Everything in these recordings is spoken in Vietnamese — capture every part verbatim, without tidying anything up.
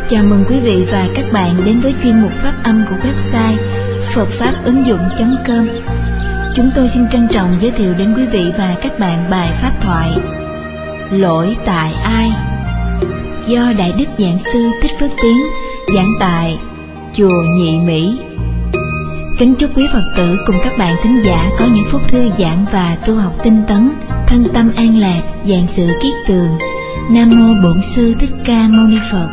Chào mừng quý vị và các bạn đến với chuyên mục phát âm của website phật pháp ứng dụng chấm com. Chúng tôi xin trân trọng giới thiệu đến quý vị và các bạn bài pháp thoại Lỗi tại ai? Do Đại Đức Giảng Sư Thích Phước Tiến giảng tại Chùa Nhị Mỹ. Kính chúc quý Phật tử cùng các bạn thính giả có những phút thư giãn và tu học tinh tấn, thân tâm an lạc, vạn sự kiết tường. Nam mô Bổn Sư Thích Ca Mâu Ni Phật.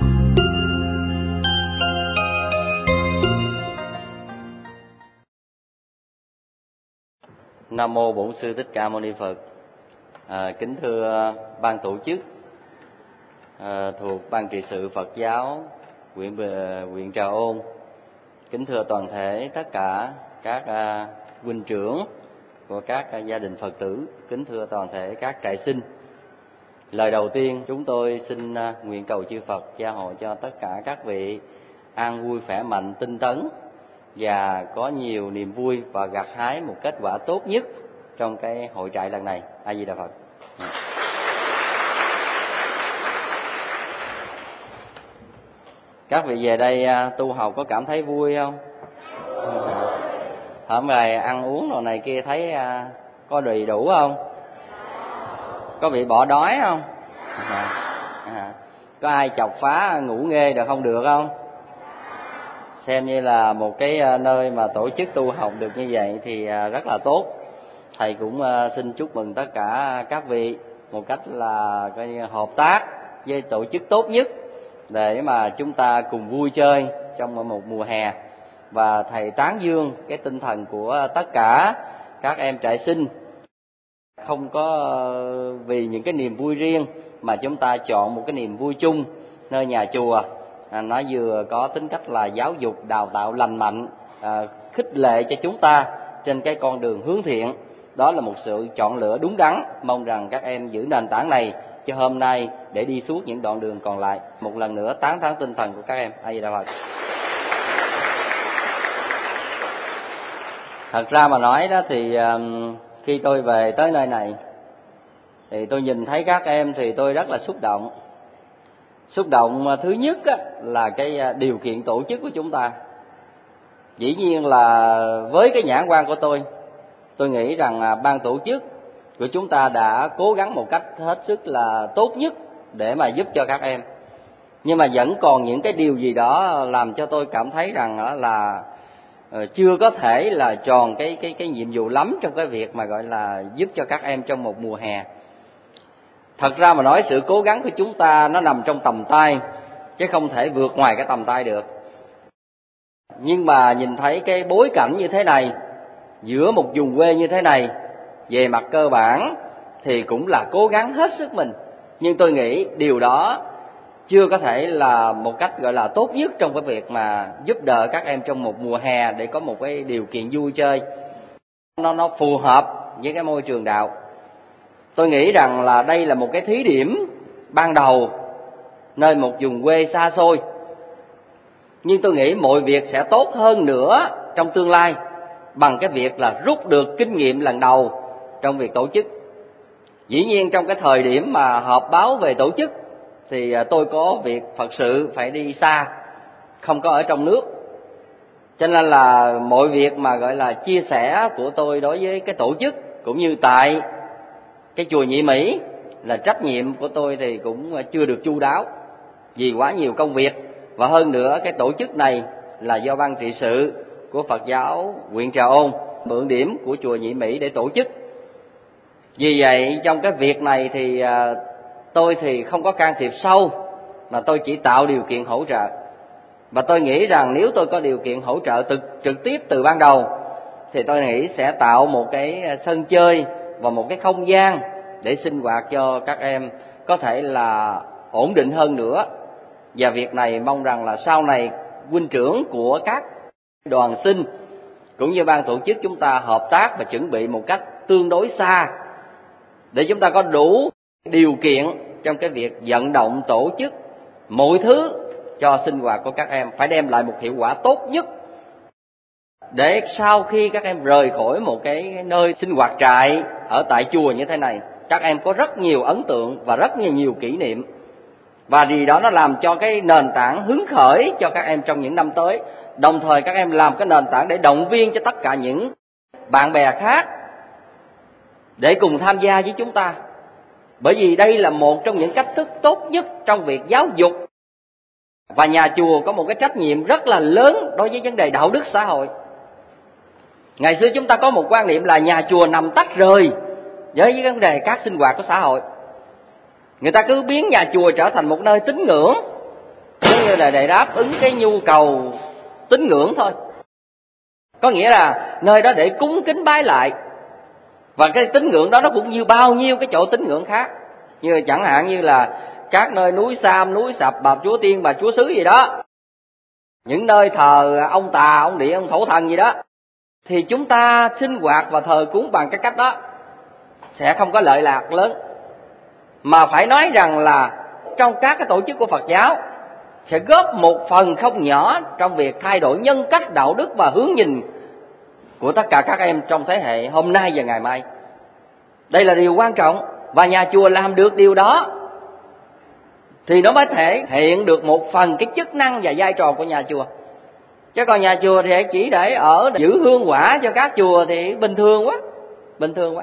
Nam mô Bổn Sư Thích Ca Mâu Ni Phật. À, kính thưa ban tổ chức à, thuộc ban trị sự Phật giáo huyện huyện Trà Ôn, kính thưa toàn thể tất cả các à, huynh trưởng của các à, gia đình Phật tử, kính thưa toàn thể các trại sinh. Lời đầu tiên chúng tôi xin à, nguyện cầu chư Phật gia hộ cho tất cả các vị an vui khỏe mạnh tinh tấn và có nhiều niềm vui và gặt hái một kết quả tốt nhất trong cái hội trại lần này. A Di Đà Phật. Các vị về đây tu học có cảm thấy vui không? Hôm nay ăn uống đồ này kia thấy có đầy đủ không? Có bị bỏ đói không? À, có ai chọc phá ngủ nghê được không được không? Xem như là một cái nơi mà tổ chức tu học được như vậy thì rất là tốt. Thầy cũng xin chúc mừng tất cả các vị một cách là coi như hợp tác với tổ chức tốt nhất để mà chúng ta cùng vui chơi trong một mùa hè. Và thầy tán dương cái tinh thần của tất cả các em trại sinh, không có vì những cái niềm vui riêng mà chúng ta chọn một cái niềm vui chung nơi nhà chùa. À, nó vừa có tính cách là giáo dục, đào tạo lành mạnh, à, khích lệ cho chúng ta trên cái con đường hướng thiện. Đó là một sự chọn lựa đúng đắn. Mong rằng các em giữ nền tảng này cho hôm nay để đi suốt những đoạn đường còn lại. Một lần nữa tán thán tinh thần của các em. A Di Đà Phật. Thật ra mà nói đó thì khi tôi về tới nơi này thì tôi nhìn thấy các em thì tôi rất là xúc động. Xúc động thứ nhất á, là cái điều kiện tổ chức của chúng ta. Dĩ nhiên là với cái nhãn quan của tôi, tôi nghĩ rằng ban tổ chức của chúng ta đã cố gắng một cách hết sức là tốt nhất để mà giúp cho các em. Nhưng mà vẫn còn những cái điều gì đó làm cho tôi cảm thấy rằng là chưa có thể là tròn cái cái cái nhiệm vụ lắm trong cái việc mà gọi là giúp cho các em trong một mùa hè. Thật ra mà nói sự cố gắng của chúng ta nó nằm trong tầm tay chứ không thể vượt ngoài cái tầm tay được. Nhưng mà nhìn thấy cái bối cảnh như thế này, giữa một vùng quê như thế này, về mặt cơ bản thì cũng là cố gắng hết sức mình. Nhưng tôi nghĩ điều đó chưa có thể là một cách gọi là tốt nhất trong cái việc mà giúp đỡ các em trong một mùa hè để có một cái điều kiện vui chơi nó nó phù hợp với cái môi trường đạo. Tôi nghĩ rằng là đây là một cái thí điểm ban đầu nơi một vùng quê xa xôi. Nhưng tôi nghĩ mọi việc sẽ tốt hơn nữa trong tương lai bằng cái việc là rút được kinh nghiệm lần đầu trong việc tổ chức. Dĩ nhiên trong cái thời điểm mà họp báo về tổ chức thì tôi có việc Phật sự phải đi xa, không có ở trong nước. Cho nên là mọi việc mà gọi là chia sẻ của tôi đối với cái tổ chức cũng như tại cái chùa Nhị Mỹ là trách nhiệm của tôi thì cũng chưa được chu đáo vì quá nhiều công việc. Và hơn nữa cái tổ chức này là do ban trị sự của Phật giáo huyện Trà Ôn mượn điểm của chùa Nhị Mỹ để tổ chức. Vì vậy trong cái việc này thì tôi thì không có can thiệp sâu, mà tôi chỉ tạo điều kiện hỗ trợ. Và tôi nghĩ rằng nếu tôi có điều kiện hỗ trợ trực, trực tiếp từ ban đầu thì tôi nghĩ sẽ tạo một cái sân chơi và một cái không gian để sinh hoạt cho các em có thể là ổn định hơn nữa. Và việc này mong rằng là sau này huynh trưởng của các đoàn sinh cũng như ban tổ chức chúng ta hợp tác và chuẩn bị một cách tương đối xa để chúng ta có đủ điều kiện trong cái việc vận động tổ chức mọi thứ cho sinh hoạt của các em phải đem lại một hiệu quả tốt nhất, để sau khi các em rời khỏi một cái nơi sinh hoạt trại ở tại chùa như thế này, các em có rất nhiều ấn tượng và rất nhiều, nhiều kỷ niệm. Và điều đó nó làm cho cái nền tảng hứng khởi cho các em trong những năm tới. Đồng thời các em làm cái nền tảng để động viên cho tất cả những bạn bè khác để cùng tham gia với chúng ta. Bởi vì đây là một trong những cách thức tốt nhất trong việc giáo dục. Và nhà chùa có một cái trách nhiệm rất là lớn đối với vấn đề đạo đức xã hội. Ngày xưa chúng ta có một quan niệm là nhà chùa nằm tách rời với vấn đề các sinh hoạt của xã hội. Người ta cứ biến nhà chùa trở thành một nơi tín ngưỡng, giống như là để đáp ứng cái nhu cầu tín ngưỡng thôi. Có nghĩa là nơi đó để cúng kính bái lại. Và cái tín ngưỡng đó nó cũng như bao nhiêu cái chỗ tín ngưỡng khác. Như chẳng hạn như là các nơi núi Sam, núi Sập, bà Chúa Tiên, bà Chúa Xứ gì đó, những nơi thờ ông Tà, ông Địa, ông Thổ Thần gì đó, thì chúng ta sinh hoạt và thờ cúng bằng cái cách đó sẽ không có lợi lạc lớn. Mà phải nói rằng là trong các cái tổ chức của Phật giáo sẽ góp một phần không nhỏ trong việc thay đổi nhân cách, đạo đức và hướng nhìn của tất cả các em trong thế hệ hôm nay và ngày mai. Đây là điều quan trọng. Và nhà chùa làm được điều đó thì nó mới thể hiện được một phần cái chức năng và vai trò của nhà chùa. Chứ còn nhà chùa thì chỉ để ở giữ hương quả cho các chùa thì bình thường quá, bình thường quá.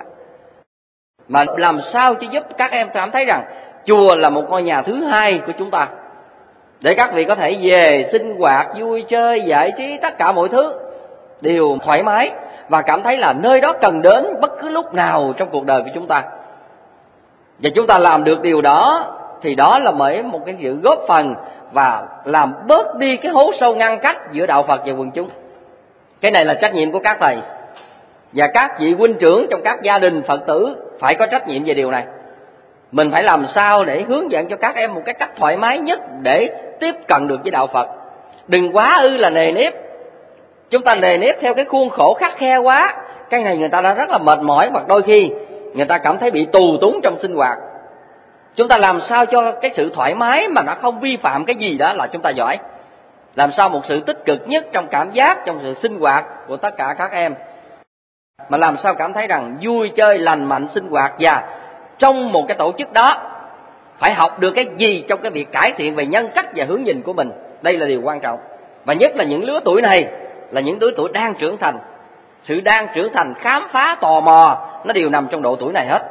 Mà làm sao cho giúp các em cảm thấy rằng chùa là một ngôi nhà thứ hai của chúng ta, để các vị có thể về sinh hoạt, vui chơi, giải trí, tất cả mọi thứ đều thoải mái và cảm thấy là nơi đó cần đến bất cứ lúc nào trong cuộc đời của chúng ta. Và chúng ta làm được điều đó thì đó là mới một cái sự góp phần và làm bớt đi cái hố sâu ngăn cách giữa đạo Phật và quần chúng. Cái này là trách nhiệm của các thầy và các vị huynh trưởng trong các gia đình Phật tử phải có trách nhiệm về điều này. Mình phải làm sao để hướng dẫn cho các em một cái cách thoải mái nhất để tiếp cận được với đạo Phật. Đừng quá ư là nề nếp. Chúng ta nề nếp theo cái khuôn khổ khắt khe quá, cái này người ta đã rất là mệt mỏi, hoặc đôi khi người ta cảm thấy bị tù túng trong sinh hoạt. Chúng ta làm sao cho cái sự thoải mái mà nó không vi phạm cái gì đó là chúng ta giỏi. Làm sao một sự tích cực nhất trong cảm giác, trong sự sinh hoạt của tất cả các em, mà làm sao cảm thấy rằng vui chơi, lành mạnh, sinh hoạt. Và trong một cái tổ chức đó phải học được cái gì trong cái việc cải thiện về nhân cách và hướng nhìn của mình. Đây là điều quan trọng. Và nhất là những lứa tuổi này là những lứa tuổi đang trưởng thành. Sự đang trưởng thành, khám phá, tò mò nó đều nằm trong độ tuổi này hết.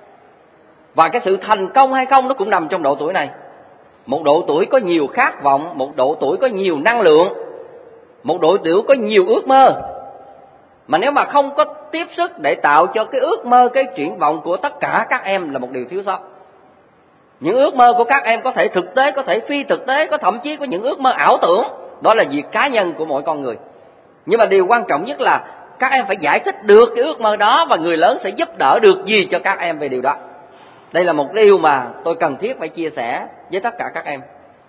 Và cái sự thành công hay không nó cũng nằm trong độ tuổi này. Một độ tuổi có nhiều khát vọng, một độ tuổi có nhiều năng lượng, một độ tuổi có nhiều ước mơ. Mà nếu mà không có tiếp sức để tạo cho cái ước mơ, cái triển vọng của tất cả các em là một điều thiếu sót. Những ước mơ của các em có thể thực tế, có thể phi thực tế, có thậm chí có những ước mơ ảo tưởng. Đó là việc cá nhân của mỗi con người. Nhưng mà điều quan trọng nhất là các em phải giải thích được cái ước mơ đó, và người lớn sẽ giúp đỡ được gì cho các em về điều đó. Đây là một điều mà tôi cần thiết phải chia sẻ với tất cả các em.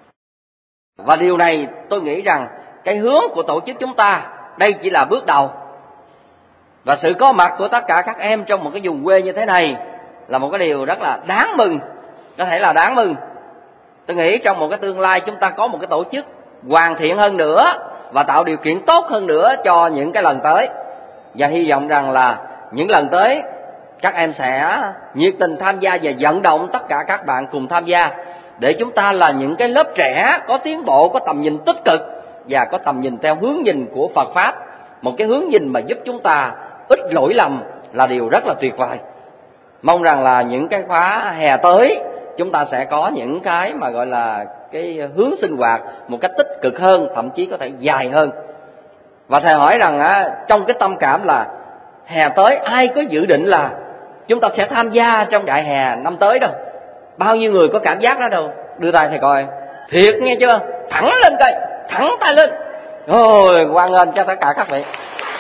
Và điều này tôi nghĩ rằng cái hướng của tổ chức chúng ta đây chỉ là bước đầu. Và sự có mặt của tất cả các em trong một cái vùng quê như thế này là một cái điều rất là đáng mừng. Có thể là đáng mừng. Tôi nghĩ trong một cái tương lai chúng ta có một cái tổ chức hoàn thiện hơn nữa và tạo điều kiện tốt hơn nữa cho những cái lần tới. Và hy vọng rằng là những lần tới các em sẽ nhiệt tình tham gia và vận động tất cả các bạn cùng tham gia, để chúng ta là những cái lớp trẻ có tiến bộ, có tầm nhìn tích cực và có tầm nhìn theo hướng nhìn của Phật Pháp. Một cái hướng nhìn mà giúp chúng ta ít lỗi lầm là điều rất là tuyệt vời. Mong rằng là những cái khóa hè tới chúng ta sẽ có những cái mà gọi là cái hướng sinh hoạt một cách tích cực hơn, thậm chí có thể dài hơn. Và thầy hỏi rằng á, trong cái tâm cảm là hè tới ai có dự định là chúng ta sẽ tham gia trong đại hè năm tới đâu? Bao nhiêu người có cảm giác đó đâu? Đưa tay thầy coi. Thiệt nghe chưa? Thẳng lên coi, thẳng tay lên. Ôi, hoan nghênh cho tất cả các vị.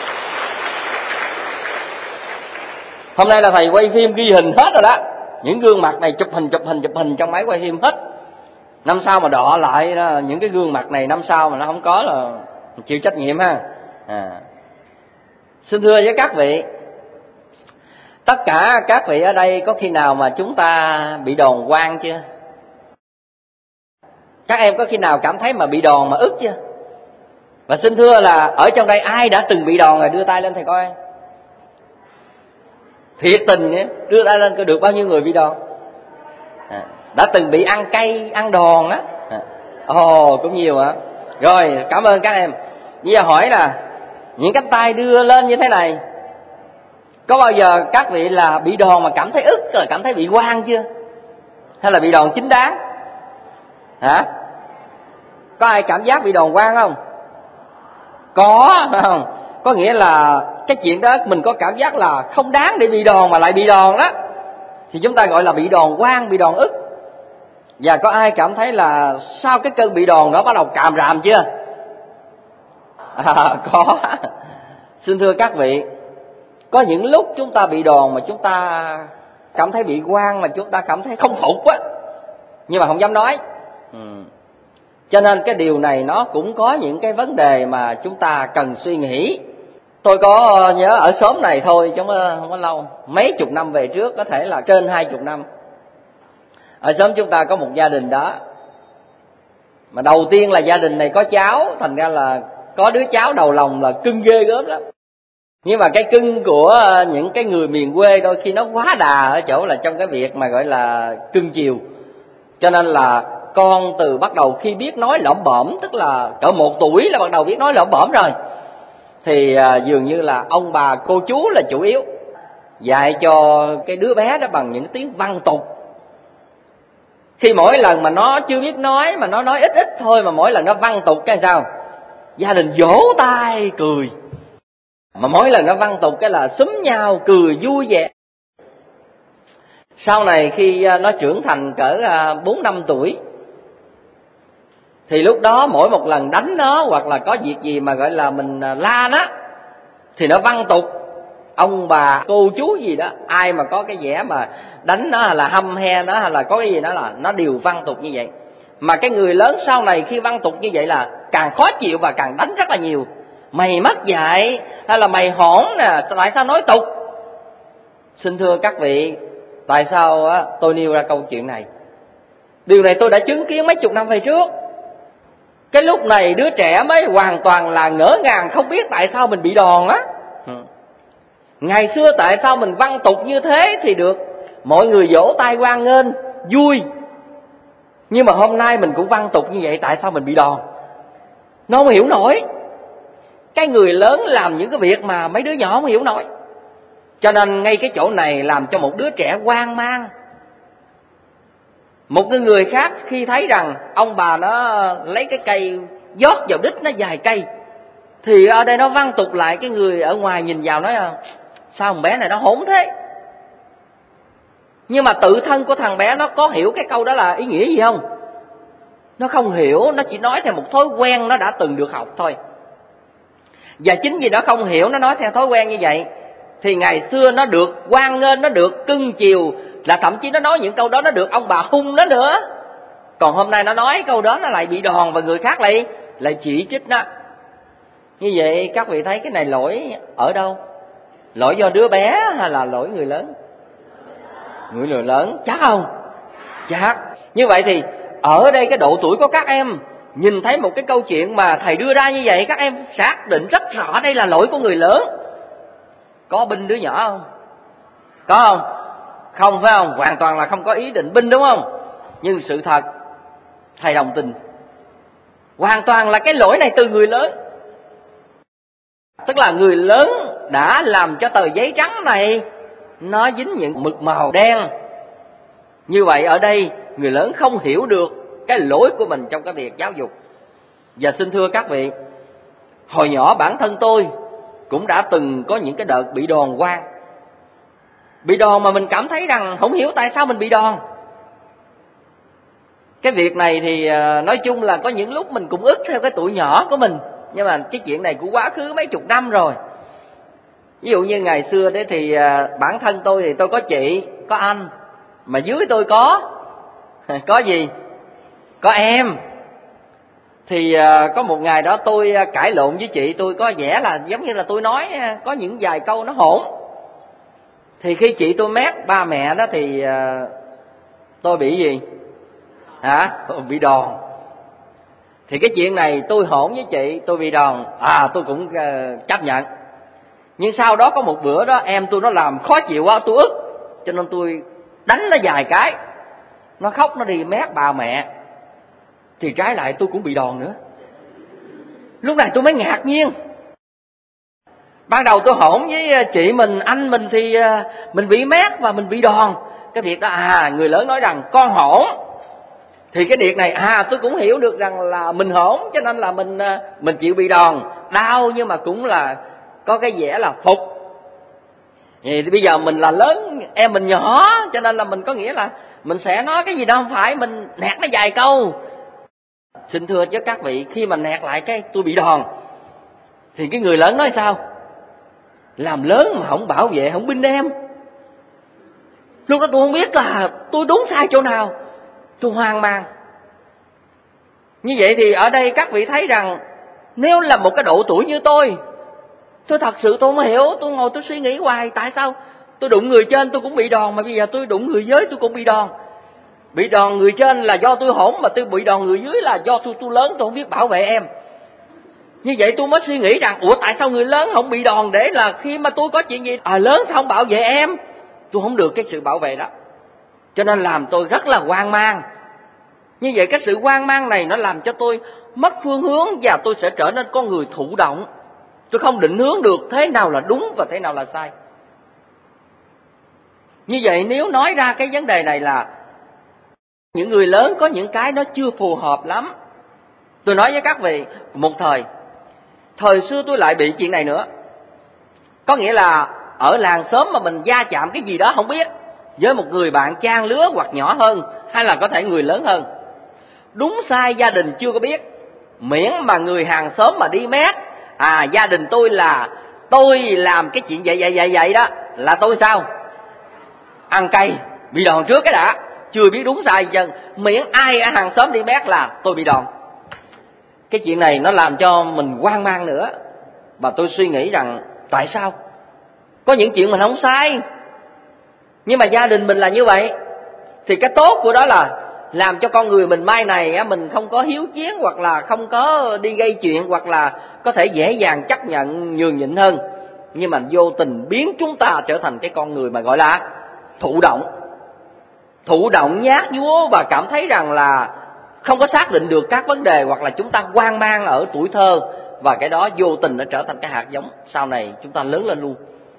Hôm nay là thầy quay phim ghi hình hết rồi đó. Những gương mặt này chụp hình chụp hình chụp hình trong máy quay phim hết. Năm sau mà đọ lại đó, những cái gương mặt này năm sau mà nó không có là chịu trách nhiệm ha. À. Xin thưa với các vị, tất cả các vị ở đây có khi nào mà chúng ta bị đòn oan chưa? Các em có khi nào cảm thấy mà bị đòn mà ức chưa? Và xin thưa là ở trong đây ai đã từng bị đòn rồi đưa tay lên thầy coi. Thiệt tình nhé, đưa tay lên coi được bao nhiêu người bị đòn. À. đã từng bị ăn cay, ăn đòn á. Ồ, cũng nhiều hả? Rồi, cảm ơn các em. Bây giờ hỏi là những cánh tay đưa lên như thế này, có bao giờ các vị là bị đòn mà cảm thấy ức, là cảm thấy bị oan chưa? Hay là bị đòn chính đáng? Hả? Có ai cảm giác bị đòn oan không? Có, phải không? Có nghĩa là cái chuyện đó mình có cảm giác là không đáng để bị đòn mà lại bị đòn đó, thì chúng ta gọi là bị đòn oan, bị đòn ức. Và có ai cảm thấy là sau cái cơn bị đòn đó bắt đầu càm ràm chưa? À, có. Xin thưa các vị, có những lúc chúng ta bị đòn mà chúng ta cảm thấy bị oan, mà chúng ta cảm thấy không phục á, nhưng mà không dám nói. ừ. Cho nên cái điều này nó cũng có những cái vấn đề mà chúng ta cần suy nghĩ. Tôi có nhớ ở xóm này thôi chứ không có lâu, mấy chục năm về trước, có thể là trên hai chục năm. Ở xóm chúng ta có một gia đình đó, mà đầu tiên là gia đình này có cháu, thành ra là có đứa cháu đầu lòng là cưng ghê gớm lắm. Nhưng mà cái cưng của những cái người miền quê đôi khi nó quá đà ở chỗ là trong cái việc mà gọi là cưng chiều. Cho nên là con từ bắt đầu khi biết nói lỏm bõm, tức là cỡ một tuổi là bắt đầu biết nói lỏm bõm rồi, thì à, dường như là ông bà cô chú là chủ yếu dạy cho cái đứa bé đó bằng những tiếng văn tục. Khi mỗi lần mà nó chưa biết nói, mà nó nói ít ít thôi, mà mỗi lần nó văn tục cái sao gia đình vỗ tay cười, mà mỗi lần nó văn tục cái là xúm nhau cười vui vẻ. Sau này khi nó trưởng thành cỡ bốn năm tuổi, thì lúc đó mỗi một lần đánh nó hoặc là có việc gì mà gọi là mình la nó, thì nó văn tục. Ông bà cô chú gì đó, ai mà có cái vẻ mà đánh nó hay là hăm he nó hay là có cái gì đó là nó đều văn tục như vậy. Mà cái người lớn sau này khi văn tục như vậy là càng khó chịu và càng đánh rất là nhiều. Mày mất dạy, hay là mày hỗn nè, tại sao nói tục? Xin thưa các vị, tại sao á, tôi nêu ra câu chuyện này? Điều này tôi đã chứng kiến mấy chục năm về trước. Cái lúc này đứa trẻ mới hoàn toàn là ngỡ ngàng, không biết tại sao mình bị đòn á. Ngày xưa tại sao mình văn tục như thế thì được mọi người vỗ tay hoan nghênh, vui. Nhưng mà hôm nay mình cũng văn tục như vậy, tại sao mình bị đòn? Nó không hiểu nổi. Cái người lớn làm những cái việc mà mấy đứa nhỏ không hiểu nổi. Cho nên ngay cái chỗ này làm cho một đứa trẻ hoang mang. Một cái người khác khi thấy rằng ông bà nó lấy cái cây giót vào đít nó dài cây, thì ở đây nó văn tục lại. Cái người ở ngoài nhìn vào nói sao thằng bé này nó hỗn thế. Nhưng mà tự thân của thằng bé nó có hiểu cái câu đó là ý nghĩa gì không? Nó không hiểu, nó chỉ nói theo một thói quen nó đã từng được học thôi. Và chính vì nó không hiểu, nó nói theo thói quen như vậy, thì ngày xưa nó được hoan nghênh, nó được cưng chiều, là thậm chí nó nói những câu đó nó được ông bà hung nó nữa. Còn hôm nay nó nói câu đó nó lại bị đòn, và người khác lại lại chỉ trích nó. Như vậy các vị thấy cái này lỗi ở đâu? Lỗi do đứa bé hay là lỗi người lớn? Người người lớn, chắc không? Chắc. Như vậy thì ở đây cái độ tuổi của các em nhìn thấy một cái câu chuyện mà thầy đưa ra như vậy, các em xác định rất rõ đây là lỗi của người lớn. Có binh đứa nhỏ không? Có không? Không, phải không? Hoàn toàn là không có ý định binh, đúng không? Nhưng sự thật thầy đồng tình, hoàn toàn là cái lỗi này từ người lớn. Tức là người lớn đã làm cho tờ giấy trắng này nó dính những mực màu đen. Như vậy ở đây người lớn không hiểu được cái lỗi của mình trong cái việc giáo dục. Và xin thưa các vị, hồi nhỏ bản thân tôi cũng đã từng có những cái đợt bị đòn oan. Bị đòn mà mình cảm thấy rằng không hiểu tại sao mình bị đòn. Cái việc này thì nói chung là có những lúc mình cũng ức theo cái tuổi nhỏ của mình. Nhưng mà cái chuyện này cũng quá khứ mấy chục năm rồi. Ví dụ như ngày xưa đấy thì bản thân tôi thì tôi có chị, có anh. Mà dưới tôi có Có gì? Có em. Thì có một ngày đó tôi cãi lộn với chị tôi, có vẻ là giống như là tôi nói có những vài câu nó hỗn. Thì khi chị tôi mét ba mẹ đó thì tôi bị gì? Hả? Bị đòn. Thì cái chuyện này tôi hỗn với chị, tôi bị đòn, à tôi cũng uh, chấp nhận. Nhưng sau đó có một bữa đó em tôi nó làm khó chịu quá, tôi ức, cho nên tôi đánh nó vài cái. nó khóc nó đi mét bà mẹ, thì trái lại tôi cũng bị đòn nữa. Lúc này tôi mới ngạc nhiên. Ban đầu tôi hỗn với chị mình, anh mình thì mình bị mét và mình bị đòn. Cái việc đó à, người lớn nói rằng con hỗn, thì cái việc này à tôi cũng hiểu được rằng là mình hỗn cho nên là mình mình chịu bị đòn, đau nhưng mà cũng là có cái vẻ là phục. Thì bây giờ mình là lớn, em mình nhỏ, cho nên là mình có nghĩa là mình sẽ nói cái gì đó không phải, mình nạt nó vài câu. Xin thưa với các vị, khi mà nạt lại cái tôi bị đòn, thì cái người lớn nói sao? Làm lớn mà không bảo vệ, không binh em. Lúc đó tôi không biết là tôi đúng sai chỗ nào, tôi hoang mang. Như vậy thì ở đây các vị thấy rằng nếu là một cái độ tuổi như tôi, tôi thật sự tôi không hiểu. Tôi ngồi tôi suy nghĩ hoài, tại sao tôi đụng người trên tôi cũng bị đòn, mà bây giờ tôi đụng người dưới tôi cũng bị đòn. Bị đòn người trên là do tôi hỗn, mà tôi bị đòn người dưới là do tôi, tôi lớn tôi không biết bảo vệ em. Như vậy tôi mới suy nghĩ rằng ủa tại sao người lớn không bị đòn, để là khi mà tôi có chuyện gì à lớn sao không bảo vệ em. Tôi không được cái sự bảo vệ đó, cho nên làm tôi rất là hoang mang. Như vậy cái sự hoang mang này nó làm cho tôi mất phương hướng, và tôi sẽ trở nên con người thụ động. Tôi không định hướng được thế nào là đúng và thế nào là sai. Như vậy nếu nói ra cái vấn đề này là những người lớn có những cái nó chưa phù hợp lắm. Tôi nói với các vị, một thời Thời xưa tôi lại bị chuyện này nữa. Có nghĩa là ở làng xóm mà mình va chạm cái gì đó không biết, với một người bạn trang lứa hoặc nhỏ hơn, hay là có thể người lớn hơn, đúng sai gia đình chưa có biết, miễn mà người hàng xóm mà đi mét à gia đình tôi là tôi làm cái chuyện vậy vậy vậy vậy đó, là tôi sao? Ăn cay, bị đòn trước cái đã, chưa biết đúng sai chân, miễn ai ở hàng xóm đi mét là tôi bị đòn. Cái chuyện này nó làm cho mình hoang mang nữa. Và tôi suy nghĩ rằng tại sao? Có những chuyện mình không sai, nhưng mà gia đình mình là như vậy. Thì cái tốt của đó là làm cho con người mình mai này mình không có hiếu chiến, hoặc là không có đi gây chuyện, hoặc là có thể dễ dàng chấp nhận nhường nhịn hơn. Nhưng mà vô tình biến chúng ta trở thành cái con người mà gọi là thụ động. Thụ động nhát nhúa và cảm thấy rằng là không có xác định được các vấn đề, hoặc là chúng ta hoang mang ở tuổi thơ, và cái đó vô tình nó trở thành cái hạt giống sau này chúng ta lớn lên luôn.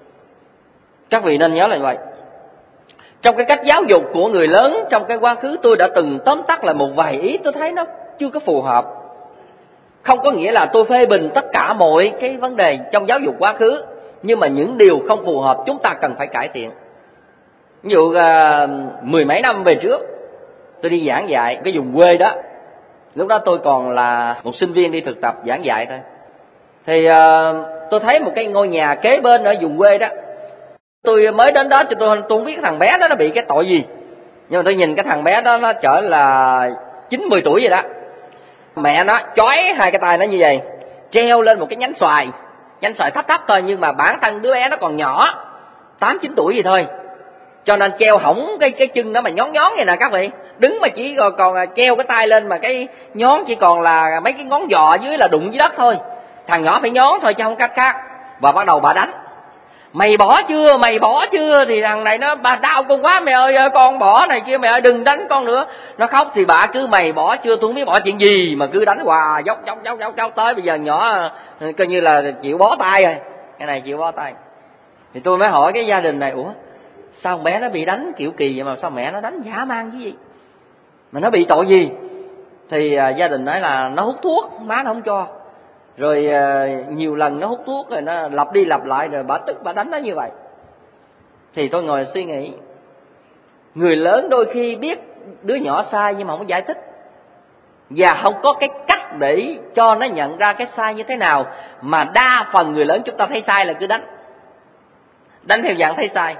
Các vị nên nhớ là như vậy. Trong cái cách giáo dục của người lớn trong cái quá khứ, tôi đã từng tóm tắt lại một vài ý tôi thấy nó chưa có phù hợp. Không có nghĩa là tôi phê bình tất cả mọi cái vấn đề trong giáo dục quá khứ, nhưng mà những điều không phù hợp chúng ta cần phải cải thiện. Ví dụ à, mười mấy năm về trước tôi đi giảng dạy cái vùng quê đó. Lúc đó tôi còn là một sinh viên đi thực tập giảng dạy thôi. Thì à, tôi thấy một cái ngôi nhà kế bên ở vùng quê đó. Tôi mới đến đó cho tôi, tôi không biết cái thằng bé đó nó bị cái tội gì. Nhưng mà tôi nhìn cái thằng bé đó nó chở là chín mười tuổi vậy đó. Mẹ nó chói hai cái tay nó như vậy, treo lên một cái nhánh xoài. Nhánh xoài thấp thấp thôi, nhưng mà bản thân đứa bé nó còn nhỏ, tám chín tuổi gì thôi, cho nên treo hỏng cái cái chân nó mà nhón nhón vậy nè các vị. Đứng mà chỉ còn, còn treo cái tay lên mà cái nhón chỉ còn là mấy cái ngón giò dưới là đụng dưới đất thôi. Thằng nhỏ phải nhón thôi chứ không cách khác. Và bắt đầu bà đánh. Mày bỏ chưa, mày bỏ chưa? Thì thằng này nó, bà đau con quá mẹ ơi, con bỏ này kia mẹ ơi, đừng đánh con nữa. Nó khóc thì bà cứ mày bỏ chưa, tôi không biết bỏ chuyện gì mà cứ đánh hoài, dốc dốc dốc dốc dốc tới bây giờ nhỏ coi như là chịu bó tay rồi. Cái này chịu bó tay. Thì tôi mới hỏi cái gia đình này, ủa sao bé nó bị đánh kiểu kỳ vậy mà sao mẹ nó đánh dã man chứ gì? Mà nó bị tội gì? Thì à, gia đình nói là nó hút thuốc, má nó không cho. Rồi à, nhiều lần nó hút thuốc rồi nó lặp đi lặp lại, rồi bà tức bà đánh nó như vậy. Thì tôi ngồi suy nghĩ, người lớn đôi khi biết đứa nhỏ sai nhưng mà không có giải thích, và không có cái cách để cho nó nhận ra cái sai như thế nào. Mà đa phần người lớn chúng ta thấy sai là cứ đánh, đánh theo dạng thấy sai.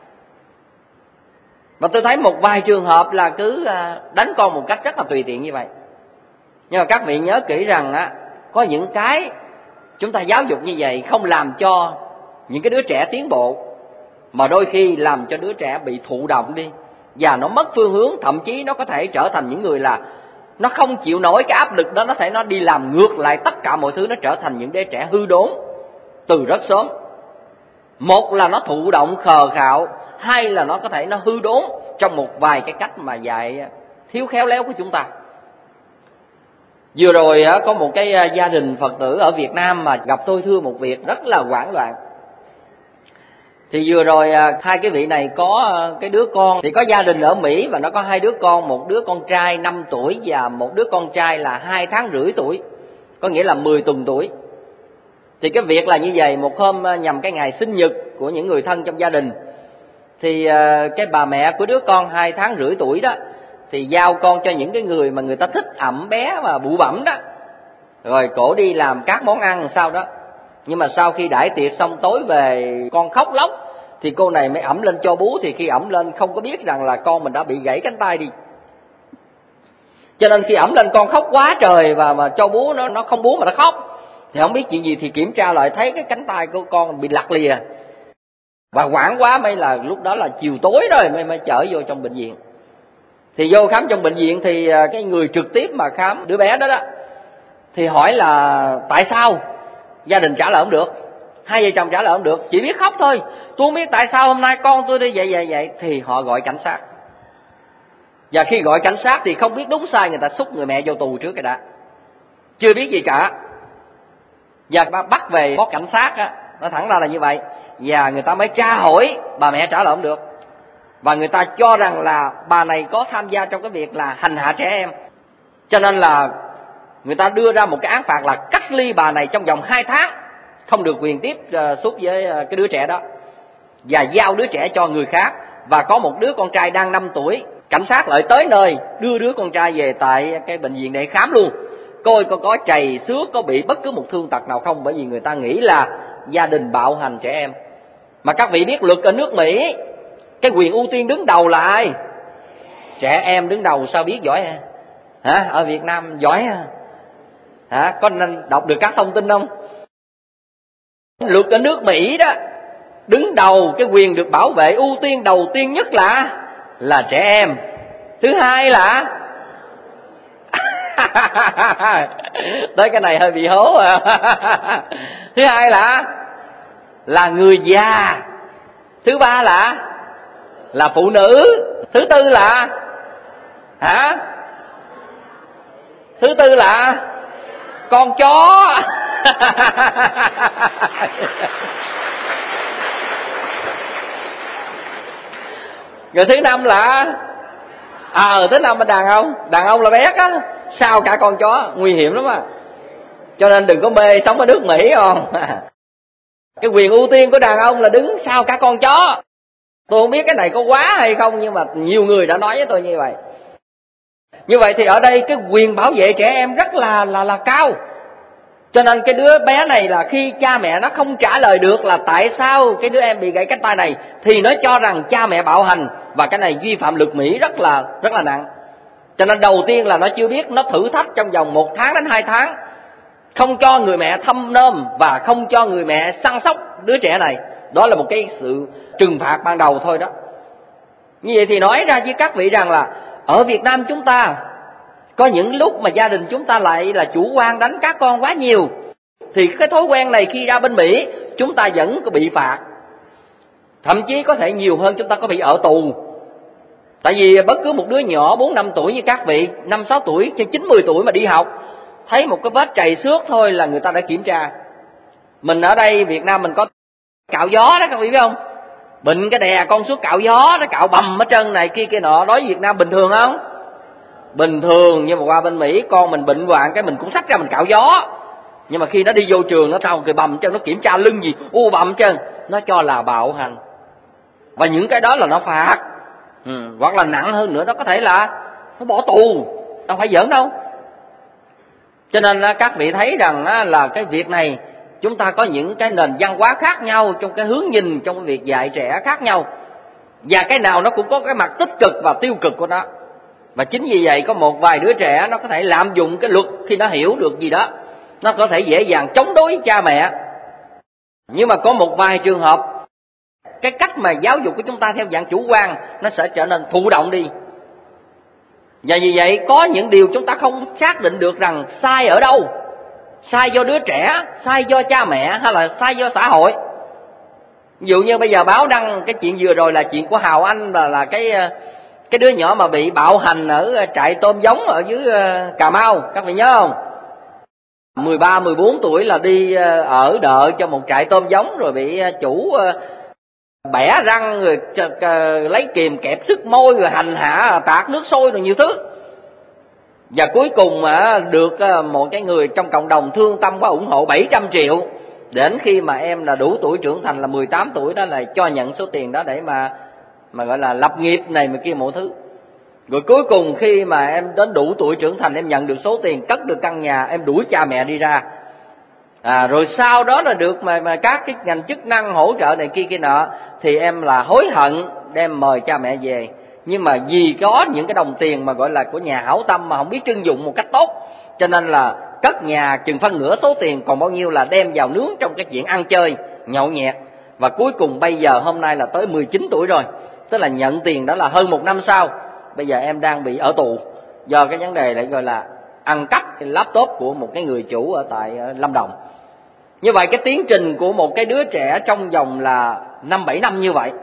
Và tôi thấy một vài trường hợp là cứ đánh con một cách rất là tùy tiện như vậy. Nhưng mà các vị nhớ kỹ rằng á, có những cái chúng ta giáo dục như vậy không làm cho những cái đứa trẻ tiến bộ, mà đôi khi làm cho đứa trẻ bị thụ động đi, và nó mất phương hướng. Thậm chí nó có thể trở thành những người là nó không chịu nổi cái áp lực đó, nó thể nó đi làm ngược lại tất cả mọi thứ, nó trở thành những đứa trẻ hư đốn từ rất sớm. Một là nó thụ động khờ khạo, hai là nó có thể nó hư đốn trong một vài cái cách mà dạy thiếu khéo léo của chúng ta. Vừa rồi có một cái gia đình Phật tử ở Việt Nam mà gặp tôi thưa một việc rất là hoảng loạn. Thì vừa rồi hai cái vị này có cái đứa con, thì có gia đình ở Mỹ và nó có hai đứa con, một đứa con trai năm tuổi và một đứa con trai là hai tháng rưỡi tuổi, có nghĩa là mười tuần tuổi. Thì cái việc là như vậy, một hôm nhằm cái ngày sinh nhật của những người thân trong gia đình, thì cái bà mẹ của đứa con hai tháng rưỡi tuổi đó thì giao con cho những cái người mà người ta thích ẵm bé và bụ bẫm đó, rồi cổ đi làm các món ăn sau đó. Nhưng mà sau khi đãi tiệc xong tối về con khóc lóc, thì cô này mới ẵm lên cho bú. Thì khi ẵm lên không có biết rằng là con mình đã bị gãy cánh tay đi, cho nên khi ẵm lên con khóc quá trời, và mà cho bú nó nó không bú mà nó khóc. Thì không biết chuyện gì, thì kiểm tra lại thấy cái cánh tay của con bị lặt lìa, và hoảng quá mới là lúc đó là chiều tối rồi mới mới chở vô trong bệnh viện. Thì vô khám trong bệnh viện thì cái người trực tiếp mà khám đứa bé đó đó thì hỏi là tại sao. Gia đình trả lời không được, hai vợ chồng trả lời không được, chỉ biết khóc thôi. Tôi không biết tại sao hôm nay con tôi đi vậy vậy vậy. Thì họ gọi cảnh sát, và khi gọi cảnh sát thì không biết đúng sai, người ta xúc người mẹ vô tù trước cái đã, chưa biết gì cả. Và bắt về có cảnh sát á, nó thẳng ra là như vậy. Và người ta mới tra hỏi, bà mẹ trả lời không được, và người ta cho rằng là bà này có tham gia trong cái việc là hành hạ trẻ em. Cho nên là người ta đưa ra một cái án phạt là cách ly bà này trong vòng hai tháng, không được quyền tiếp xúc với cái đứa trẻ đó, và giao đứa trẻ cho người khác. Và có một đứa con trai đang năm tuổi, cảnh sát lại tới nơi đưa đứa con trai về tại cái bệnh viện để khám luôn, coi có có trầy xước, có bị bất cứ một thương tật nào không, bởi vì người ta nghĩ là gia đình bạo hành trẻ em. Mà các vị biết luật ở nước Mỹ, cái quyền ưu tiên đứng đầu là ai? Trẻ em đứng đầu, sao biết giỏi hả? Hả? Ở Việt Nam giỏi hả? Hả? Có nên đọc được các thông tin không? Luật ở nước Mỹ đó, đứng đầu cái quyền được bảo vệ ưu tiên đầu tiên nhất là là trẻ em. Thứ hai là tới cái này hơi bị hố à. Thứ hai là là người già. Thứ ba là là phụ nữ. Thứ tư là hả? Thứ tư là con chó. Rồi thứ năm là à thứ năm là đàn ông. Đàn ông là bé á, sao cả con chó, nguy hiểm lắm à. Cho nên đừng có mê sống ở nước Mỹ không. Cái quyền ưu tiên của đàn ông là đứng sau cả con chó. Tôi không biết cái này có quá hay không, nhưng mà nhiều người đã nói với tôi như vậy. Như vậy thì ở đây cái quyền bảo vệ trẻ em rất là là là cao. Cho nên cái đứa bé này là khi cha mẹ nó không trả lời được là tại sao cái đứa em bị gãy cánh tay này, thì nó cho rằng cha mẹ bạo hành, và cái này vi phạm luật Mỹ rất là rất là nặng. Cho nên đầu tiên là nó chưa biết, nó thử thách trong vòng một tháng đến hai tháng, không cho người mẹ thăm nom và không cho người mẹ săn sóc đứa trẻ này. Đó là một cái sự trừng phạt ban đầu thôi đó. Như vậy thì nói ra với các vị rằng là ở Việt Nam chúng ta có những lúc mà gia đình chúng ta lại là chủ quan đánh các con quá nhiều. Thì cái thói quen này khi ra bên Mỹ chúng ta vẫn có bị phạt, thậm chí có thể nhiều hơn, chúng ta có bị ở tù. Tại vì bất cứ một đứa nhỏ bốn năm tuổi như các vị, năm sáu tuổi cho chín mười tuổi mà đi học, thấy một cái vết trầy xước thôi là người ta đã kiểm tra. Mình ở đây Việt Nam mình có cạo gió đó, các vị biết không? Bệnh cái đè con xuống cạo gió, nó cạo bầm ở chân này kia kia nọ. Đối với Việt Nam bình thường không? Bình thường. Nhưng mà qua bên Mỹ con mình bệnh hoạn cái mình cũng xách ra mình cạo gió. Nhưng mà khi nó đi vô trường nó sao cái bầm chân, nó kiểm tra lưng gì, u bầm chân, nó cho là bạo hành. Và những cái đó là nó phạt. Ừ, hoặc là nặng hơn nữa, nó có thể là nó bỏ tù, đâu phải giỡn đâu. Cho nên các vị thấy rằng là cái việc này chúng ta có những cái nền văn hóa khác nhau trong cái hướng nhìn trong cái việc dạy trẻ khác nhau, và cái nào nó cũng có cái mặt tích cực và tiêu cực của nó. Và chính vì vậy có một vài đứa trẻ nó có thể lạm dụng cái luật khi nó hiểu được gì đó, nó có thể dễ dàng chống đối với cha mẹ. Nhưng mà có một vài trường hợp cái cách mà giáo dục của chúng ta theo dạng chủ quan nó sẽ trở nên thụ động đi. Và vì vậy có những điều chúng ta không xác định được rằng sai ở đâu. Sai do đứa trẻ, sai do cha mẹ, hay là sai do xã hội. Ví dụ như bây giờ báo đăng cái chuyện vừa rồi là chuyện của Hào Anh, là, là cái Cái đứa nhỏ mà bị bạo hành ở trại tôm giống ở dưới Cà Mau, các vị nhớ không? mười ba, mười bốn tuổi là đi ở đợ cho một trại tôm giống, rồi bị chủ bẻ răng, rồi lấy kìm kẹp sức môi, rồi hành hạ, tạt nước sôi, rồi nhiều thứ. Và cuối cùng mà được một cái người trong cộng đồng thương tâm quá ủng hộ bảy trăm triệu. Đến khi mà em là đủ tuổi trưởng thành là mười tám tuổi đó là cho nhận số tiền đó để mà mà gọi là lập nghiệp này mà kia mọi thứ. Rồi cuối cùng khi mà em đến đủ tuổi trưởng thành, em nhận được số tiền, cất được căn nhà, em đuổi cha mẹ đi ra. À, rồi sau đó là được mà, mà các cái ngành chức năng hỗ trợ này kia kia nọ, thì em là hối hận đem mời cha mẹ về. Nhưng mà vì có những cái đồng tiền mà gọi là của nhà hảo tâm mà không biết trưng dụng một cách tốt, cho nên là cất nhà chừng phân nửa số tiền, còn bao nhiêu là đem vào nướng trong cái chuyện ăn chơi, nhậu nhẹt. Và cuối cùng bây giờ hôm nay là tới mười chín tuổi rồi, tức là nhận tiền đó là hơn một năm sau. Bây giờ em đang bị ở tù do cái vấn đề lại gọi là ăn cắp cái laptop của một cái người chủ ở tại Lâm Đồng. Như vậy cái tiến trình của một cái đứa trẻ trong vòng là năm bảy năm như vậy,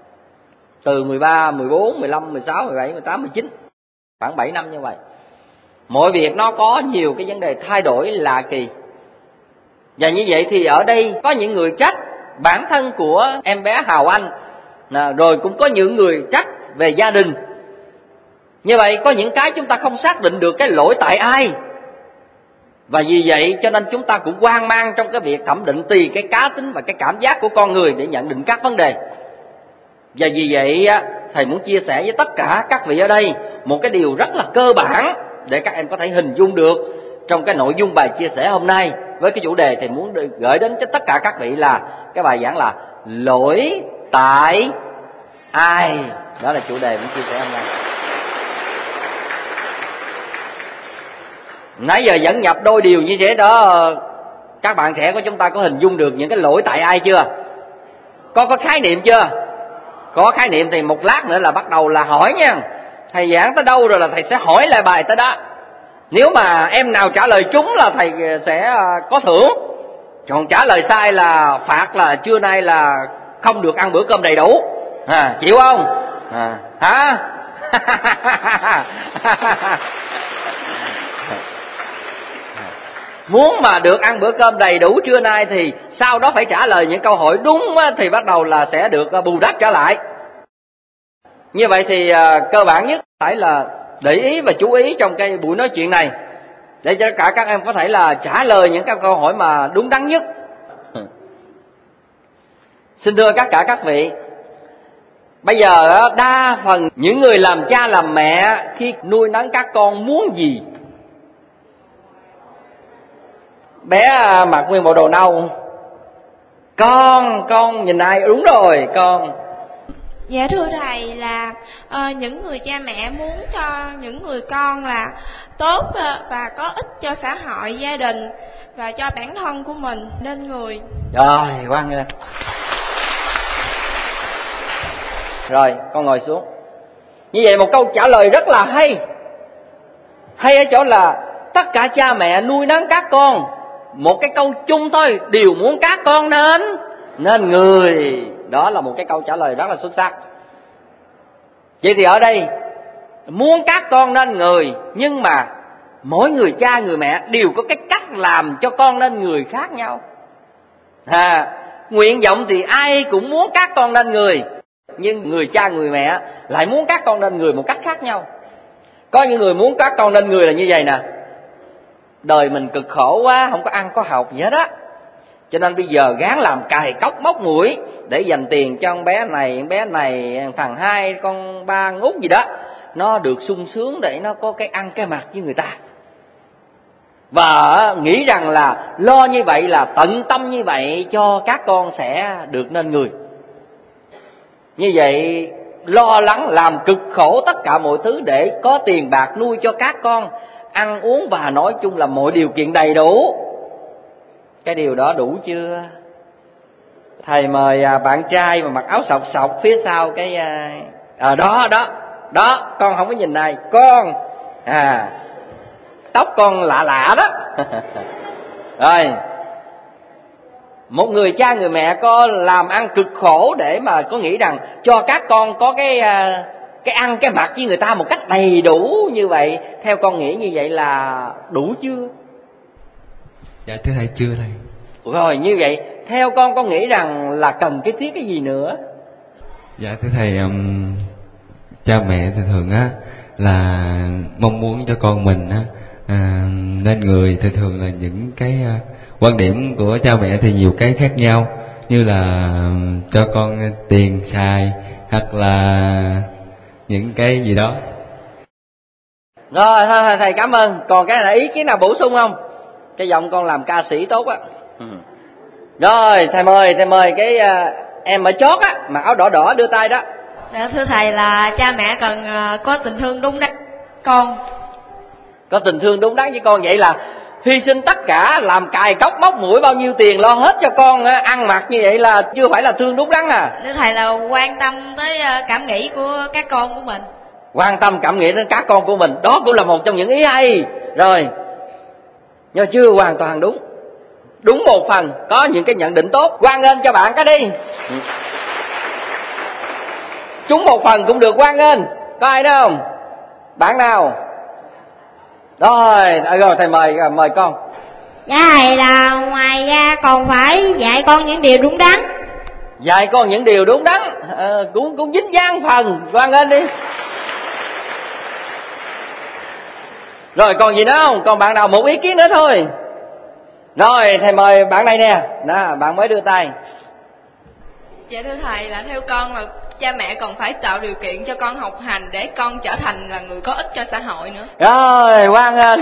từ mười ba, mười bốn, mười lăm, mười sáu, mười bảy, mười tám, mười chín, khoảng bảy năm như vậy. Mọi việc nó có nhiều cái vấn đề thay đổi lạ kỳ. Và như vậy thì ở đây có những người trách bản thân của em bé Hào Anh, rồi cũng có những người trách về gia đình. Như vậy có những cái chúng ta không xác định được cái lỗi tại ai. Và vì vậy cho nên chúng ta cũng hoang mang trong cái việc thẩm định tùy cái cá tính và cái cảm giác của con người để nhận định các vấn đề. Và vì vậy thầy muốn chia sẻ với tất cả các vị ở đây một cái điều rất là cơ bản để các em có thể hình dung được trong cái nội dung bài chia sẻ hôm nay. Với cái chủ đề thầy muốn gửi đến cho tất cả các vị là cái bài giảng là lỗi tại ai. Đó là chủ đề muốn chia sẻ hôm nay. Nãy giờ dẫn nhập đôi điều như thế đó, các bạn trẻ của chúng ta có hình dung được những cái lỗi tại ai chưa? Có có khái niệm chưa? Có khái niệm thì một lát nữa là bắt đầu là hỏi nha. Thầy giảng tới đâu rồi là thầy sẽ hỏi lại bài tới đó. Nếu mà em nào trả lời trúng là thầy sẽ có thưởng, còn trả lời sai là phạt, là trưa nay là không được ăn bữa cơm đầy đủ. À, chịu không? À, hả? Muốn mà được ăn bữa cơm đầy đủ trưa nay thì sau đó phải trả lời những câu hỏi đúng thì bắt đầu là sẽ được bù đắp trở lại. Như vậy thì cơ bản nhất phải là để ý và chú ý trong cái buổi nói chuyện này, để cho cả các em có thể là trả lời những cái câu hỏi mà đúng đắn nhất. Xin thưa tất cả các vị, bây giờ đa phần những người làm cha làm mẹ khi nuôi nấng các con muốn gì? Bé mặc nguyên bộ đồ nâu, con con nhìn ai? Đúng rồi, con. Dạ thưa thầy, là uh, những người cha mẹ muốn cho những người con là tốt uh, và có ích cho xã hội, gia đình và cho bản thân của mình nên người. Rồi, khoan nha. Rồi, con ngồi xuống. Như vậy một câu trả lời rất là hay. Hay ở chỗ là tất cả cha mẹ nuôi nấng các con, một cái câu chung thôi, đều muốn các con nên nên người. Đó là một cái câu trả lời rất là xuất sắc. Vậy thì ở đây muốn các con nên người, nhưng mà mỗi người cha người mẹ đều có cái cách làm cho con nên người khác nhau. À, nguyện vọng thì ai cũng muốn các con nên người, nhưng người cha người mẹ lại muốn các con nên người một cách khác nhau. Có những người muốn các con nên người là như vậy nè: đời mình cực khổ quá, không có ăn có học gì hết á, cho nên bây giờ gắng làm cài cốc móc mũi để dành tiền cho con bé này, con bé này, thằng hai, con ba, con út gì đó, nó được sung sướng để nó có cái ăn cái mặc với người ta. Và nghĩ rằng là lo như vậy, là tận tâm như vậy cho các con sẽ được nên người. Như vậy lo lắng làm cực khổ tất cả mọi thứ để có tiền bạc nuôi cho các con ăn uống, và nói chung là mọi điều kiện đầy đủ. Cái điều đó đủ chưa? Thầy mời bạn trai mà mặc áo sọc sọc phía sau cái à, đó đó đó, con không có nhìn này, con à tóc con lạ lạ đó. Rồi, một người cha người mẹ có làm ăn cực khổ để mà có nghĩ rằng cho các con có cái cái ăn cái mặc với người ta một cách đầy đủ như vậy, theo con nghĩ như vậy là đủ chưa? Dạ thưa thầy, chưa thầy. Rồi như vậy theo con con nghĩ rằng là cần cái thiết cái gì nữa? Dạ thưa thầy, um, cha mẹ thường thường á là mong muốn cho con mình á à, nên người, thường thường là những cái uh, quan điểm của cha mẹ thì nhiều cái khác nhau, như là um, cho con tiền xài hoặc là những cái gì đó. Rồi thôi thầy cảm ơn. Còn cái này ý kiến nào bổ sung không? Cái giọng con làm ca sĩ tốt á. Ừ. Rồi thầy mời thầy mời cái uh, em ở chót á, mặc áo đỏ đỏ đưa tay đó. Dạ, thưa thầy là cha mẹ cần uh, có tình thương đúng đắn con. Có tình thương đúng đắn với con, vậy là hy sinh tất cả, làm cài cốc móc mũi bao nhiêu tiền lo hết cho con uh, ăn mặc như vậy là chưa phải là thương đúng đắn à? Thưa thầy là quan tâm tới uh, cảm nghĩ của các con của mình. Quan tâm cảm nghĩ đến các con của mình, đó cũng là một trong những ý hay. Rồi, nhưng chưa hoàn toàn đúng. Đúng một phần, có những cái nhận định tốt. Hoan nghênh cho bạn cái đi. Chúng một phần cũng được hoan nghênh. Có ai đó không? Bạn nào? Rồi, rồi thầy mời mời con. Dạ thầy, là ngoài ra còn phải dạy con những điều đúng đắn. Dạy con những điều đúng đắn, à, cũng cũng dính dáng phần, hoan nghênh đi. Rồi còn gì nữa không? Còn bạn nào một ý kiến nữa thôi. Rồi thầy mời bạn này nè. Đó, bạn mới đưa tay. Dạ thưa thầy, là theo con là cha mẹ còn phải tạo điều kiện cho con học hành để con trở thành là người có ích cho xã hội nữa. Rồi, hoan nghênh.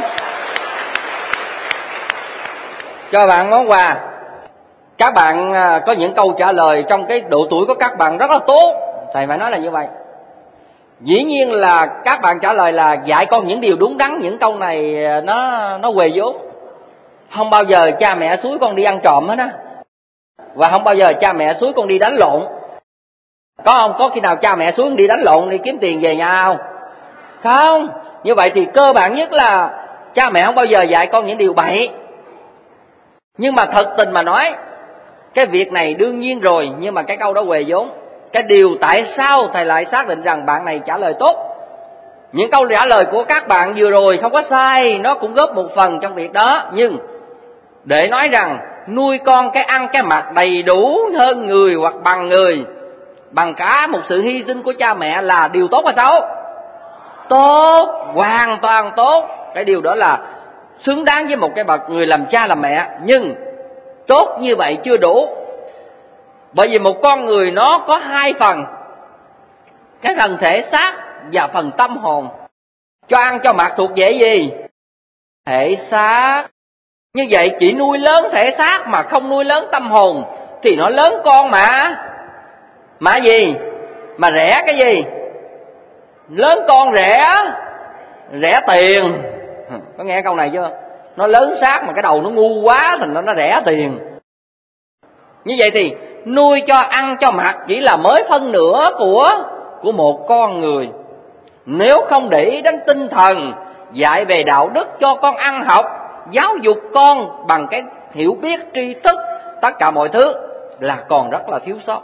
Cho bạn món quà. Các bạn có những câu trả lời trong cái độ tuổi của các bạn rất là tốt. Thầy phải nói là như vậy. Dĩ nhiên là các bạn trả lời là dạy con những điều đúng đắn, những câu này nó nó huề vốn. Không bao giờ cha mẹ xúi con đi ăn trộm hết á. Và không bao giờ cha mẹ xúi con đi đánh lộn. Có không? Có khi nào cha mẹ xúi con đi đánh lộn đi kiếm tiền về nhà không? Không. Như vậy thì cơ bản nhất là cha mẹ không bao giờ dạy con những điều bậy. Nhưng mà thật tình mà nói, cái việc này đương nhiên rồi, nhưng mà cái câu đó huề vốn. Cái điều tại sao thầy lại xác định rằng bạn này trả lời tốt. Những câu trả lời của các bạn vừa rồi không có sai, nó cũng góp một phần trong việc đó. Nhưng để nói rằng nuôi con cái ăn cái mặc đầy đủ hơn người hoặc bằng người, bằng cả một sự hy sinh của cha mẹ là điều tốt hay xấu? Tốt, hoàn toàn tốt. Cái điều đó là xứng đáng với một cái bậc người làm cha làm mẹ. Nhưng tốt như vậy chưa đủ. Bởi vì một con người nó có hai phần, cái phần thể xác và phần tâm hồn. Cho ăn cho mặc thuộc về gì? Thể xác. Như vậy chỉ nuôi lớn thể xác mà không nuôi lớn tâm hồn thì nó lớn con mà. Mà gì? Mà rẻ cái gì? Lớn con rẻ, rẻ tiền. Có nghe câu này chưa? Nó lớn xác mà cái đầu nó ngu quá thành nó nó rẻ tiền. Như vậy thì nuôi cho ăn cho mặc chỉ là mới phân nửa của của một con người. Nếu không để ý đến tinh thần, dạy về đạo đức cho con ăn học, giáo dục con bằng cái hiểu biết tri thức, tất cả mọi thứ là còn rất là thiếu sót.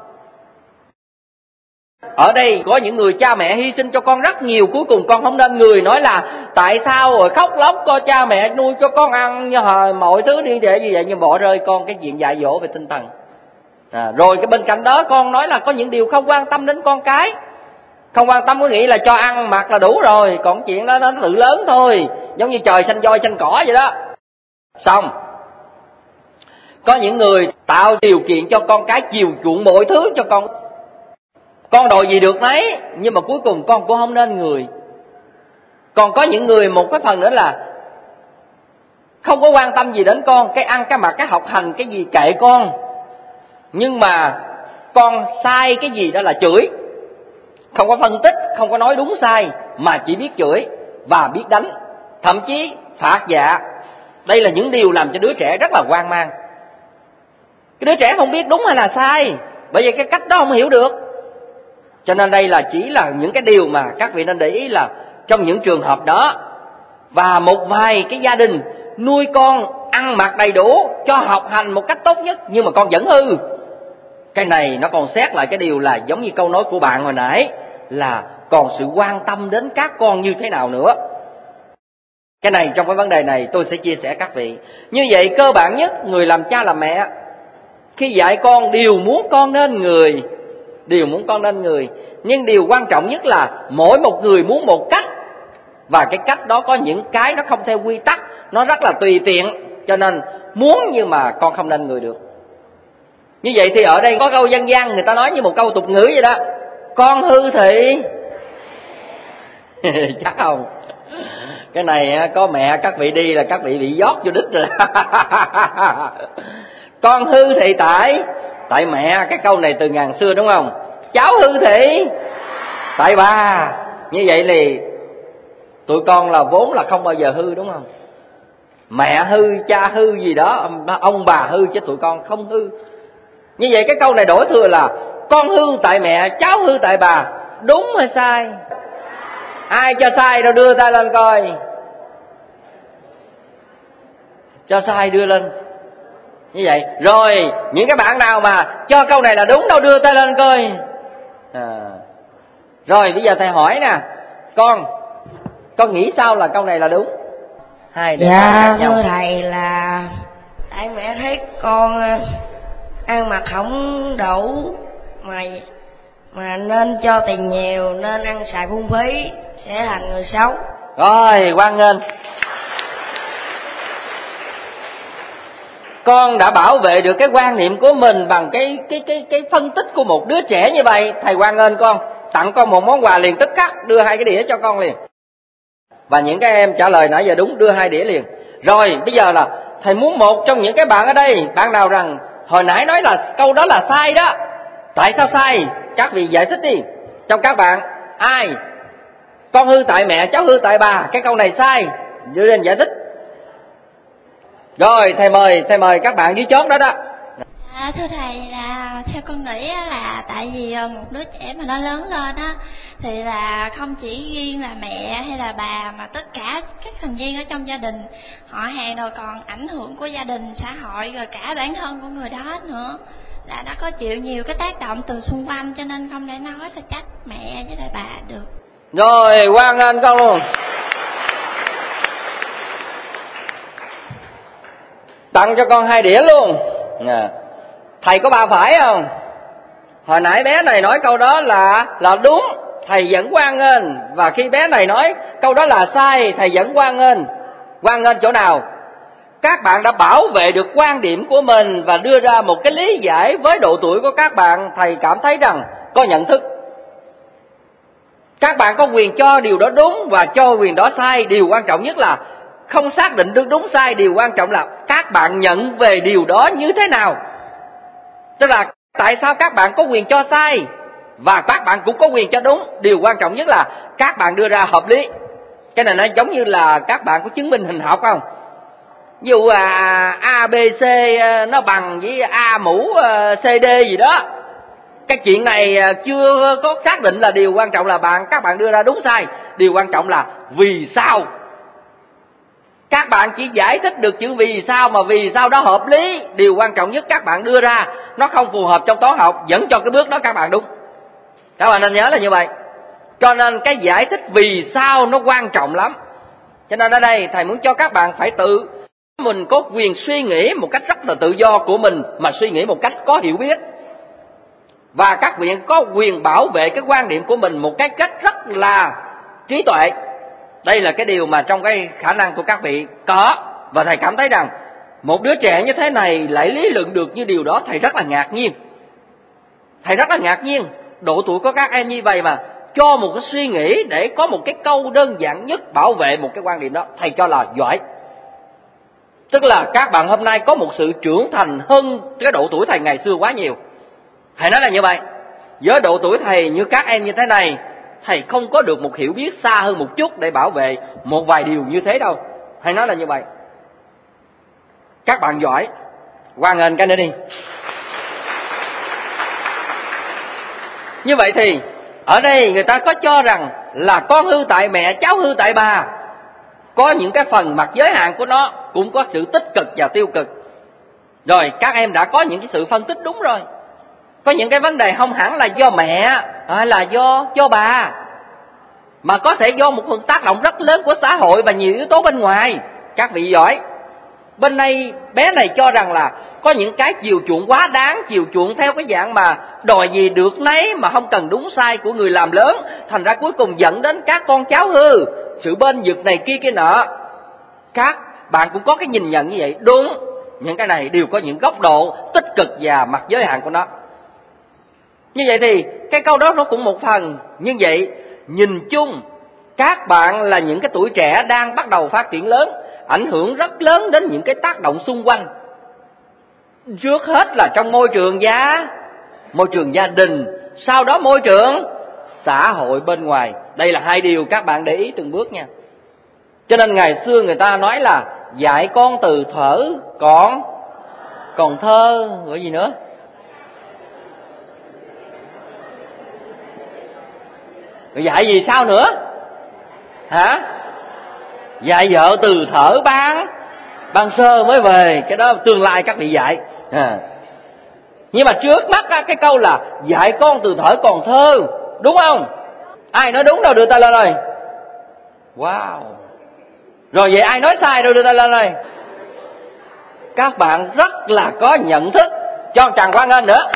Ở đây có những người cha mẹ hy sinh cho con rất nhiều, cuối cùng con không nên người nói là tại sao rồi khóc lóc cho cha mẹ nuôi cho con ăn như hồi mọi thứ đi để như vậy, nhưng bỏ rơi con cái chuyện dạy dỗ về tinh thần. À, rồi cái bên cạnh đó con nói là có những điều không quan tâm đến con cái. Không quan tâm có nghĩa là cho ăn mặc là đủ rồi, còn chuyện đó nó tự lớn thôi, giống như trời xanh voi xanh cỏ vậy đó. Xong, có những người tạo điều kiện cho con cái chiều chuộng mọi thứ cho con. Con đòi gì được nấy, nhưng mà cuối cùng con cũng không nên người. Còn có những người một cái phần nữa là không có quan tâm gì đến con, cái ăn cái mặc cái học hành cái gì kệ con. Nhưng mà con sai cái gì đó là chửi, không có phân tích, không có nói đúng sai, mà chỉ biết chửi và biết đánh, thậm chí phạt dạ. Đây là những điều làm cho đứa trẻ rất là hoang mang. Cái đứa trẻ không biết đúng hay là sai, bởi vì cái cách đó không hiểu được. Cho nên đây là chỉ là những cái điều mà các vị nên để ý là trong những trường hợp đó. Và một vài cái gia đình nuôi con ăn mặc đầy đủ, cho học hành một cách tốt nhất, nhưng mà con vẫn hư. Cái này nó còn xét lại cái điều là giống như câu nói của bạn hồi nãy, là còn sự quan tâm đến các con như thế nào nữa. Cái này, trong cái vấn đề này tôi sẽ chia sẻ các vị. Như vậy cơ bản nhất, người làm cha làm mẹ khi dạy con đều muốn con nên người, đều muốn con nên người. Nhưng điều quan trọng nhất là mỗi một người muốn một cách, và cái cách đó có những cái nó không theo quy tắc, nó rất là tùy tiện, cho nên muốn nhưng mà con không nên người được. Như vậy thì ở đây có câu dân gian người ta nói như một câu tục ngữ vậy đó: con hư thì chắc không? Cái này có mẹ các vị đi là các vị bị dót vô đít rồi. Con hư thì tại tại mẹ, cái câu này từ ngàn xưa đúng không? Cháu hư thì tại bà. Như vậy thì tụi con là vốn là không bao giờ hư đúng không? Mẹ hư, cha hư gì đó, ông bà hư, chứ tụi con không hư. Như vậy cái câu này đổi thừa là con hư tại mẹ, cháu hư tại bà. Đúng hay sai? Ai cho sai đâu đưa tay lên coi. Cho sai đưa lên. Như vậy. Rồi những cái bạn nào mà cho câu này là đúng đâu đưa tay lên coi. À. Rồi bây giờ thầy hỏi nè, Con Con nghĩ sao là câu này là đúng? Hai để dạ thưa thầy, là tại mẹ thấy con ăn mặc không đủ mà mà nên cho tiền nhiều, nên ăn xài phung phí sẽ thành người xấu. Rồi, hoan nghênh. Con đã bảo vệ được cái quan niệm của mình bằng cái cái cái cái phân tích của một đứa trẻ như vậy. Thầy hoan nghênh con, tặng con một món quà liền tức khắc, đưa hai cái đĩa cho con liền. Và những cái em trả lời nãy giờ đúng, đưa hai đĩa liền. Rồi, bây giờ là thầy muốn một trong những cái bạn ở đây, bạn nào rằng hồi nãy nói là câu đó là sai đó. Tại sao sai? Các vị giải thích đi. Trong các bạn, ai? Con hư tại mẹ, cháu hư tại bà. Cái câu này sai. Đưa lên giải thích. Rồi, thầy mời, thầy mời các bạn dưới chót đó đó. À, thưa thầy, là theo con nghĩ là tại vì một đứa trẻ mà nó lớn lên á thì là không chỉ riêng là mẹ hay là bà mà tất cả các thành viên ở trong gia đình, họ hàng rồi còn ảnh hưởng của gia đình, xã hội, rồi cả bản thân của người đó nữa, là nó có chịu nhiều cái tác động từ xung quanh, cho nên không thể nói là trách mẹ với lại bà được. Rồi, hoan nghênh con luôn. Tặng cho con hai đĩa luôn. Nè, thầy có ba phải không? Hồi nãy bé này nói câu đó là là đúng, thầy vẫn hoan nghênh. Và khi bé này nói câu đó là sai, thầy vẫn hoan nghênh. Hoan nghênh chỗ nào? Các bạn đã bảo vệ được quan điểm của mình và đưa ra một cái lý giải với độ tuổi của các bạn. Thầy cảm thấy rằng có nhận thức. Các bạn có quyền cho điều đó đúng và cho quyền đó sai. Điều quan trọng nhất là không xác định được đúng sai. Điều quan trọng là các bạn nhận về điều đó như thế nào. Tức là tại sao các bạn có quyền cho sai và các bạn cũng có quyền cho đúng. Điều quan trọng nhất là các bạn đưa ra hợp lý. Cái này nó giống như là các bạn có chứng minh hình học không? Ví dụ à, A, B, C nó bằng với A mũ C, D gì đó. Cái chuyện này chưa có xác định là điều quan trọng là bạn các bạn đưa ra đúng sai. Điều quan trọng là vì sao. Các bạn chỉ giải thích được chữ vì sao mà vì sao đó hợp lý. Điều quan trọng nhất các bạn đưa ra nó không phù hợp trong toán học, dẫn cho cái bước đó các bạn đúng. Các bạn nên nhớ là như vậy. Cho nên cái giải thích vì sao nó quan trọng lắm. Cho nên ở đây thầy muốn cho các bạn phải tự mình có quyền suy nghĩ một cách rất là tự do của mình, mà suy nghĩ một cách có hiểu biết. Và các vị có quyền bảo vệ cái quan điểm của mình một cái cách rất là trí tuệ. Đây là cái điều mà trong cái khả năng của các vị có. Và thầy cảm thấy rằng một đứa trẻ như thế này lại lý luận được như điều đó, thầy rất là ngạc nhiên. Thầy rất là ngạc nhiên. Độ tuổi của các em như vậy mà cho một cái suy nghĩ để có một cái câu đơn giản nhất bảo vệ một cái quan điểm đó, thầy cho là giỏi. Tức là các bạn hôm nay có một sự trưởng thành hơn cái độ tuổi thầy ngày xưa quá nhiều. Thầy nói là như vậy. Với độ tuổi thầy như các em như thế này, thầy không có được một hiểu biết xa hơn một chút để bảo vệ một vài điều như thế đâu. Thầy nói là như vậy. Các bạn giỏi. Hoan nghênh cái nữa đi. Như vậy thì ở đây người ta có cho rằng là con hư tại mẹ, cháu hư tại bà. Có những cái phần mặt giới hạn của nó, cũng có sự tích cực và tiêu cực. Rồi các em đã có những cái sự phân tích đúng rồi. Có những cái vấn đề không hẳn là do mẹ hay là do do bà. mà có thể do một phần tác động rất lớn của xã hội và nhiều yếu tố bên ngoài. Các vị giỏi. Bên này bé này cho rằng là có những cái chiều chuộng quá đáng, chiều chuộng theo cái dạng mà đòi gì được nấy mà không cần đúng sai của người làm lớn, thành ra cuối cùng dẫn đến các con cháu hư, sự bên vực này kia kia nọ. Các bạn cũng có cái nhìn nhận như vậy, đúng. Những cái này đều có những góc độ tích cực và mặt giới hạn của nó. Như vậy thì cái câu đó nó cũng một phần. Như vậy nhìn chung các bạn là những cái tuổi trẻ đang bắt đầu phát triển lớn, ảnh hưởng rất lớn đến những cái tác động xung quanh. Trước hết là trong môi trường gia, môi trường gia đình, sau đó môi trường xã hội bên ngoài. Đây là hai điều các bạn để ý từng bước nha. Cho nên ngày xưa người ta nói là dạy con từ thuở còn còn thơ, gọi gì nữa? Rồi dạy gì sao nữa? Hả? Dạy vợ từ thở ban ban sơ mới về. Cái đó tương lai các vị dạy à. Nhưng mà trước mắt á, cái câu là dạy con từ thở còn thơ, đúng không? Ai nói đúng đâu đưa tay lên rồi. Wow. Rồi vậy ai nói sai đâu đưa tay lên rồi. Các bạn rất là có nhận thức. Cho chàng Quang Anh nữa.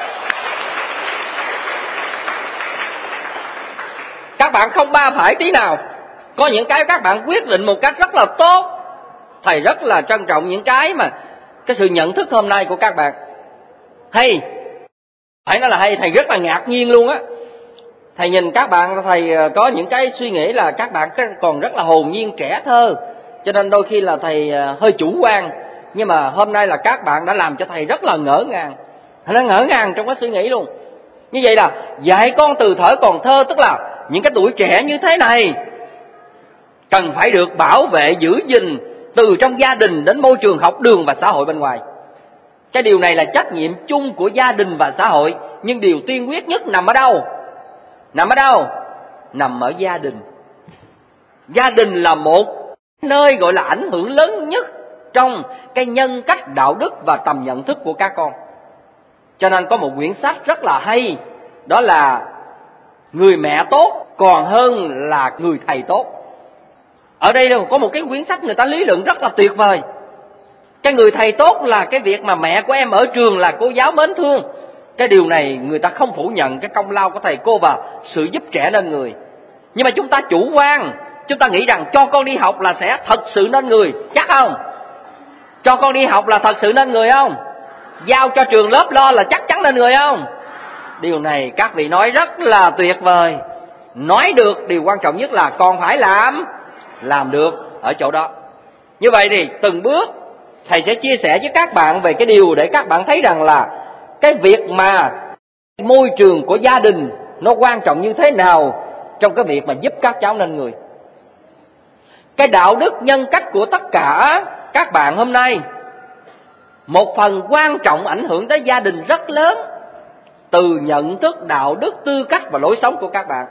Các bạn không ba phải tí nào. Có những cái các bạn quyết định một cách rất là tốt. Thầy rất là trân trọng những cái mà cái sự nhận thức hôm nay của các bạn. Hay. Phải nói là hay, thầy rất là ngạc nhiên luôn á. Thầy nhìn các bạn, thầy có những cái suy nghĩ là các bạn còn rất là hồn nhiên trẻ thơ. Cho nên đôi khi là thầy hơi chủ quan. Nhưng mà hôm nay là các bạn đã làm cho thầy rất là ngỡ ngàng. Thầy đã ngỡ ngàng trong cái suy nghĩ luôn. Như vậy là dạy con từ thuở còn thơ, tức là những cái tuổi trẻ như thế này cần phải được bảo vệ, giữ gìn từ trong gia đình đến môi trường học đường và xã hội bên ngoài. Cái điều này là trách nhiệm chung của gia đình và xã hội. Nhưng điều tiên quyết nhất nằm ở đâu? Nằm ở đâu? Nằm ở gia đình. Gia đình là một nơi gọi là ảnh hưởng lớn nhất trong cái nhân cách, đạo đức và tầm nhận thức của các con. Cho nên có một quyển sách rất là hay, đó là Người mẹ tốt còn hơn là người thầy tốt. Ở đây có một cái quyển sách người ta lý luận rất là tuyệt vời. Cái người thầy tốt là cái việc mà mẹ của em ở trường là cô giáo mến thương. Cái điều này người ta không phủ nhận cái công lao của thầy cô và sự giúp trẻ nên người. Nhưng mà chúng ta chủ quan, chúng ta nghĩ rằng cho con đi học là sẽ thật sự nên người. Chắc không? Cho con đi học là thật sự nên người không? Giao cho trường lớp lo là chắc chắn nên người không? Điều này các vị nói rất là tuyệt vời. Nói được, điều quan trọng nhất là con phải làm Làm được ở chỗ đó. Như vậy thì từng bước thầy sẽ chia sẻ với các bạn về cái điều để các bạn thấy rằng là cái việc mà môi trường của gia đình nó quan trọng như thế nào trong cái việc mà giúp các cháu nên người. Cái đạo đức nhân cách của tất cả các bạn hôm nay, một phần quan trọng ảnh hưởng tới gia đình rất lớn, từ nhận thức, đạo đức, tư cách và lối sống của các bạn.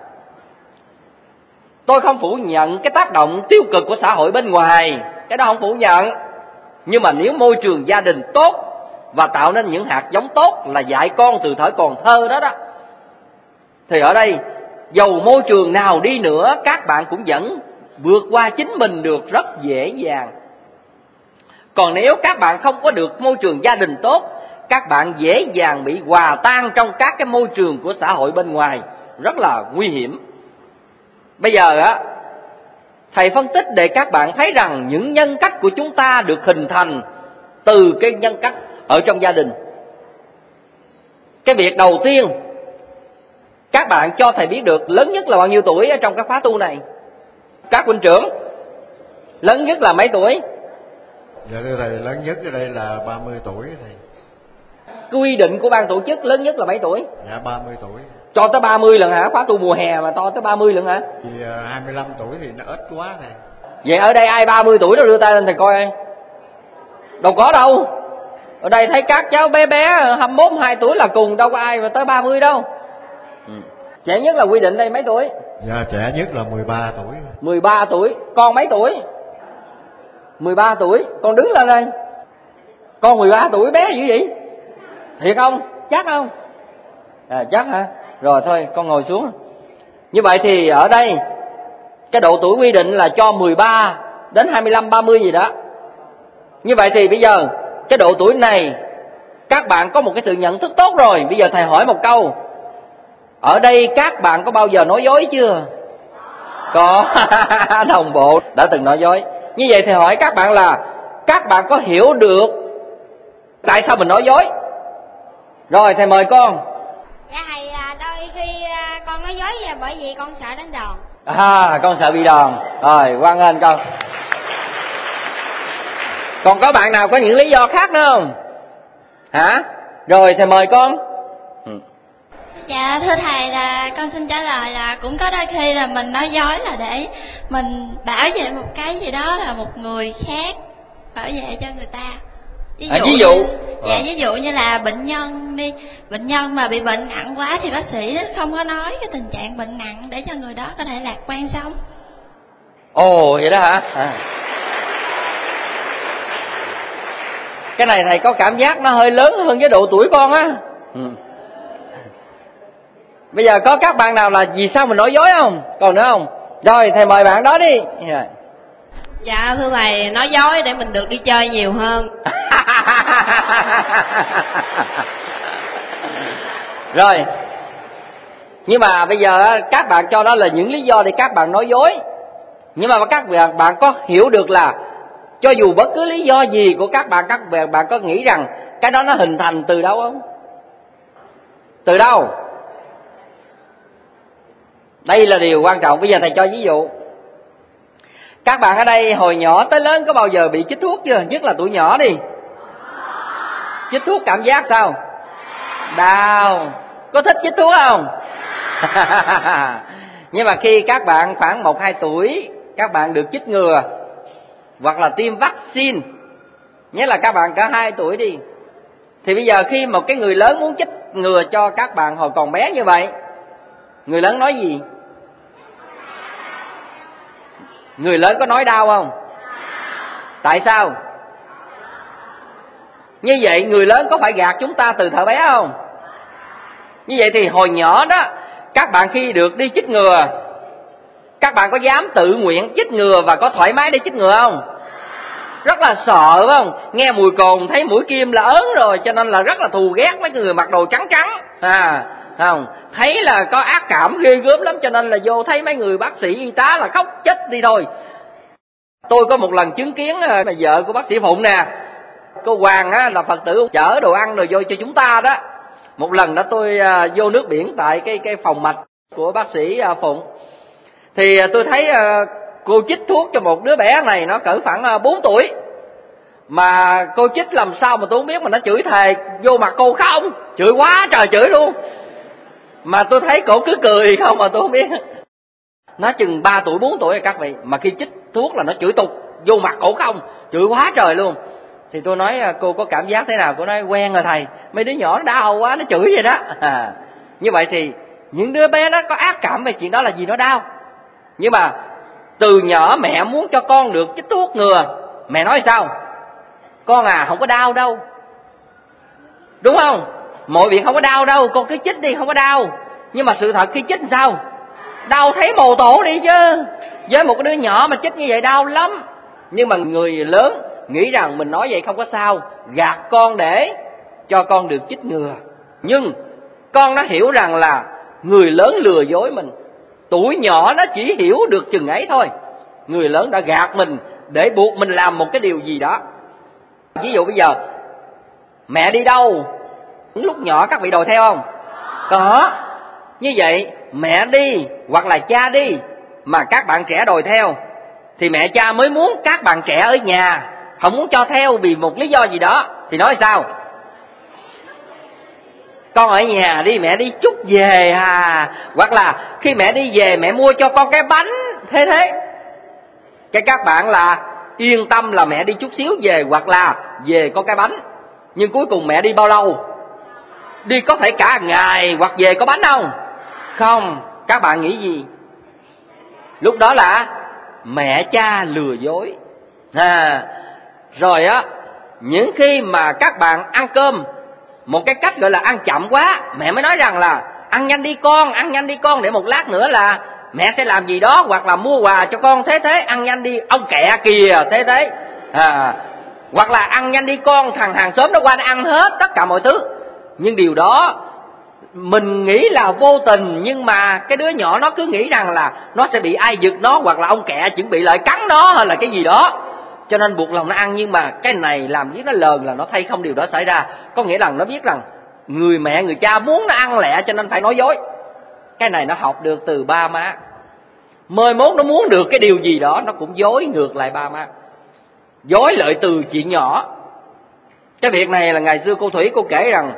Tôi không phủ nhận cái tác động tiêu cực của xã hội bên ngoài, cái đó không phủ nhận. Nhưng mà nếu môi trường gia đình tốt và tạo nên những hạt giống tốt là dạy con từ thời còn thơ đó đó, thì ở đây dầu môi trường nào đi nữa các bạn cũng vẫn vượt qua chính mình được rất dễ dàng. Còn nếu các bạn không có được môi trường gia đình tốt, các bạn dễ dàng bị hòa tan trong các cái môi trường của xã hội bên ngoài, rất là nguy hiểm. Bây giờ á, thầy phân tích để các bạn thấy rằng những nhân cách của chúng ta được hình thành từ cái nhân cách ở trong gia đình. Cái việc đầu tiên các bạn cho thầy biết được lớn nhất là bao nhiêu tuổi ở trong các khóa tu này? Các huynh trưởng, lớn nhất là mấy tuổi? Dạ thưa thầy, lớn nhất ở đây là ba mươi tuổi thầy. Quy định của ban tổ chức lớn nhất là mấy tuổi? Dạ ba mươi tuổi. Cho tới ba mươi lần hả? Khóa tu mùa hè mà to tới ba mươi lần hả? Thì hai mươi lăm tuổi thì nó ít quá thầy. Vậy ở đây ai ba mươi tuổi đâu đưa tay lên thầy coi ơi. Đâu có đâu. Ở đây thấy các cháu bé bé hai mươi mốt, hai tuổi là cùng, đâu có ai mà tới ba mươi đâu. Ừ. Trẻ nhất là quy định đây mấy tuổi? Dạ trẻ nhất là mười ba tuổi. mười ba tuổi. Con mấy tuổi? mười ba tuổi. Con đứng lên đây. Con mười ba tuổi bé dữ vậy? Thiệt không? Chắc không? À chắc hả? Rồi thôi con ngồi xuống. Như vậy thì ở đây Cái độ tuổi quy định là cho mười ba đến hai mươi lăm, ba mươi gì đó. Như vậy thì bây giờ cái độ tuổi này các bạn có một cái sự nhận thức tốt rồi. Bây giờ thầy hỏi một câu, ở đây các bạn có bao giờ nói dối chưa? Có. Đồng bộ đã từng nói dối. Như vậy thầy hỏi các bạn là các bạn có hiểu được tại sao mình nói dối? Rồi thầy mời con. Dạ thầy, là đôi khi con nói dối là bởi vì con sợ đánh đòn. À, con sợ bị đòn. Rồi, hoan nghênh con. Còn có bạn nào có những lý do khác nữa không? Hả? Rồi thầy mời con. Ừ. Dạ thưa thầy, là con xin trả lời là cũng có đôi khi là mình nói dối là để mình bảo vệ một cái gì đó là một người khác, bảo vệ cho người ta. Ví dụ, à, ví dụ. Như, dạ à. ví dụ như là bệnh nhân đi, bệnh nhân mà bị bệnh nặng quá thì bác sĩ không có nói cái tình trạng bệnh nặng để cho người đó có thể lạc quan sống. Ồ, vậy đó hả? À. Cái này thầy có cảm giác nó hơi lớn hơn với độ tuổi con á. Ừ. Bây giờ có các bạn nào là vì sao mình nói dối không? Còn nữa không? Rồi thầy mời bạn đó đi. Rồi. Dạ thưa thầy, nói dối để mình được đi chơi nhiều hơn. Rồi. Nhưng mà bây giờ các bạn cho đó là những lý do để các bạn nói dối. Nhưng mà các bạn có hiểu được là cho dù bất cứ lý do gì của các bạn, các bạn có nghĩ rằng cái đó nó hình thành từ đâu không? Từ đâu? Đây là điều quan trọng. Bây giờ thầy cho ví dụ. Các bạn ở đây hồi nhỏ tới lớn có bao giờ bị chích thuốc chưa? Nhất là tuổi nhỏ đi. Chích thuốc cảm giác sao? Đau. Có thích chích thuốc không? Nhưng mà khi các bạn khoảng một hai tuổi, các bạn được chích ngừa hoặc là tiêm vaccine, nhớ là các bạn cả hai tuổi đi, thì bây giờ khi một cái người lớn muốn chích ngừa cho các bạn hồi còn bé như vậy, người lớn nói gì? Người lớn có nói đau không? Tại sao? Như vậy người lớn có phải gạt chúng ta từ thuở bé không? Như vậy thì hồi nhỏ đó, các bạn khi được đi chích ngừa, các bạn có dám tự nguyện chích ngừa và có thoải mái đi chích ngừa không? Rất là sợ phải không? Nghe mùi cồn thấy mũi kim là ớn rồi, cho nên là rất là thù ghét mấy người mặc đồ trắng trắng. À, không, thấy là có ác cảm ghê gớm lắm, cho nên là vô thấy mấy người bác sĩ y tá là khóc chết đi thôi. Tôi có một lần chứng kiến là vợ của bác sĩ Phụng nè, cô Hoàng á, là Phật tử chở đồ ăn rồi vô cho chúng ta đó. Một lần đó tôi uh, vô nước biển tại cái cái phòng mạch của bác sĩ uh, Phụng, thì uh, tôi thấy uh, cô chích thuốc cho một đứa bé này nó cỡ khoảng uh, bốn tuổi. Mà cô chích làm sao mà tôi không biết, mà nó chửi thề vô mặt cô không, chửi quá trời chửi luôn. Mà tôi thấy cổ cứ cười không mà tôi không biết. Nó chừng ba tuổi, bốn tuổi rồi các vị, mà khi chích thuốc là nó chửi tục vô mặt cổ không, chửi quá trời luôn. Thì tôi nói cô có cảm giác thế nào? Cô nói quen rồi thầy, mấy đứa nhỏ nó đau quá nó chửi vậy đó. À, như vậy thì những đứa bé nó có ác cảm về chuyện đó là vì nó đau. Nhưng mà từ nhỏ mẹ muốn cho con được chích thuốc ngừa, mẹ nói sao? Con à, không có đau đâu, đúng không? Mọi việc không có đau đâu, con cứ chích đi không có đau. Nhưng mà sự thật khi chích sao? Đau thấy mồ tổ đi chứ. Với một cái đứa nhỏ mà chích như vậy đau lắm. Nhưng mà người lớn nghĩ rằng mình nói vậy không có sao, gạt con để cho con được chích ngừa. Nhưng con nó hiểu rằng là người lớn lừa dối mình. Tuổi nhỏ nó chỉ hiểu được chừng ấy thôi. Người lớn đã gạt mình để buộc mình làm một cái điều gì đó. Ví dụ bây giờ mẹ đi đâu, lúc nhỏ các vị đòi theo không? Có. Như vậy mẹ đi hoặc là cha đi mà các bạn trẻ đòi theo, thì mẹ cha mới muốn các bạn trẻ ở nhà, không muốn cho theo vì một lý do gì đó. Thì nói sao? Con ở nhà đi, mẹ đi chút về à. Hoặc là khi mẹ đi về mẹ mua cho con cái bánh. Thế thế cái các bạn là yên tâm là mẹ đi chút xíu về, hoặc là về có cái bánh. Nhưng cuối cùng mẹ đi bao lâu? Đi có thể cả ngày, hoặc về có bánh không? Không. Các bạn nghĩ gì? Lúc đó là mẹ cha lừa dối. À, rồi á, những khi mà các bạn ăn cơm một cái cách gọi là ăn chậm quá, mẹ mới nói rằng là ăn nhanh đi con, ăn nhanh đi con, để một lát nữa là mẹ sẽ làm gì đó, hoặc là mua quà cho con, thế thế, ăn nhanh đi, ông kẹ kìa, thế thế, à, hoặc là ăn nhanh đi con, thằng hàng xóm nó qua nó ăn hết tất cả mọi thứ. Nhưng điều đó mình nghĩ là vô tình, nhưng mà cái đứa nhỏ nó cứ nghĩ rằng là nó sẽ bị ai giật nó, hoặc là ông kẹ chuẩn bị lại cắn nó, hay là cái gì đó, cho nên buộc lòng nó ăn. Nhưng mà cái này làm với nó lờn là nó thay không điều đó xảy ra. Có nghĩa là nó biết rằng người mẹ người cha muốn nó ăn lẹ cho nên phải nói dối. Cái này nó học được từ ba má. Mới mốt nó muốn được cái điều gì đó nó cũng dối ngược lại ba má, dối lợi từ chuyện nhỏ. Cái việc này là ngày xưa cô Thủy cô kể rằng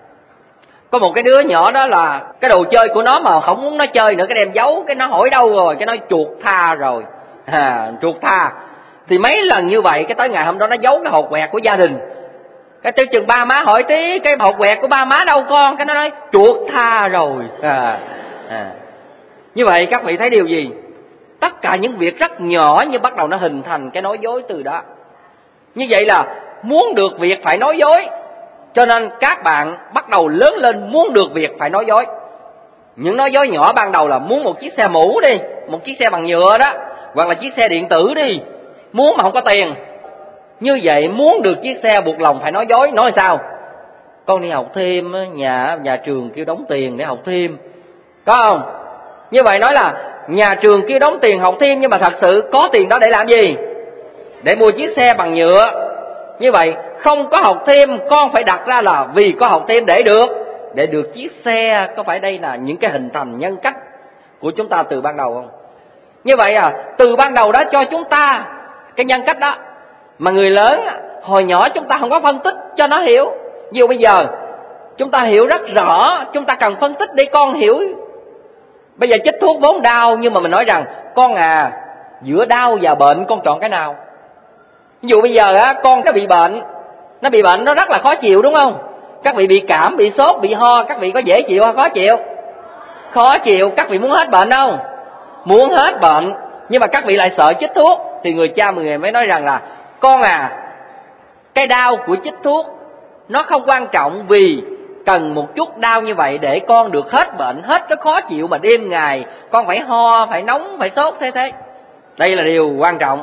có một cái đứa nhỏ đó là cái đồ chơi của nó mà không muốn nó chơi nữa, cái đem giấu, cái nó hỏi đâu rồi, cái nói chuột tha rồi, à, chuột tha. Thì mấy lần như vậy, cái tới ngày hôm đó nó giấu cái hột quẹt của gia đình. Cái tới chừng ba má hỏi tí cái hột quẹt của ba má đâu con, cái nó nói chuột tha rồi, à, à. Như vậy các vị thấy điều gì? Tất cả những việc rất nhỏ nhưng bắt đầu nó hình thành cái nói dối từ đó. Như vậy là muốn được việc phải nói dối, cho nên các bạn bắt đầu lớn lên muốn được việc phải nói dối. Những nói dối nhỏ ban đầu là muốn một chiếc xe mũ đi, một chiếc xe bằng nhựa đó, hoặc là chiếc xe điện tử đi, muốn mà không có tiền. Như vậy muốn được chiếc xe buộc lòng phải nói dối. Nói sao? Con đi học thêm, nhà nhà trường kêu đóng tiền để học thêm, có không? Như vậy nói là nhà trường kêu đóng tiền học thêm, nhưng mà thật sự có tiền đó để làm gì? Để mua chiếc xe bằng nhựa. Như vậy không có học thêm, con phải đặt ra là vì có học thêm để được để được chiếc xe. Có phải đây là những cái hình thành nhân cách của chúng ta từ ban đầu không? Như vậy à, từ ban đầu đó cho chúng ta cái nhân cách đó. Mà người lớn hồi nhỏ chúng ta không có phân tích cho nó hiểu. Dù bây giờ chúng ta hiểu rất rõ, chúng ta cần phân tích để con hiểu. Bây giờ chích thuốc vốn đau, nhưng mà mình nói rằng con à, giữa đau và bệnh con chọn cái nào? Ví dụ bây giờ á, con nó bị bệnh, nó bị bệnh nó rất là khó chịu đúng không? Các vị bị cảm, bị sốt, bị ho, các vị có dễ chịu hay khó chịu? Khó chịu. Các vị muốn hết bệnh không? Muốn hết bệnh. Nhưng mà các vị lại sợ chích thuốc. Thì người cha người mới nói rằng là con à, cái đau của chích thuốc nó không quan trọng, vì cần một chút đau như vậy để con được hết bệnh, hết cái khó chịu mà đêm ngày con phải ho, phải nóng, phải sốt thế thế. Đây là điều quan trọng.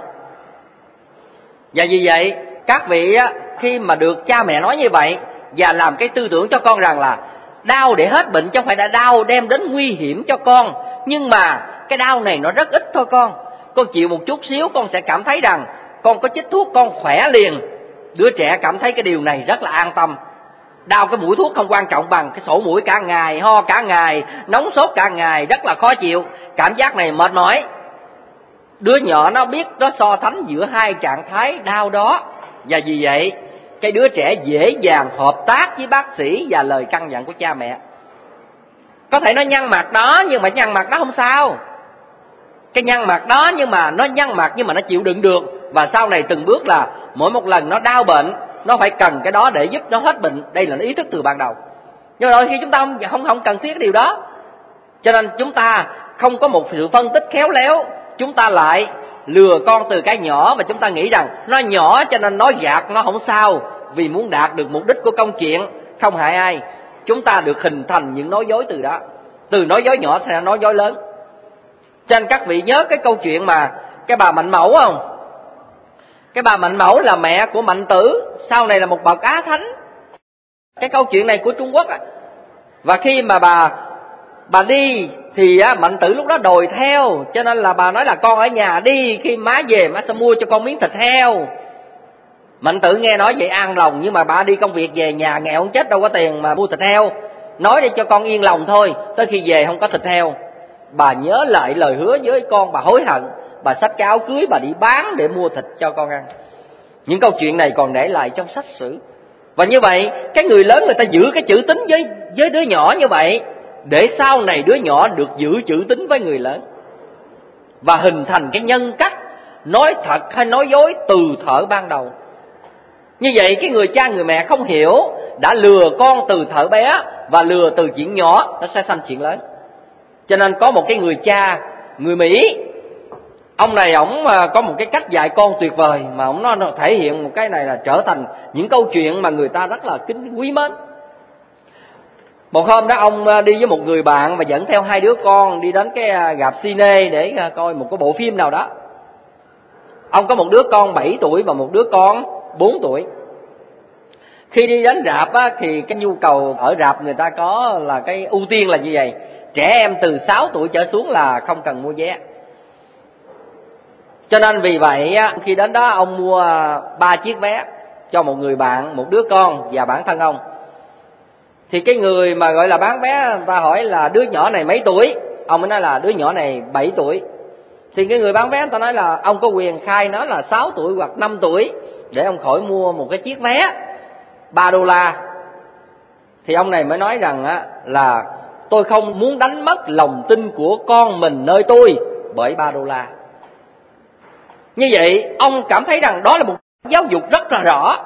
Và vì vậy các vị á, khi mà được cha mẹ nói như vậy và làm cái tư tưởng cho con rằng là đau để hết bệnh, chứ không phải là đau đem đến nguy hiểm cho con, nhưng mà cái đau này nó rất ít thôi con. Con chịu một chút xíu con sẽ cảm thấy rằng con có chích thuốc con khỏe liền. Đứa trẻ cảm thấy cái điều này rất là an tâm. Đau cái mũi thuốc không quan trọng bằng cái sổ mũi cả ngày, ho cả ngày, nóng sốt cả ngày, rất là khó chịu. Cảm giác này mệt mỏi. Đứa nhỏ nó biết nó so sánh giữa hai trạng thái đau đó. Và vì vậy cái đứa trẻ dễ dàng hợp tác với bác sĩ và lời căn dặn của cha mẹ. Có thể nó nhăn mặt đó, nhưng mà nhăn mặt đó không sao. Cái nhăn mặt đó nhưng mà nó nhăn mặt nhưng mà nó chịu đựng được. Và sau này từng bước là mỗi một lần nó đau bệnh, nó phải cần cái đó để giúp nó hết bệnh. Đây là ý thức từ ban đầu. Nhưng mà đôi khi chúng ta không, không, không cần thiết cái điều đó. Cho nên chúng ta không có một sự phân tích khéo léo. Chúng ta lại lừa con từ cái nhỏ, và chúng ta nghĩ rằng nó nhỏ cho nên nói gạt nó không sao, vì muốn đạt được mục đích của công chuyện, không hại ai. Chúng ta được hình thành những nói dối từ đó. Từ nói dối nhỏ sẽ nói dối lớn. Cho nên các vị nhớ cái câu chuyện mà cái bà Mạnh Mẫu không? Cái bà Mạnh Mẫu là mẹ của Mạnh Tử, sau này là một bậc Á Thánh. Cái câu chuyện này của Trung Quốc á. Và khi mà bà bà đi thì á, Mạnh Tử lúc đó đòi theo, cho nên là bà nói là con ở nhà đi, khi má về má sẽ mua cho con miếng thịt heo. Mạnh Tử nghe nói vậy an lòng, nhưng mà bà đi công việc về nhà nghèo không chết đâu có tiền mà mua thịt heo. Nói để cho con yên lòng thôi, tới khi về không có thịt heo. Bà nhớ lại lời hứa với con, bà hối hận, bà xách cái áo cưới bà đi bán để mua thịt cho con ăn. Những câu chuyện này còn để lại trong sách sử. Và như vậy cái người lớn người ta giữ cái chữ tín với, với đứa nhỏ như vậy, để sau này đứa nhỏ được giữ chữ tín với người lớn, và hình thành cái nhân cách nói thật hay nói dối từ thuở ban đầu. Như vậy cái người cha người mẹ không hiểu, đã lừa con từ thuở bé và lừa từ chuyện nhỏ, nó sẽ sanh chuyện lớn. Cho nên có một cái người cha người Mỹ, ông này ổng có một cái cách dạy con tuyệt vời, mà ổng nó thể hiện một cái này là trở thành những câu chuyện mà người ta rất là kính quý mến. Một hôm đó ông đi với một người bạn và dẫn theo hai đứa con đi đến cái rạp cine để coi một cái bộ phim nào đó. Ông có một đứa con bảy tuổi và một đứa con bốn tuổi. Khi đi đến rạp á, thì cái nhu cầu ở rạp người ta có là cái ưu tiên là như vậy. Trẻ em từ sáu tuổi trở xuống là không cần mua vé. Cho nên vì vậy á, khi đến đó ông mua ba chiếc vé cho một người bạn, một đứa con và bản thân ông. Thì cái người mà gọi là bán vé, người ta hỏi là đứa nhỏ này mấy tuổi, ông mới nói là đứa nhỏ này bảy tuổi. Thì cái người bán vé người ta nói là ông có quyền khai nó là sáu tuổi hoặc năm tuổi để ông khỏi mua một cái chiếc vé ba đô la. Thì ông này mới nói rằng á, là tôi không muốn đánh mất lòng tin của con mình nơi tôi bởi ba đô la. Như vậy ông cảm thấy rằng đó là một giáo dục rất là rõ.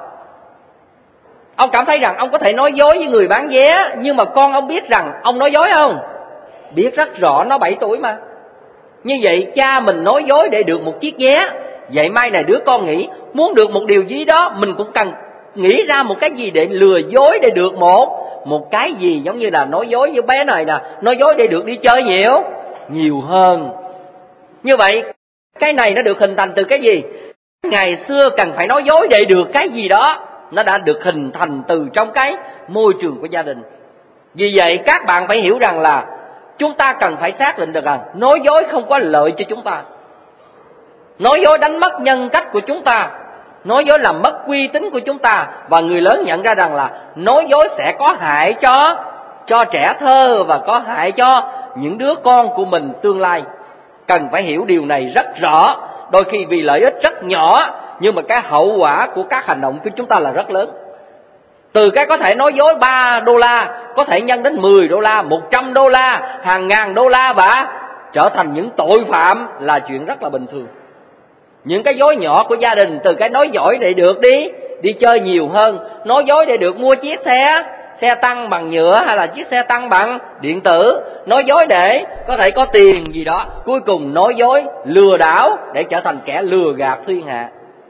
Ông cảm thấy rằng ông có thể nói dối với người bán vé, nhưng mà con ông biết rằng ông nói dối không? Biết rất rõ, nó bảy tuổi mà. Như vậy cha mình nói dối để được một chiếc vé. Vậy mai này đứa con nghĩ muốn được một điều gì đó, mình cũng cần nghĩ ra một cái gì để lừa dối để được một Một cái gì, giống như là nói dối với bé này nè, nói dối để được đi chơi nhiều Nhiều hơn. Như vậy cái này nó được hình thành từ cái gì? Ngày xưa cần phải nói dối để được cái gì đó, nó đã được hình thành từ trong cái môi trường của gia đình. Vì vậy các bạn phải hiểu rằng là chúng ta cần phải xác định được rằng nói dối không có lợi cho chúng ta. Nói dối đánh mất nhân cách của chúng ta, nói dối làm mất uy tín của chúng ta. Và người lớn nhận ra rằng là nói dối sẽ có hại cho cho trẻ thơ và có hại cho những đứa con của mình tương lai. Cần phải hiểu điều này rất rõ. Đôi khi vì lợi ích rất nhỏ, nhưng mà cái hậu quả của các hành động của chúng ta là rất lớn. Từ cái có thể nói dối ba đô la, có thể nhân đến mười đô la, một trăm đô la, hàng ngàn đô la, và trở thành những tội phạm là chuyện rất là bình thường. Những cái dối nhỏ của gia đình, từ cái nói dối để được đi đi chơi nhiều hơn, nói dối để được mua chiếc xe xe tăng bằng nhựa hay là chiếc xe tăng bằng điện tử, nói dối để có thể có tiền gì đó, cuối cùng nói dối lừa đảo để trở thành kẻ lừa gạt thiên hạ.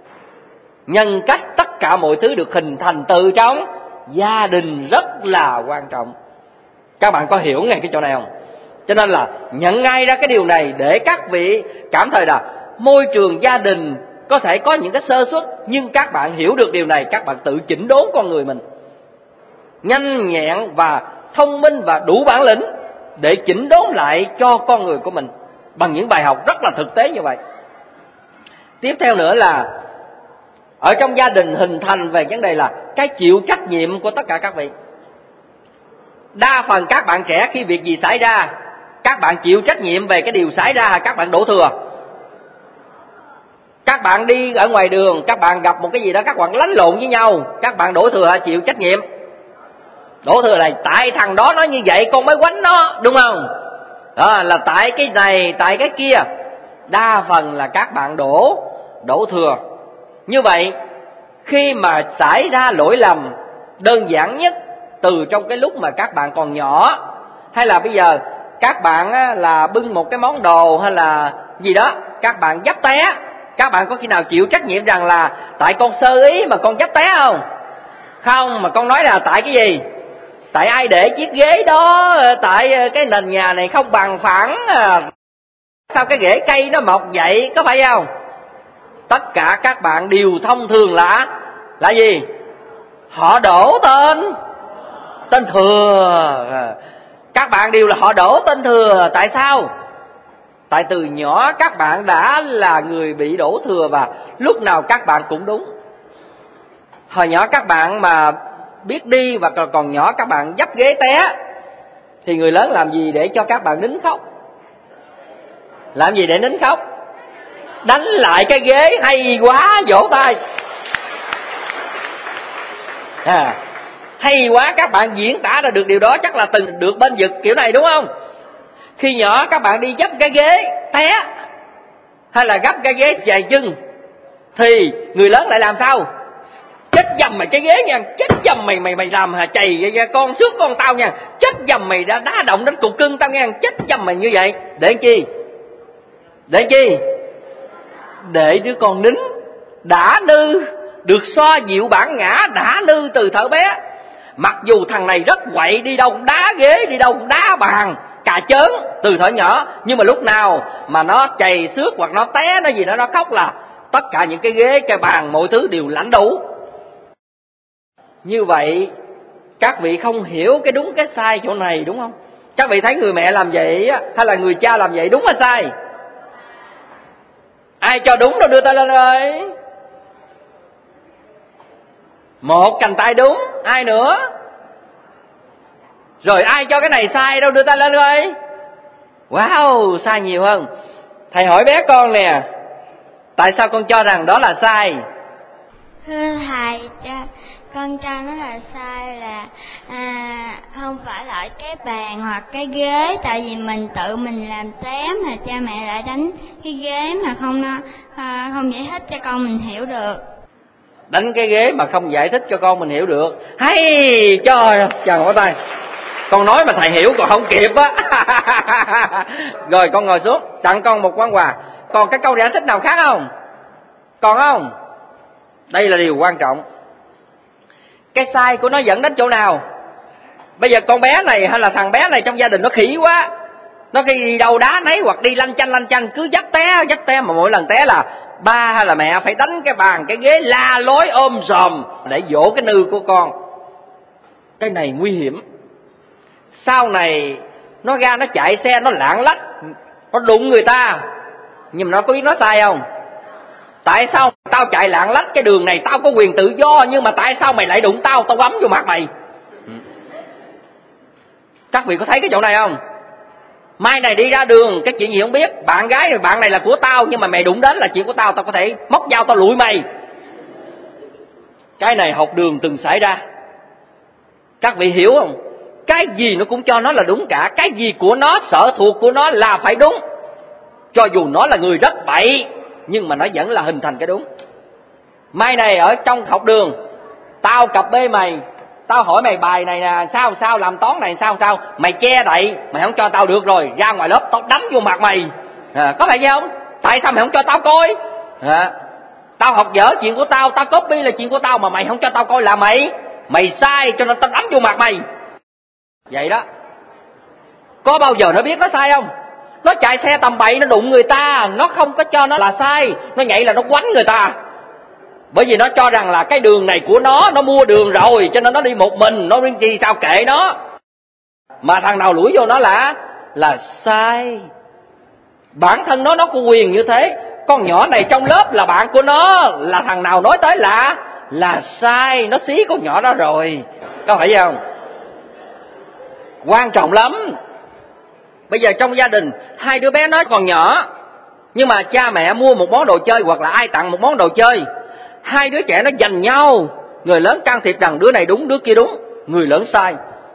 Nhân cách, tất cả mọi thứ được hình thành từ trong gia đình rất là quan trọng. Các bạn có hiểu ngay cái chỗ này không? Cho nên là nhận ngay ra cái điều này để các vị cảm thấy là môi trường gia đình có thể có những cái sơ suất, nhưng các bạn hiểu được điều này, các bạn tự chỉnh đốn con người mình nhanh nhẹn và thông minh và đủ bản lĩnh để chỉnh đốn lại cho con người của mình bằng những bài học rất là thực tế như vậy. Tiếp theo nữa là ở trong gia đình hình thành về vấn đề là cái chịu trách nhiệm của tất cả các vị. Đa phần các bạn trẻ khi việc gì xảy ra, các bạn chịu trách nhiệm về cái điều xảy ra hay các bạn đổ thừa? Các bạn đi ở ngoài đường, các bạn gặp một cái gì đó, các bạn lánh lộn với nhau, các bạn đổ thừa hay chịu trách nhiệm? Đổ thừa là tại thằng đó nó như vậy con mới quánh nó, đúng không? Đó là tại cái này, tại cái kia. Đa phần là các bạn đổ đổ thừa. Như vậy khi mà xảy ra lỗi lầm, đơn giản nhất từ trong cái lúc mà các bạn còn nhỏ, hay là bây giờ các bạn là bưng một cái món đồ hay là gì đó, các bạn dấp té, các bạn có khi nào chịu trách nhiệm rằng là tại con sơ ý mà con dấp té không? Không, mà con nói là tại cái gì? Tại ai để chiếc ghế đó, tại cái nền nhà này không bằng phẳng, sao cái rễ cây nó mọc vậy, có phải không? Tất cả các bạn đều thông thường là là gì? Họ đổ tên tên thừa. Các bạn đều là họ đổ tên thừa. Tại sao? Tại từ nhỏ các bạn đã là người bị đổ thừa và lúc nào các bạn cũng đúng. Hồi nhỏ các bạn mà biết đi và còn nhỏ các bạn dấp ghế té thì người lớn làm gì để cho các bạn nín khóc? Làm gì để nín khóc? Đánh lại cái ghế, hay quá, vỗ tay. À, hay quá, các bạn diễn tả ra được điều đó, chắc là từng được bên vực kiểu này đúng không? Khi nhỏ các bạn đi dấp cái ghế té hay là gấp cái ghế chày chân thì người lớn lại làm sao? Chết dầm mày cái ghế nha, chết dầm mày mày mày làm hả chày con xước con tao nha, chết dầm mày đã đá động đến cục cưng tao nha, chết dầm mày như vậy. Để chi? Để chi? Để đứa con nín, đã nư, được xoa dịu bản ngã, đã nư từ thở bé. Mặc dù thằng này rất quậy, đi đâu cũng đá ghế, đi đâu cũng đá bàn, cà chớn từ thuở nhỏ, nhưng mà lúc nào mà nó chày xước hoặc nó té nó gì đó nó khóc là tất cả những cái ghế, cái bàn, mọi thứ đều lãnh đủ. Như vậy các vị không hiểu cái đúng cái sai chỗ này, đúng không? Các vị thấy người mẹ làm vậy hay là người cha làm vậy, đúng hay sai? Ai cho đúng đâu đưa tay lên ơi. Một cành tay đúng, ai nữa? Rồi ai cho cái này sai đâu đưa tay lên ơi. Wow, sai nhiều hơn. Thầy hỏi bé con nè, tại sao con cho rằng đó là sai? Thưa thầy, con cho nó là sai là à, không phải là cái bàn hoặc cái ghế, tại vì mình tự mình làm té mà cha mẹ lại đánh cái ghế mà không à, không giải thích cho con mình hiểu được. Đánh cái ghế mà không giải thích cho con mình hiểu được. Hay cho chàng vỗ tay. Con nói mà thầy hiểu còn không kịp á. Rồi con ngồi xuống, tặng con một món quà. Còn cái câu giải thích nào khác không? Còn không? Đây là điều quan trọng. Cái sai của nó dẫn đến chỗ nào? Bây giờ con bé này hay là thằng bé này trong gia đình nó khỉ quá, nó đi đâu đá nấy hoặc đi lanh chanh lanh chanh, cứ dắt té dắt té, mà mỗi lần té là ba hay là mẹ phải đánh cái bàn cái ghế, la lối ôm sòm để dỗ cái nư của con. Cái này nguy hiểm. Sau này nó ra nó chạy xe nó lạng lách, nó đụng người ta, nhưng mà nó có biết nó sai không? Tại sao tao chạy lạng lách cái đường này, tao có quyền tự do, nhưng mà tại sao mày lại đụng tao, tao bấm vô mặt mày? Các vị có thấy cái chỗ này không? Mai này đi ra đường cái chuyện gì không biết, bạn gái rồi bạn này là của tao, nhưng mà mày đụng đến là chuyện của tao, tao có thể móc dao tao lụi mày. Cái này học đường từng xảy ra. Các vị hiểu không? Cái gì nó cũng cho nó là đúng cả, cái gì của nó, sở thuộc của nó là phải đúng. Cho dù nó là người rất bậy, nhưng mà nó vẫn là hình thành cái đúng. Mai này ở trong học đường, tao cặp bê mày, tao hỏi mày bài này nè, sao sao làm toán này sao sao, mày che đậy, mày không cho tao được rồi, ra ngoài lớp tao đấm vô mặt mày. À, có phải vậy không? Tại sao mày không cho tao coi? À, tao học dở chuyện của tao, tao copy là chuyện của tao, mà mày không cho tao coi là mày mày sai, cho nên tao đấm vô mặt mày. Vậy đó. Có bao giờ nó biết nó sai không? Nó chạy xe tầm bậy, nó đụng người ta, nó không có cho nó là sai, nó nhảy là nó quánh người ta. Bởi vì nó cho rằng là cái đường này của nó, nó mua đường rồi, cho nên nó đi một mình, nó riêng gì sao kệ nó. Mà thằng nào lủi vô nó là là sai. Bản thân nó nó có quyền như thế. Con nhỏ này trong lớp là bạn của nó, là thằng nào nói tới là là sai, nó xí con nhỏ đó rồi. Có phải không? Quan trọng lắm. Bây giờ trong gia đình, hai đứa bé nó còn nhỏ, nhưng mà cha mẹ mua một món đồ chơi hoặc là ai tặng một món đồ chơi, hai đứa trẻ nó giành nhau, người lớn can thiệp rằng đứa này đúng, đứa kia đúng, người lớn sai.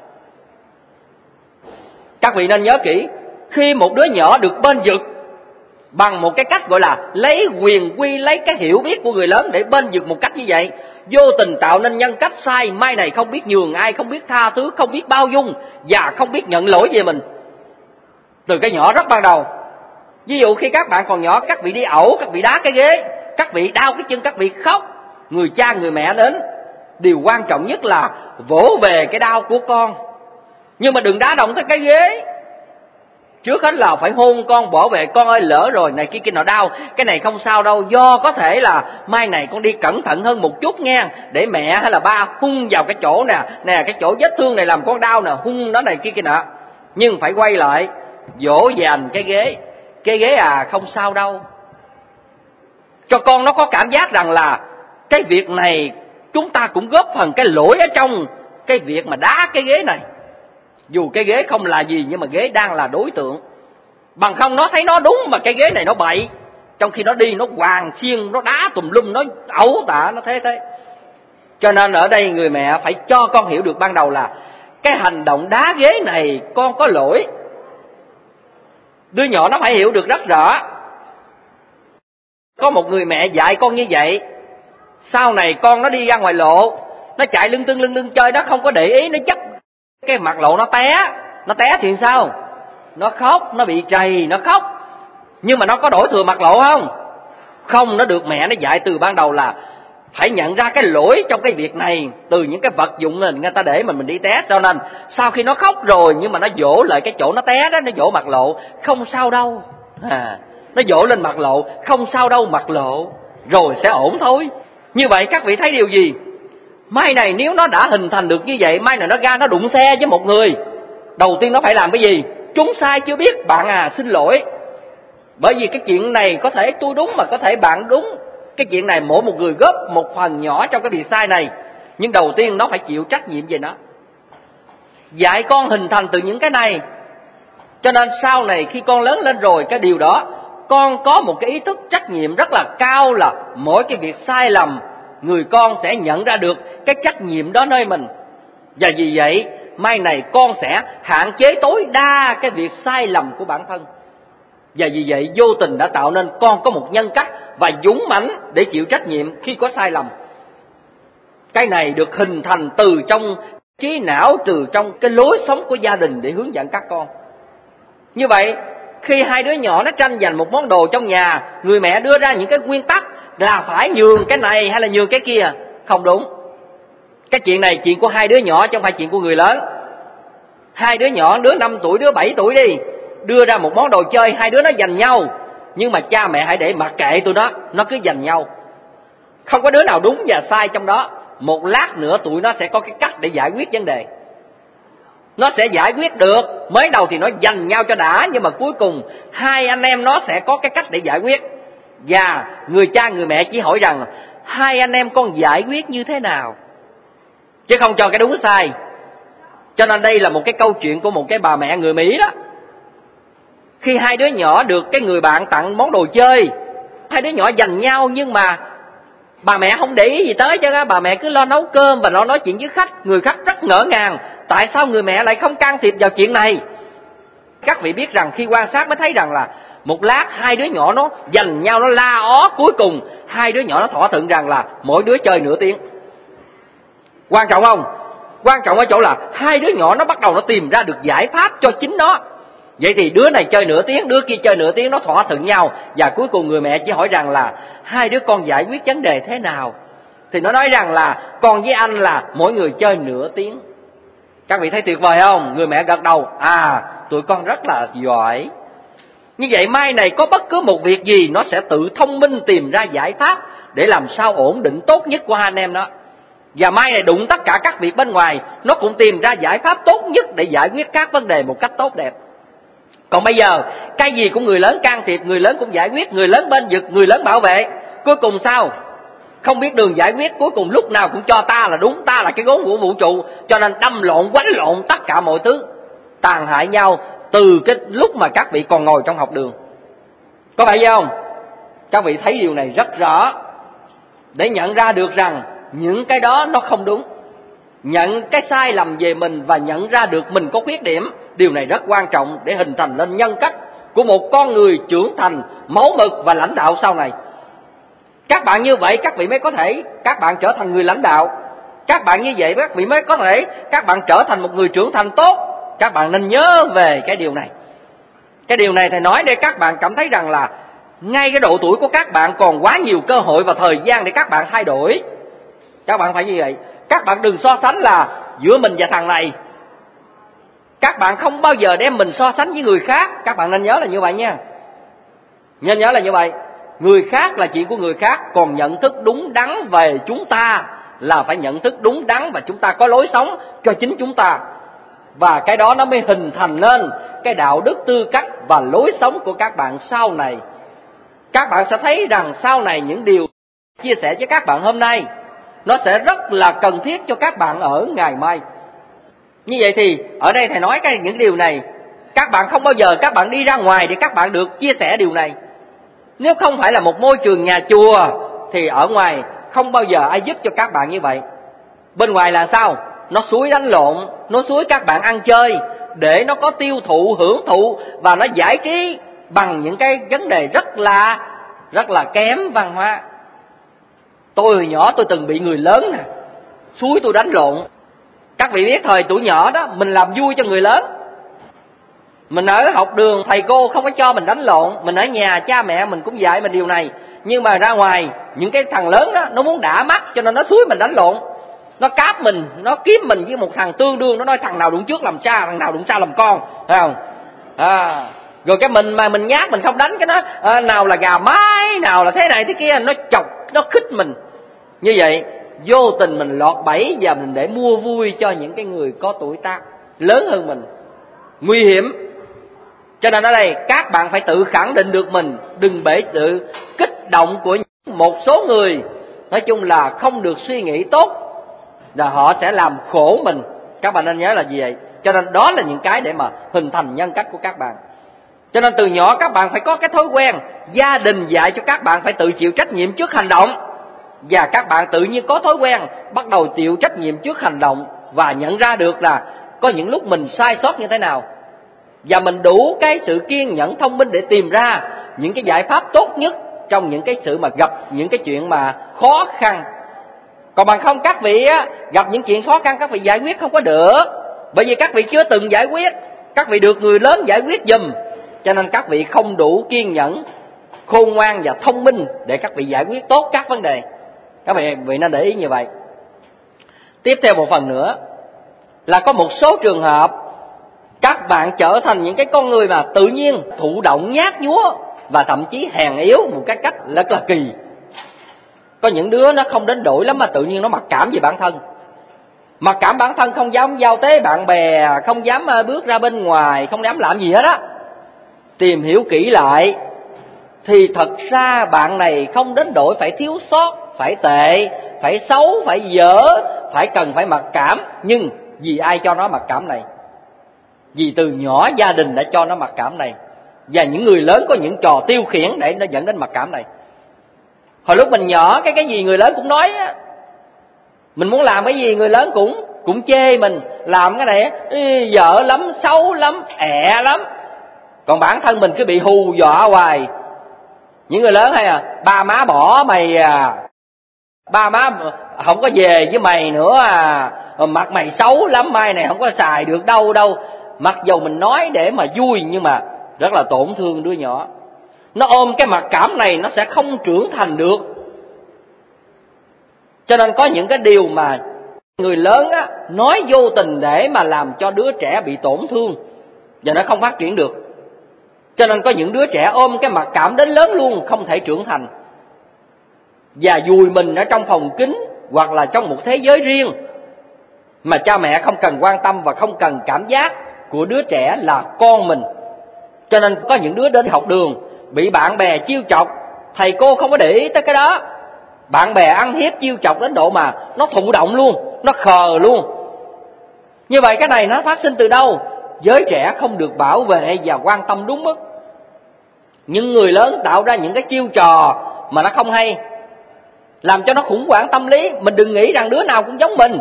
Các vị nên nhớ kỹ, khi một đứa nhỏ được bên vực bằng một cái cách gọi là lấy quyền quy, lấy cái hiểu biết của người lớn để bên vực một cách như vậy, vô tình tạo nên nhân cách sai. Mai này không biết nhường ai, không biết tha thứ, không biết bao dung và không biết nhận lỗi về mình. Từ cái nhỏ rất ban đầu. Ví dụ khi các bạn còn nhỏ, các vị đi ẩu, các vị đá cái ghế, các vị đau cái chân, các vị khóc, người cha người mẹ đến, điều quan trọng nhất là vỗ về cái đau của con, nhưng mà đừng đá động tới cái ghế. Trước hết là phải hôn con, bỏ về con ơi lỡ rồi này kia kia nọ đau, cái này không sao đâu, do có thể là mai này con đi cẩn thận hơn một chút nha, để mẹ hay là ba hung vào cái chỗ nè, nè cái chỗ vết thương này làm con đau nè, hung nó này kia kia nọ. Nhưng phải quay lại dỗ dành cái ghế, cái ghế à không sao đâu, cho con nó có cảm giác rằng là cái việc này chúng ta cũng góp phần cái lỗi ở trong cái việc mà đá cái ghế này. Dù cái ghế không là gì, nhưng mà ghế đang là đối tượng. Bằng không nó thấy nó đúng mà cái ghế này nó bậy, trong khi nó đi nó hoàng xiên, nó đá tùm lum, nó ẩu tả, nó thế thế. Cho nên ở đây người mẹ phải cho con hiểu được ban đầu là cái hành động đá ghế này con có lỗi. Đứa nhỏ nó phải hiểu được rất rõ. Có một người mẹ dạy con như vậy, sau này con nó đi ra ngoài lộ, nó chạy lưng tưng lưng tưng chơi, nó không có để ý, nó chấp cái mặt lộ, nó té. Nó té thì sao? Nó khóc, nó bị trầy, nó khóc. Nhưng mà nó có đổi thừa mặt lộ không? Không, nó được mẹ nó dạy từ ban đầu là phải nhận ra cái lỗi trong cái việc này từ những cái vật dụng mình người ta để mình mình đi té. Cho nên sau khi nó khóc rồi nhưng mà nó vỗ lại cái chỗ nó té đó, nó vỗ mặt lộ, không sao đâu. À, nó vỗ lên mặt lộ, không sao đâu mặt lộ, rồi sẽ ổn thôi. Như vậy các vị thấy điều gì? Mai này nếu nó đã hình thành được như vậy, mai này nó ra nó đụng xe với một người, đầu tiên nó phải làm cái gì? Chúng sai chưa biết, bạn à xin lỗi. Bởi vì cái chuyện này có thể tôi đúng mà có thể bạn đúng. Cái chuyện này mỗi một người góp một phần nhỏ trong cái việc sai này, nhưng đầu tiên nó phải chịu trách nhiệm về nó. Dạy con hình thành từ những cái này. Cho nên sau này khi con lớn lên rồi, cái điều đó con có một cái ý thức trách nhiệm rất là cao, là mỗi cái việc sai lầm người con sẽ nhận ra được cái trách nhiệm đó nơi mình. Và vì vậy mai này con sẽ hạn chế tối đa cái việc sai lầm của bản thân. Và vì vậy vô tình đã tạo nên con có một nhân cách và dũng mãnh để chịu trách nhiệm khi có sai lầm. Cái này được hình thành từ trong trí não, từ trong cái lối sống của gia đình để hướng dẫn các con. Như vậy khi hai đứa nhỏ nó tranh giành một món đồ trong nhà, người mẹ đưa ra những cái nguyên tắc là phải nhường cái này hay là nhường cái kia, không đúng. Cái chuyện này chuyện của hai đứa nhỏ chứ không phải chuyện của người lớn. Hai đứa nhỏ, đứa năm tuổi, đứa bảy tuổi đi, đưa ra một món đồ chơi, hai đứa nó giành nhau, nhưng mà cha mẹ hãy để mặc kệ tụi nó, nó cứ giành nhau. Không có đứa nào đúng và sai trong đó. Một lát nữa tụi nó sẽ có cái cách để giải quyết vấn đề. Nó sẽ giải quyết được. Mới đầu thì nó giành nhau cho đã, nhưng mà cuối cùng hai anh em nó sẽ có cái cách để giải quyết. Và người cha người mẹ chỉ hỏi rằng hai anh em con giải quyết như thế nào, chứ không cho cái đúng sai. Cho nên đây là một cái câu chuyện của một cái bà mẹ người Mỹ đó. Khi hai đứa nhỏ được cái người bạn tặng món đồ chơi, hai đứa nhỏ giành nhau, nhưng mà bà mẹ không để ý gì tới chứ. Bà mẹ cứ lo nấu cơm và lo nói chuyện với khách. Người khách rất ngỡ ngàng, tại sao người mẹ lại không can thiệp vào chuyện này. Các vị biết rằng khi quan sát mới thấy rằng là một lát hai đứa nhỏ nó giành nhau, nó la ó, cuối cùng hai đứa nhỏ nó thỏa thuận rằng là mỗi đứa chơi nửa tiếng. Quan trọng không? Quan trọng ở chỗ là hai đứa nhỏ nó bắt đầu nó tìm ra được giải pháp cho chính nó. Vậy thì đứa này chơi nửa tiếng, đứa kia chơi nửa tiếng, nó thỏa thuận nhau. Và cuối cùng người mẹ chỉ hỏi rằng là hai đứa con giải quyết vấn đề thế nào. Thì nó nói rằng là con với anh là mỗi người chơi nửa tiếng. Các vị thấy tuyệt vời không? Người mẹ gật đầu, à tụi con rất là giỏi. Như vậy mai này có bất cứ một việc gì, nó sẽ tự thông minh tìm ra giải pháp để làm sao ổn định tốt nhất của hai anh em nó. Và mai này đụng tất cả các việc bên ngoài, nó cũng tìm ra giải pháp tốt nhất để giải quyết các vấn đề một cách tốt đẹp. Còn bây giờ cái gì cũng người lớn can thiệp, người lớn cũng giải quyết, người lớn bên vực, người lớn bảo vệ. Cuối cùng sao? Không biết đường giải quyết, cuối cùng lúc nào cũng cho ta là đúng, ta là cái gốm của vũ trụ. Cho nên đâm lộn, quánh lộn tất cả mọi thứ, tàn hại nhau từ cái lúc mà các vị còn ngồi trong học đường. Có phải vậy không? Các vị thấy điều này rất rõ, để nhận ra được rằng những cái đó nó không đúng. Nhận cái sai lầm về mình và nhận ra được mình có khuyết điểm, điều này rất quan trọng để hình thành lên nhân cách của một con người trưởng thành, mẫu mực và lãnh đạo sau này. Các bạn như vậy các vị mới có thể các bạn trở thành người lãnh đạo. Các bạn như vậy các vị mới có thể các bạn trở thành một người trưởng thành tốt. Các bạn nên nhớ về cái điều này. Cái điều này thầy nói để các bạn cảm thấy rằng là ngay cái độ tuổi của các bạn còn quá nhiều cơ hội và thời gian để các bạn thay đổi. Các bạn phải như vậy. Các bạn đừng so sánh là giữa mình và thằng này. Các bạn không bao giờ đem mình so sánh với người khác. Các bạn nên nhớ là như vậy nha. Nên nhớ là như vậy. Người khác là chuyện của người khác, còn nhận thức đúng đắn về chúng ta là phải nhận thức đúng đắn và chúng ta có lối sống cho chính chúng ta. Và cái đó nó mới hình thành nên cái đạo đức tư cách và lối sống của các bạn sau này. Các bạn sẽ thấy rằng sau này những điều chia sẻ với các bạn hôm nay nó sẽ rất là cần thiết cho các bạn ở ngày mai. Như vậy thì ở đây thầy nói cái những điều này, các bạn không bao giờ các bạn đi ra ngoài để các bạn được chia sẻ điều này. Nếu không phải là một môi trường nhà chùa thì ở ngoài không bao giờ ai giúp cho các bạn như vậy. Bên ngoài là sao? Nó xúi đánh lộn, nó xúi các bạn ăn chơi để nó có tiêu thụ, hưởng thụ và nó giải trí bằng những cái vấn đề rất là rất là kém văn hóa. Tôi hồi nhỏ tôi từng bị người lớn nè xúi tôi đánh lộn. Các vị biết thời tuổi nhỏ đó mình làm vui cho người lớn. Mình ở học đường thầy cô không có cho mình đánh lộn, mình ở nhà cha mẹ mình cũng dạy mình điều này. Nhưng mà ra ngoài những cái thằng lớn đó nó muốn đã mắt, cho nên nó xúi mình đánh lộn, nó cáp mình, nó kiếm mình với một thằng tương đương, nó nói thằng nào đụng trước làm cha, thằng nào đụng sau làm con, thấy không? À, rồi cái mình mà mình nhát mình không đánh cái nó à, nào là gà mái, nào là thế này thế kia, nó chọc, nó khích mình. Như vậy vô tình mình lọt bẫy và mình để mua vui cho những cái người có tuổi tác lớn hơn mình, nguy hiểm. Cho nên ở đây các bạn phải tự khẳng định được mình, đừng để sự kích động của một số người, nói chung là không được suy nghĩ tốt, là họ sẽ làm khổ mình. Các bạn nên nhớ là gì vậy? Cho nên đó là những cái để mà hình thành nhân cách của các bạn. Cho nên từ nhỏ các bạn phải có cái thói quen, gia đình dạy cho các bạn phải tự chịu trách nhiệm trước hành động, và các bạn tự nhiên có thói quen bắt đầu chịu trách nhiệm trước hành động và nhận ra được là có những lúc mình sai sót như thế nào, và mình đủ cái sự kiên nhẫn thông minh để tìm ra những cái giải pháp tốt nhất trong những cái sự mà gặp những cái chuyện mà khó khăn. Còn bằng không các vị á, gặp những chuyện khó khăn các vị giải quyết không có được, bởi vì các vị chưa từng giải quyết, các vị được người lớn giải quyết giùm, cho nên các vị không đủ kiên nhẫn, khôn ngoan và thông minh để các vị giải quyết tốt các vấn đề. Các vị, vị nên để ý như vậy. Tiếp theo một phần nữa là có một số trường hợp các bạn trở thành những cái con người mà tự nhiên thụ động, nhát nhúa và thậm chí hèn yếu một cái cách rất là kỳ. Có những đứa nó không đến đổi lắm mà tự nhiên nó mặc cảm về bản thân, mặc cảm bản thân, không dám giao tế bạn bè, không dám bước ra bên ngoài, không dám làm gì hết á. Tìm hiểu kỹ lại thì thật ra bạn này không đến đổi phải thiếu sót, phải tệ, phải xấu, phải dở, phải cần phải mặc cảm. Nhưng vì ai cho nó mặc cảm này? Vì từ nhỏ gia đình đã cho nó mặc cảm này, và những người lớn có những trò tiêu khiển để nó dẫn đến mặc cảm này. Hồi lúc mình nhỏ, cái cái gì người lớn cũng nói á, mình muốn làm cái gì người lớn cũng cũng chê mình, làm cái này dở lắm, xấu lắm, ẹ lắm. Còn bản thân mình cứ bị hù dọa hoài. Những người lớn hay à, ba má bỏ mày à, ba má không có về với mày nữa à, mặt mày xấu lắm, mai này không có xài được đâu đâu. Mặc dầu mình nói để mà vui nhưng mà rất là tổn thương đứa nhỏ. Nó ôm cái mặc cảm này nó sẽ không trưởng thành được. Cho nên có những cái điều mà người lớn á, nói vô tình để mà làm cho đứa trẻ bị tổn thương và nó không phát triển được. Cho nên có những đứa trẻ ôm cái mặc cảm đến lớn luôn không thể trưởng thành, và vùi mình ở trong phòng kín hoặc là trong một thế giới riêng mà cha mẹ không cần quan tâm và không cần cảm giác của đứa trẻ là con mình. Cho nên có những đứa đến học đường bị bạn bè chiêu chọc, thầy cô không có để ý tới cái đó. Bạn bè ăn hiếp chiêu chọc đến độ mà nó thụ động luôn, nó khờ luôn. Như vậy cái này nó phát sinh từ đâu? Giới trẻ không được bảo vệ và quan tâm đúng mức. Nhưng người lớn tạo ra những cái chiêu trò mà nó không hay, làm cho nó khủng hoảng tâm lý. Mình đừng nghĩ rằng đứa nào cũng giống mình.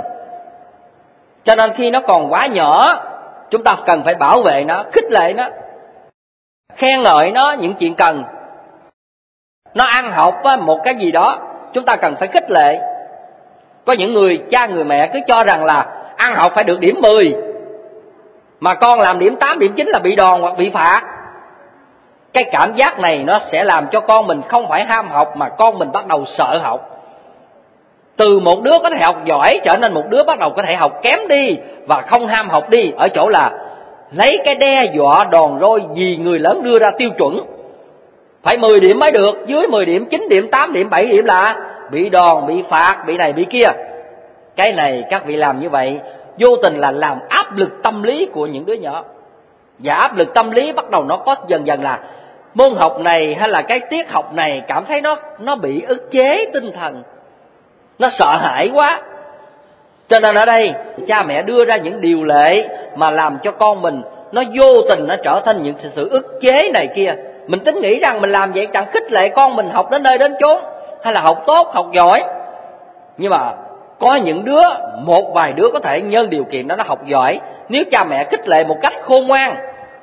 Cho nên khi nó còn quá nhỏ, chúng ta cần phải bảo vệ nó, khích lệ nó, khen ngợi nó những chuyện cần. Nó ăn học một cái gì đó, chúng ta cần phải khích lệ. Có những người cha người mẹ cứ cho rằng là ăn học phải được điểm mười, mà con làm điểm tám, điểm chín là bị đòn hoặc bị phạt. Cái cảm giác này nó sẽ làm cho con mình không phải ham học, mà con mình bắt đầu sợ học. Từ một đứa có thể học giỏi trở nên một đứa bắt đầu có thể học kém đi và không ham học đi, ở chỗ là lấy cái đe dọa đòn roi vì người lớn đưa ra tiêu chuẩn. Phải mười điểm mới được, dưới mười điểm, chín điểm, tám điểm, bảy điểm là bị đòn, bị phạt, bị này, bị kia. Cái này các vị làm như vậy vô tình là làm áp lực tâm lý của những đứa nhỏ. Và áp lực tâm lý bắt đầu nó có dần dần là môn học này hay là cái tiết học này cảm thấy nó nó bị ức chế tinh thần, nó sợ hãi quá. Cho nên ở đây cha mẹ đưa ra những điều lệ mà làm cho con mình nó vô tình nó trở thành những sự ức chế này kia. Mình tính nghĩ rằng mình làm vậy chẳng khích lệ con mình học đến nơi đến chốn, hay là học tốt, học giỏi. Nhưng mà có những đứa, một vài đứa có thể nhân điều kiện đó nó học giỏi nếu cha mẹ khích lệ một cách khôn ngoan.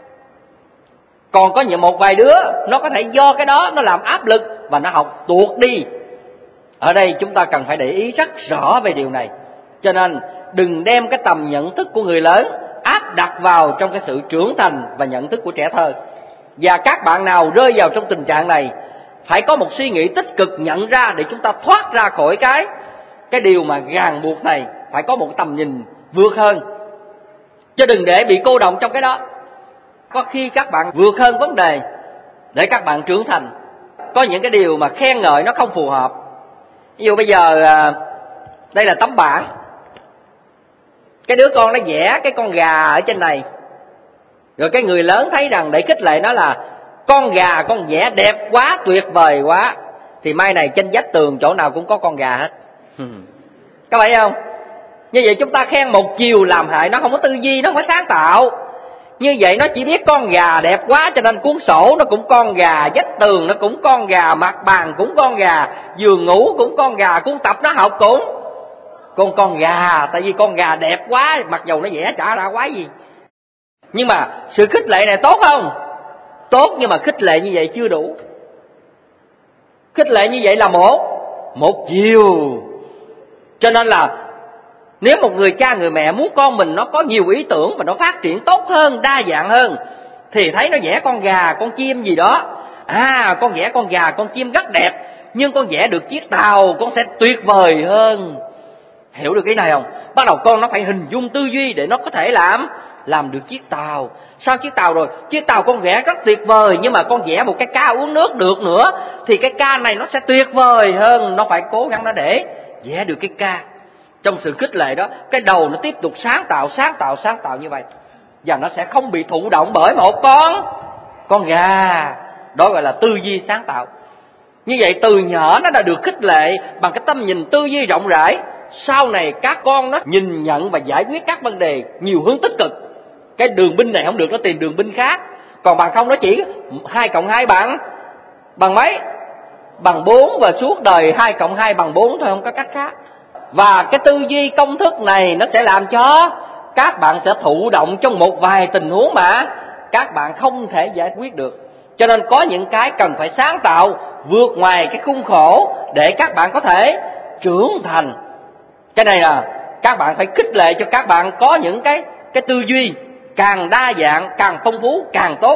Còn có những một vài đứa nó có thể do cái đó nó làm áp lực và nó học tuột đi. Ở đây chúng ta cần phải để ý rất rõ về điều này. Cho nên đừng đem cái tầm nhận thức của người lớn áp đặt vào trong cái sự trưởng thành và nhận thức của trẻ thơ. Và các bạn nào rơi vào trong tình trạng này phải có một suy nghĩ tích cực nhận ra để chúng ta thoát ra khỏi cái cái điều mà ràng buộc này, phải có một tầm nhìn vượt hơn, chứ đừng để bị cô động trong cái đó. Có khi các bạn vượt hơn vấn đề để các bạn trưởng thành. Có những cái điều mà khen ngợi nó không phù hợp. Ví dụ bây giờ đây là tấm bảng, cái đứa con nó vẽ cái con gà ở trên này, rồi cái người lớn thấy rằng để khích lệ nó là con gà con vẽ đẹp quá, tuyệt vời quá, thì mai này trên vách tường chỗ nào cũng có con gà hết. Các bạn thấy không? Như vậy chúng ta khen một chiều làm hại, nó không có tư duy, nó không có sáng tạo. Như vậy nó chỉ biết con gà đẹp quá cho nên cuốn sổ nó cũng con gà, vách tường nó cũng con gà, mặt bàn cũng con gà, giường ngủ cũng con gà, cuốn tập nó học cũng con con gà. Tại vì con gà đẹp quá, mặc dầu nó vẽ chả ra quái gì. Nhưng mà sự khích lệ này tốt không? Tốt, nhưng mà khích lệ như vậy chưa đủ. Khích lệ như vậy là một Một chiều. Cho nên là nếu một người cha người mẹ muốn con mình nó có nhiều ý tưởng và nó phát triển tốt hơn, đa dạng hơn, thì thấy nó vẽ con gà, con chim gì đó, à con vẽ con gà, con chim rất đẹp, nhưng con vẽ được chiếc tàu con sẽ tuyệt vời hơn. Hiểu được cái này không? Bắt đầu con nó phải hình dung tư duy để nó có thể làm làm được chiếc tàu. Sao chiếc tàu rồi? Chiếc tàu con vẽ rất tuyệt vời, nhưng mà con vẽ một cái ca uống nước được nữa, thì cái ca này nó sẽ tuyệt vời hơn. Nó phải cố gắng nó để vẽ được cái ca. Trong sự khích lệ đó, cái đầu nó tiếp tục sáng tạo, sáng tạo, sáng tạo như vậy, và nó sẽ không bị thụ động bởi một con con gà. Đó gọi là tư duy sáng tạo. Như vậy từ nhỏ nó đã được khích lệ bằng cái tâm nhìn tư duy rộng rãi. Sau này các con nó nhìn nhận và giải quyết các vấn đề nhiều hướng tích cực. Cái đường binh này không được, nó tìm đường binh khác. Còn bằng không nó chỉ hai cộng hai bằng Bằng mấy? Bằng bốn, và suốt đời hai cộng hai bằng bốn thôi, không có cách khác. Và cái tư duy công thức này nó sẽ làm cho các bạn sẽ thụ động trong một vài tình huống mà các bạn không thể giải quyết được. Cho nên có những cái cần phải sáng tạo vượt ngoài cái khung khổ để các bạn có thể trưởng thành. Cái này là các bạn phải khích lệ cho các bạn có những cái cái tư duy càng đa dạng, càng phong phú, càng tốt.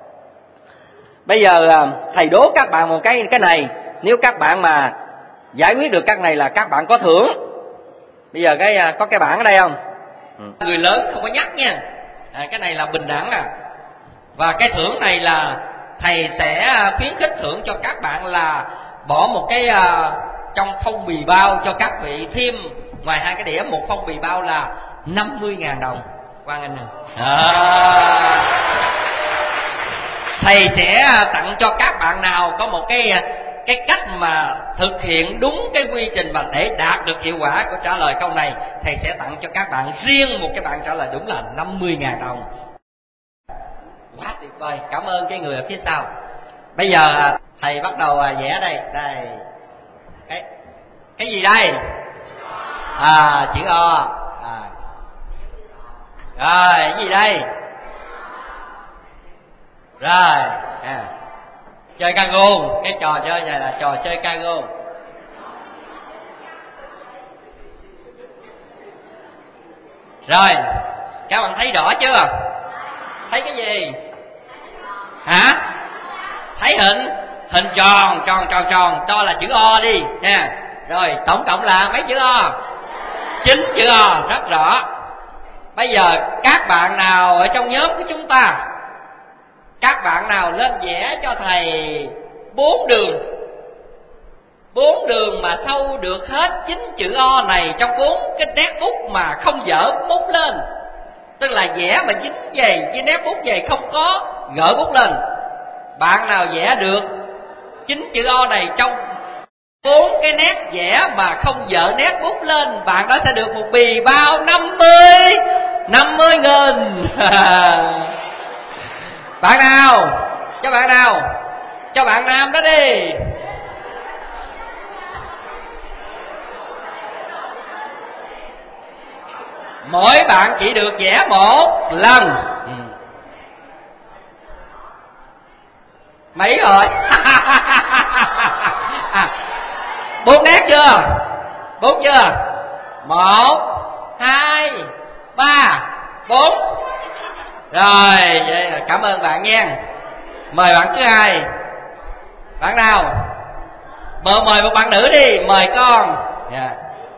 Bây giờ thầy đố các bạn một cái cái này, nếu các bạn mà giải quyết được các này là các bạn có thưởng. Bây giờ cái có cái bảng ở đây không? Ừ. Người lớn không có nhắc nha. À, cái này là bình đẳng à. Và cái thưởng này là thầy sẽ khuyến khích thưởng cho các bạn là bỏ một cái uh, trong phong bì bao cho các vị thêm ngoài hai cái đĩa, một phong bì bao là năm mươi ngàn đồng. Quang Anh nè. À. Thầy sẽ tặng cho các bạn nào có một cái cái cách mà thực hiện đúng cái quy trình mà để đạt được hiệu quả của trả lời câu này, thầy sẽ tặng cho các bạn riêng một cái bạn trả lời đúng là năm mươi ngàn đồng. Quá tuyệt vời, cảm ơn cái người ở phía sau. Bây giờ thầy bắt đầu vẽ đây. Đây. Cái, cái gì đây? À, chữ O. À. Rồi, cái gì đây? Rồi, à. Chơi cargo, cái trò chơi này là trò chơi cargo. Rồi, các bạn thấy rõ chưa? Thấy cái gì? Hả? Thấy hình hình tròn, tròn, tròn, tròn, đó là chữ O đi nha. Rồi, tổng cộng là mấy chữ O? Chín chữ O, rất rõ. Bây giờ các bạn nào ở trong nhóm của chúng ta, các bạn nào lên vẽ cho thầy bốn đường, bốn đường mà sâu được hết chín chữ O này trong bốn cái nét bút mà không dở bút lên, tức là vẽ mà dính dày với nét bút dày, không có gỡ bút lên. Bạn nào vẽ được chín chữ O này trong bốn cái nét vẽ mà không dở nét bút lên, bạn đó sẽ được một bì bao năm mươi năm mươi nghìn. Bạn nào? Cho bạn nào? Cho bạn nam đó đi. Mỗi bạn chỉ được vẽ một lần. Ừ. Mấy rồi? À, bốn nét chưa? Bốn chưa? Một, hai, ba, bốn. Rồi, vậy là cảm ơn bạn nha. Mời bạn thứ hai. Bạn nào? Mời, mời một bạn nữ đi, mời con. Yeah.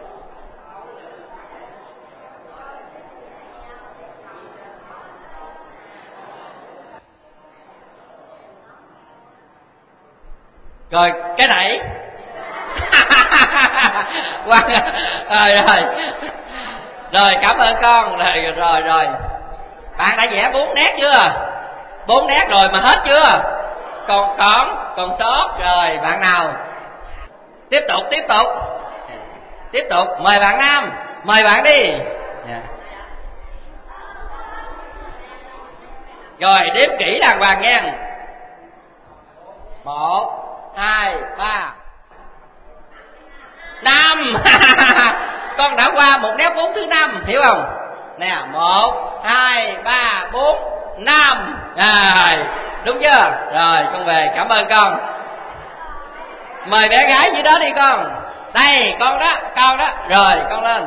Rồi cái này Quang rồi rồi rồi cảm ơn con. Rồi rồi rồi bạn đã vẽ bốn nét chưa? Bốn nét rồi mà hết chưa? Còn còn còn sót. Rồi bạn nào? Tiếp tục tiếp tục tiếp tục mời bạn nam, mời bạn đi. Yeah. Rồi đếm kỹ đàng hoàng nha. Một, hai, ba, năm. Con đã qua một nét bốn thứ năm, hiểu không? Nè, một, hai, ba, bốn, năm. Rồi, đúng chưa? Rồi, con về, cảm ơn con. Mời bé gái dưới đó đi con. Đây, con đó, con đó. Rồi, con lên.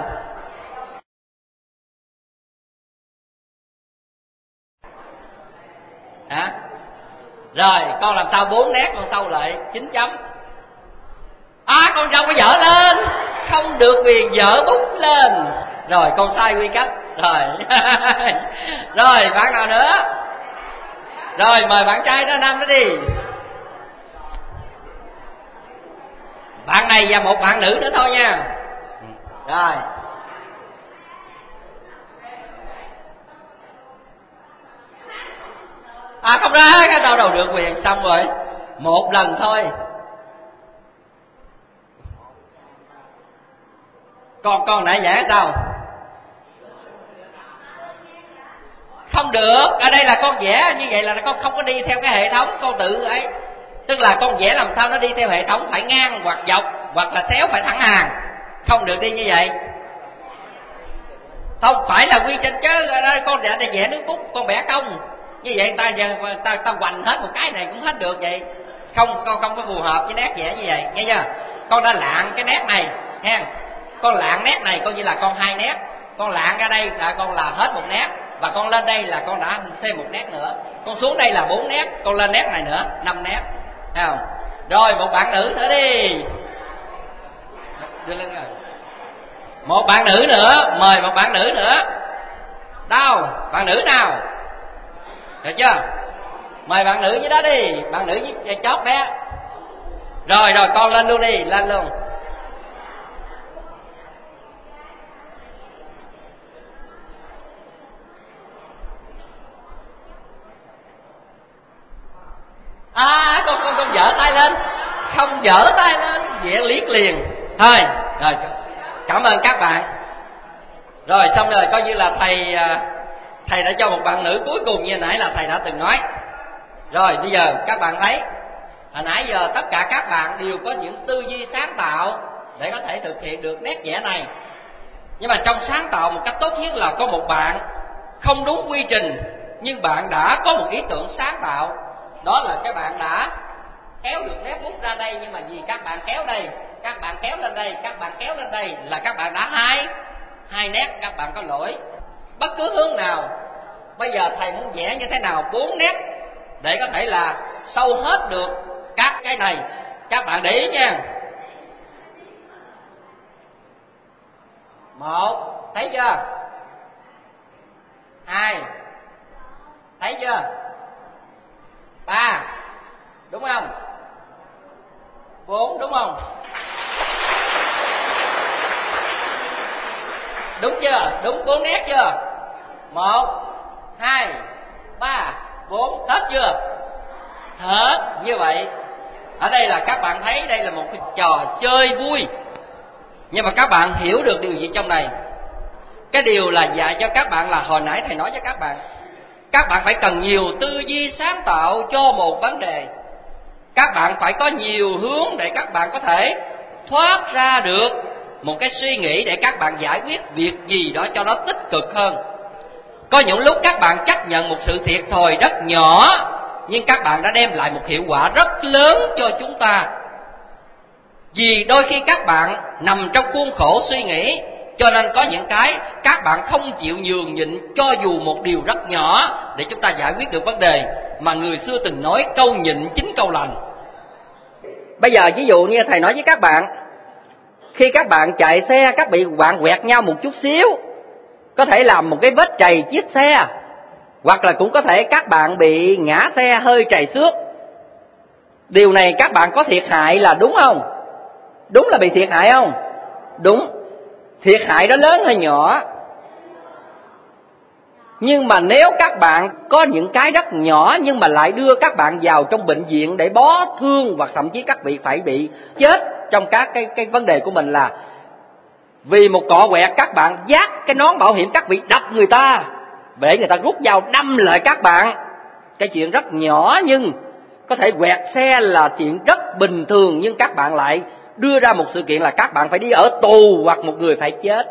Hả? Rồi, con làm sao bốn nét con sâu lại chín chấm. À, con không có dở lên, không được quyền dở bút lên. Rồi, con sai quy cách. Rồi. Rồi, bạn nào nữa? Rồi, mời bạn trai đó, nam đó đi. Bạn này và một bạn nữ nữa thôi nha. Rồi. À không ra, cái đâu đâu được quyền, xong rồi. Một lần thôi. Con con nãy vẽ sao? Không được, ở đây là con vẽ như vậy là con không có đi theo cái hệ thống, con tự ấy. Tức là con vẽ làm sao nó đi theo hệ thống, phải ngang hoặc dọc hoặc là xéo phải thẳng hàng. Không được đi như vậy. Không phải là quy trình chứ, ở đây con vẽ để vẽ nước bút, con vẽ công. Như vậy ta ta ta hoành hết một cái này cũng hết được vậy. Không con không có phù hợp với nét vẽ như vậy, nghe chưa? Con đã lạng cái nét này, nha. Con lạng nét này coi như là con hai nét. Con lạng ra đây là con là hết một nét. Và con lên đây là con đã thêm một nét nữa. Con xuống đây là bốn nét. Con lên nét này nữa, năm nét. Thấy không? Rồi một bạn nữ nữa đi. Đưa lên rồi. Một bạn nữ nữa, mời một bạn nữ nữa. Đâu? Bạn nữ nào? Được chưa? Mời bạn nữ dưới đó đi. Bạn nữ với chót bé. Rồi rồi con lên luôn đi, lên luôn. À con con con dở tay lên. Không dở tay lên, vẽ liếc liền. Thôi, rồi cảm ơn các bạn. Rồi xong rồi coi như là thầy thầy đã cho một bạn nữ cuối cùng như nãy là thầy đã từng nói. Rồi bây giờ các bạn thấy hồi nãy giờ tất cả các bạn đều có những tư duy sáng tạo để có thể thực hiện được nét vẽ này. Nhưng mà trong sáng tạo một cách tốt nhất là có một bạn không đúng quy trình, nhưng bạn đã có một ý tưởng sáng tạo. Đó là các bạn đã kéo được nét bút ra đây, nhưng mà vì các bạn kéo đây, các bạn kéo lên đây, các bạn kéo lên đây là các bạn đã hai hai nét, các bạn có lỗi bất cứ hướng nào. Bây giờ thầy muốn vẽ như thế nào bốn nét để có thể là sâu hết được các cái này. Các bạn để ý nha. Một, thấy chưa? Hai, thấy chưa? Ba, đúng không? Bốn, đúng không? Đúng chưa? Đúng bốn nét chưa? Một, hai, ba, bốn, hết chưa? Hết. Như vậy ở đây là các bạn thấy đây là một cái trò chơi vui, nhưng mà các bạn hiểu được điều gì trong này? Cái điều là dạy cho các bạn là hồi nãy thầy nói cho các bạn, các bạn phải cần nhiều tư duy sáng tạo cho một vấn đề. Các bạn phải có nhiều hướng để các bạn có thể thoát ra được một cái suy nghĩ để các bạn giải quyết việc gì đó cho nó tích cực hơn. Có những lúc các bạn chấp nhận một sự thiệt thòi rất nhỏ, nhưng các bạn đã đem lại một hiệu quả rất lớn cho chúng ta. Vì đôi khi các bạn nằm trong khuôn khổ suy nghĩ, cho nên có những cái các bạn không chịu nhường nhịn cho dù một điều rất nhỏ để chúng ta giải quyết được vấn đề. Mà người xưa từng nói câu nhịn chính câu lành. bây giờ ví dụ như thầy nói với các bạn, khi các bạn chạy xe, các bị bạn quẹt nhau một chút xíu, có thể làm một cái vết trầy chiếc xe, hoặc là cũng có thể các bạn bị ngã xe hơi trầy xước. Điều này các bạn có thiệt hại là đúng không? Đúng là bị thiệt hại không? Đúng. Thiệt hại đó lớn hay nhỏ? Nhưng mà nếu các bạn có những cái rất nhỏ nhưng mà lại đưa các bạn vào trong bệnh viện để bó thương, hoặc thậm chí các vị phải bị chết trong các cái cái vấn đề của mình, là vì một cọ quẹt các bạn vác cái nón bảo hiểm, các vị đập người ta để người ta rút dao đâm lại các bạn. Cái chuyện rất nhỏ nhưng có thể quẹt xe là chuyện rất bình thường, nhưng các bạn lại đưa ra một sự kiện là các bạn phải đi ở tù hoặc một người phải chết.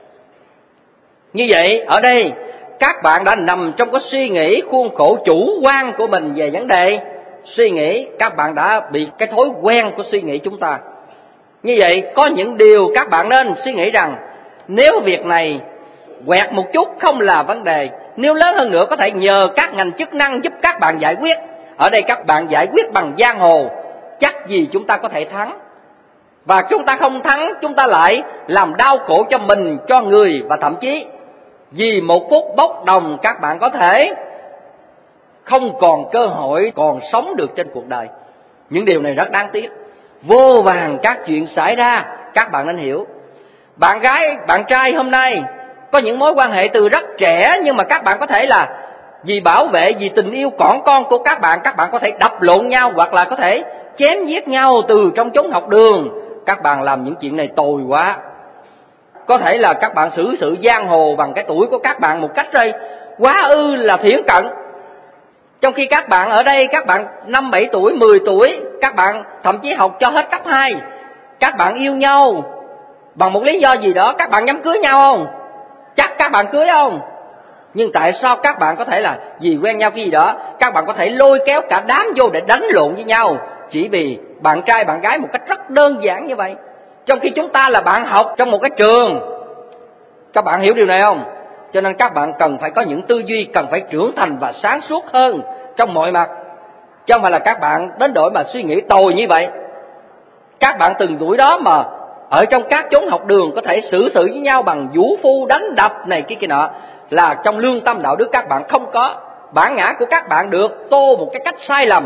Như vậy ở đây các bạn đã nằm trong cái suy nghĩ khuôn khổ chủ quan của mình về vấn đề suy nghĩ. Các bạn đã bị cái thói quen của suy nghĩ chúng ta. Như vậy có những điều các bạn nên suy nghĩ rằng nếu việc này quẹt một chút không là vấn đề, nếu lớn hơn nữa có thể nhờ các ngành chức năng giúp các bạn giải quyết. Ở đây các bạn giải quyết bằng giang hồ, chắc gì chúng ta có thể thắng. Và chúng ta không thắng, chúng ta lại làm đau khổ cho mình, cho người, và thậm chí vì một phút bốc đồng các bạn có thể không còn cơ hội còn sống được trên cuộc đời. Những điều này rất đáng tiếc. Vô vàn các chuyện xảy ra, các bạn nên hiểu. Bạn gái, bạn trai hôm nay có những mối quan hệ từ rất trẻ, nhưng mà các bạn có thể là vì bảo vệ, vì tình yêu cỏn con của các bạn, các bạn có thể đập lộn nhau, hoặc là có thể chém giết nhau từ trong chốn học đường. Các bạn làm những chuyện này tồi quá. Có thể là các bạn xử sự giang hồ bằng cái tuổi của các bạn một cách rồi quá ư là thiển cận. Trong khi các bạn ở đây, các bạn năm bảy tuổi, mười tuổi, các bạn thậm chí học cho hết cấp hai, các bạn yêu nhau bằng một lý do gì đó, các bạn dám cưới nhau không? Chắc các bạn cưới không? Nhưng tại sao các bạn có thể là vì quen nhau cái gì đó, các bạn có thể lôi kéo cả đám vô để đánh lộn với nhau, chỉ vì bạn trai bạn gái một cách rất đơn giản như vậy. Trong khi chúng ta là bạn học trong một cái trường. Các bạn hiểu điều này không? Cho nên các bạn cần phải có những tư duy, cần phải trưởng thành và sáng suốt hơn trong mọi mặt, chứ không phải là các bạn đến đổi mà suy nghĩ tồi như vậy. Các bạn từng tuổi đó mà ở trong các chốn học đường có thể xử sự với nhau bằng vũ phu, đánh đập này kia kia nọ, là trong lương tâm đạo đức các bạn không có. Bản ngã của các bạn được tô một cái cách sai lầm,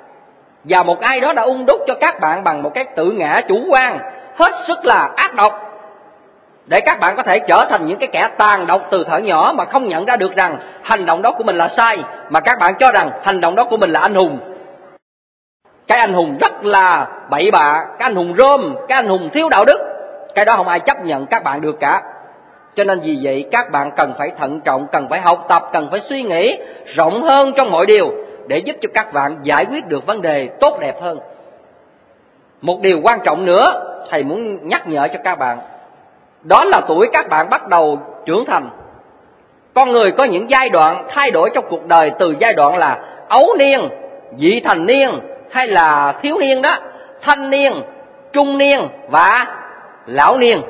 và một ai đó đã ung đúc cho các bạn bằng một cái tự ngã chủ quan hết sức là ác độc, để các bạn có thể trở thành những cái kẻ tàn độc từ thuở nhỏ mà không nhận ra được rằng hành động đó của mình là sai, mà các bạn cho rằng hành động đó của mình là anh hùng. Cái anh hùng rất là bậy bạ, cái anh hùng rôm, cái anh hùng thiếu đạo đức, cái đó không ai chấp nhận các bạn được cả. Cho nên vì vậy các bạn cần phải thận trọng, cần phải học tập, cần phải suy nghĩ rộng hơn trong mọi điều để giúp cho các bạn giải quyết được vấn đề tốt đẹp hơn. Một điều quan trọng nữa thầy muốn nhắc nhở cho các bạn, đó là tuổi các bạn bắt đầu trưởng thành. Con người có những giai đoạn thay đổi trong cuộc đời, từ giai đoạn là ấu niên, vị thành niên hay là thiếu niên đó, thanh niên, trung niên và lão niên.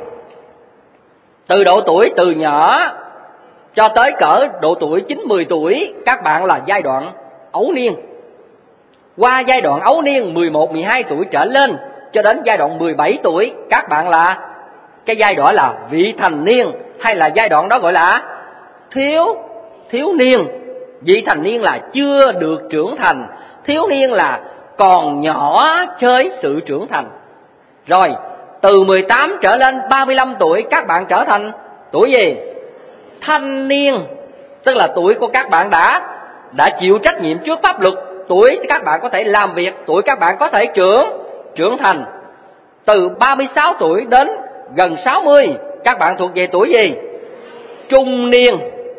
Từ độ tuổi từ nhỏ cho tới cỡ độ tuổi chín mười tuổi, các bạn là giai đoạn ấu niên. Qua giai đoạn ấu niên mười một mười hai tuổi trở lên cho đến giai đoạn mười bảy tuổi, các bạn là cái giai đoạn là vị thành niên, hay là giai đoạn đó gọi là thiếu thiếu niên. Vị thành niên là chưa được trưởng thành, thiếu niên là còn nhỏ chơi sự trưởng thành. Rồi từ mười tám trở lên ba mươi lăm tuổi, các bạn trở thành tuổi gì? Thanh niên, tức là tuổi của các bạn đã đã chịu trách nhiệm trước pháp luật, tuổi các bạn có thể làm việc, tuổi các bạn có thể trưởng trưởng thành. Từ ba mươi sáu tuổi đến gần sáu mươi, các bạn thuộc về tuổi gì? Trung niên,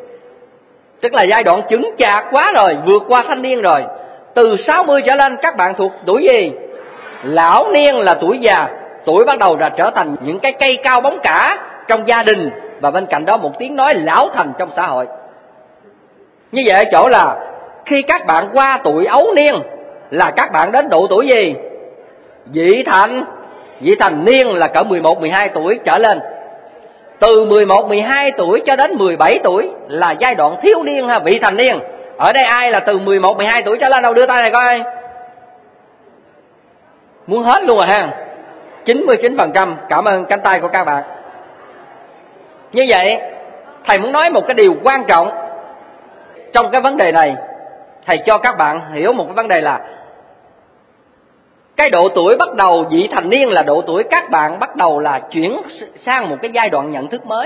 tức là giai đoạn chững chạc quá rồi, vượt qua thanh niên rồi. Từ sáu mươi trở lên các bạn thuộc tuổi gì? Lão niên, là tuổi già, tuổi bắt đầu là trở thành những cái cây cao bóng cả trong gia đình, và bên cạnh đó một tiếng nói lão thành trong xã hội. Như vậy ở chỗ là khi các bạn qua tuổi ấu niên là các bạn đến độ tuổi gì? Vị thành Vị thành niên là cỡ mười một mười hai tuổi trở lên. Từ mười một mười hai tuổi cho đến mười bảy tuổi là giai đoạn thiếu niên ha, vị thành niên. Ở đây ai là từ mười một mười hai tuổi trở lên đâu, đưa tay này coi. muốn hết luôn rồi ha. chín mươi chín phần trăm. Cảm ơn cánh tay của các bạn. Như vậy thầy muốn nói một cái điều quan trọng trong cái vấn đề này. Thầy cho các bạn hiểu một cái vấn đề là cái độ tuổi bắt đầu vị thành niên là độ tuổi các bạn bắt đầu là chuyển sang một cái giai đoạn nhận thức mới.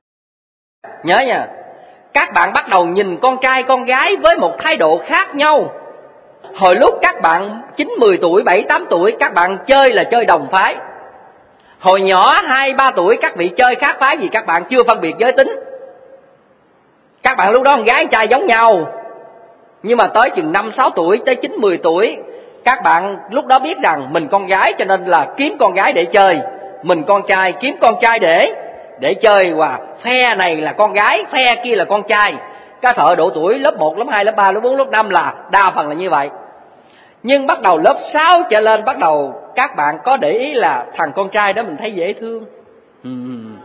Nhớ nha, các bạn bắt đầu nhìn con trai con gái với một thái độ khác nhau. Hồi lúc các bạn chín mười tuổi, bảy tám tuổi các bạn chơi là chơi đồng phái. Hồi nhỏ hai ba tuổi các vị chơi khác phái vì các bạn chưa phân biệt giới tính. Các bạn lúc đó con gái con trai giống nhau. Nhưng mà tới chừng năm sáu tuổi tới chín mười tuổi, các bạn lúc đó biết rằng mình con gái cho nên là kiếm con gái để chơi, mình con trai kiếm con trai để để chơi, và phe này là con gái, phe kia là con trai. Các thợ độ tuổi lớp một, lớp hai, lớp ba, lớp bốn, lớp năm là đa phần là như vậy. Nhưng bắt đầu lớp sáu trở lên bắt đầu các bạn có để ý là thằng con trai đó mình thấy dễ thương, hmm.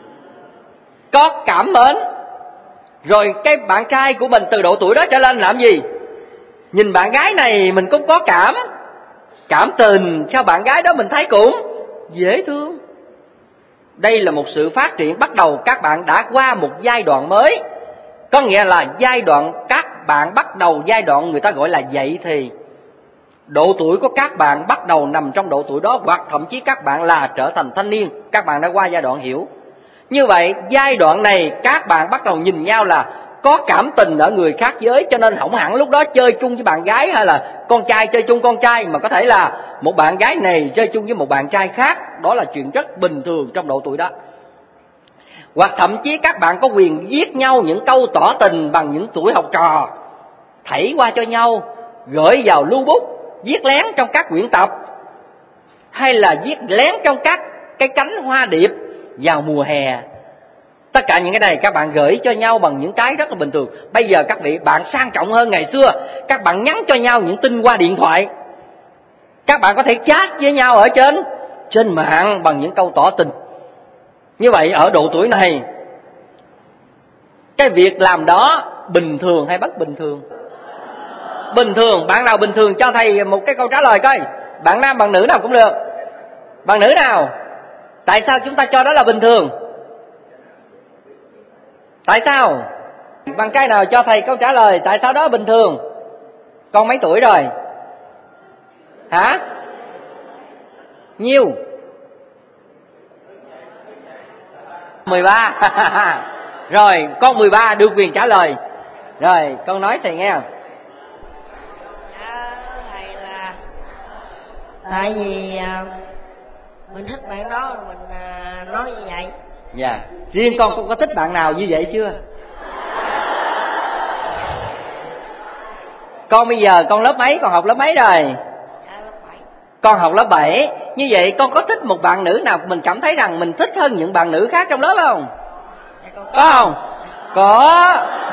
có cảm mến. Rồi cái bạn trai của mình từ độ tuổi đó trở lên làm gì? Nhìn bạn gái này mình cũng có cảm Cảm tình, sao bạn gái đó mình thấy cũng dễ thương. Đây là một sự phát triển. Bắt đầu các bạn đã qua một giai đoạn mới. Có nghĩa là giai đoạn các bạn bắt đầu giai đoạn người ta gọi là dậy thì. Độ tuổi của các bạn bắt đầu nằm trong độ tuổi đó, hoặc thậm chí các bạn là trở thành thanh niên. Các bạn đã qua giai đoạn hiểu. Như vậy giai đoạn này các bạn bắt đầu nhìn nhau là có cảm tình ở người khác giới. Cho nên không hẳn lúc đó chơi chung với bạn gái hay là con trai chơi chung con trai, mà có thể là một bạn gái này chơi chung với một bạn trai khác. Đó là chuyện rất bình thường trong độ tuổi đó. Hoặc thậm chí các bạn có quyền viết nhau những câu tỏ tình bằng những tuổi học trò, thảy qua cho nhau, gửi vào lưu bút, viết lén trong các quyển tập, hay là viết lén trong các cái cánh hoa điệp vào mùa hè. Tất cả những cái này các bạn gửi cho nhau bằng những cái rất là bình thường. Bây giờ các vị bạn sang trọng hơn ngày xưa, các bạn nhắn cho nhau những tin qua điện thoại. Các bạn có thể chat với nhau ở trên trên mạng bằng những câu tỏ tình. Như vậy ở độ tuổi này, cái việc làm đó bình thường hay bất bình thường? Bình thường. Bạn nào bình thường cho thầy một cái câu trả lời coi. Bạn nam, bạn nữ nào cũng được. Bạn nữ nào? Tại sao chúng ta cho đó là bình thường? Tại sao? Bạn trai nào cho thầy câu trả lời tại sao đó bình thường? Con mấy tuổi rồi? Hả? Nhiêu? mười ba. Rồi, con mười ba được quyền trả lời. Rồi, con nói thầy nghe. Dạ, thầy là tại vì à, mình thích bạn đó mình à, nói như vậy. Dạ, yeah. Riêng con cũng có thích bạn nào như vậy chưa? Con bây giờ con lớp mấy, con học lớp mấy rồi? Dạ, lớp bảy. Con học lớp bảy. Như vậy con có thích một bạn nữ nào mình cảm thấy rằng mình thích hơn những bạn nữ khác trong lớp không? Dạ, con có. Có không? Có.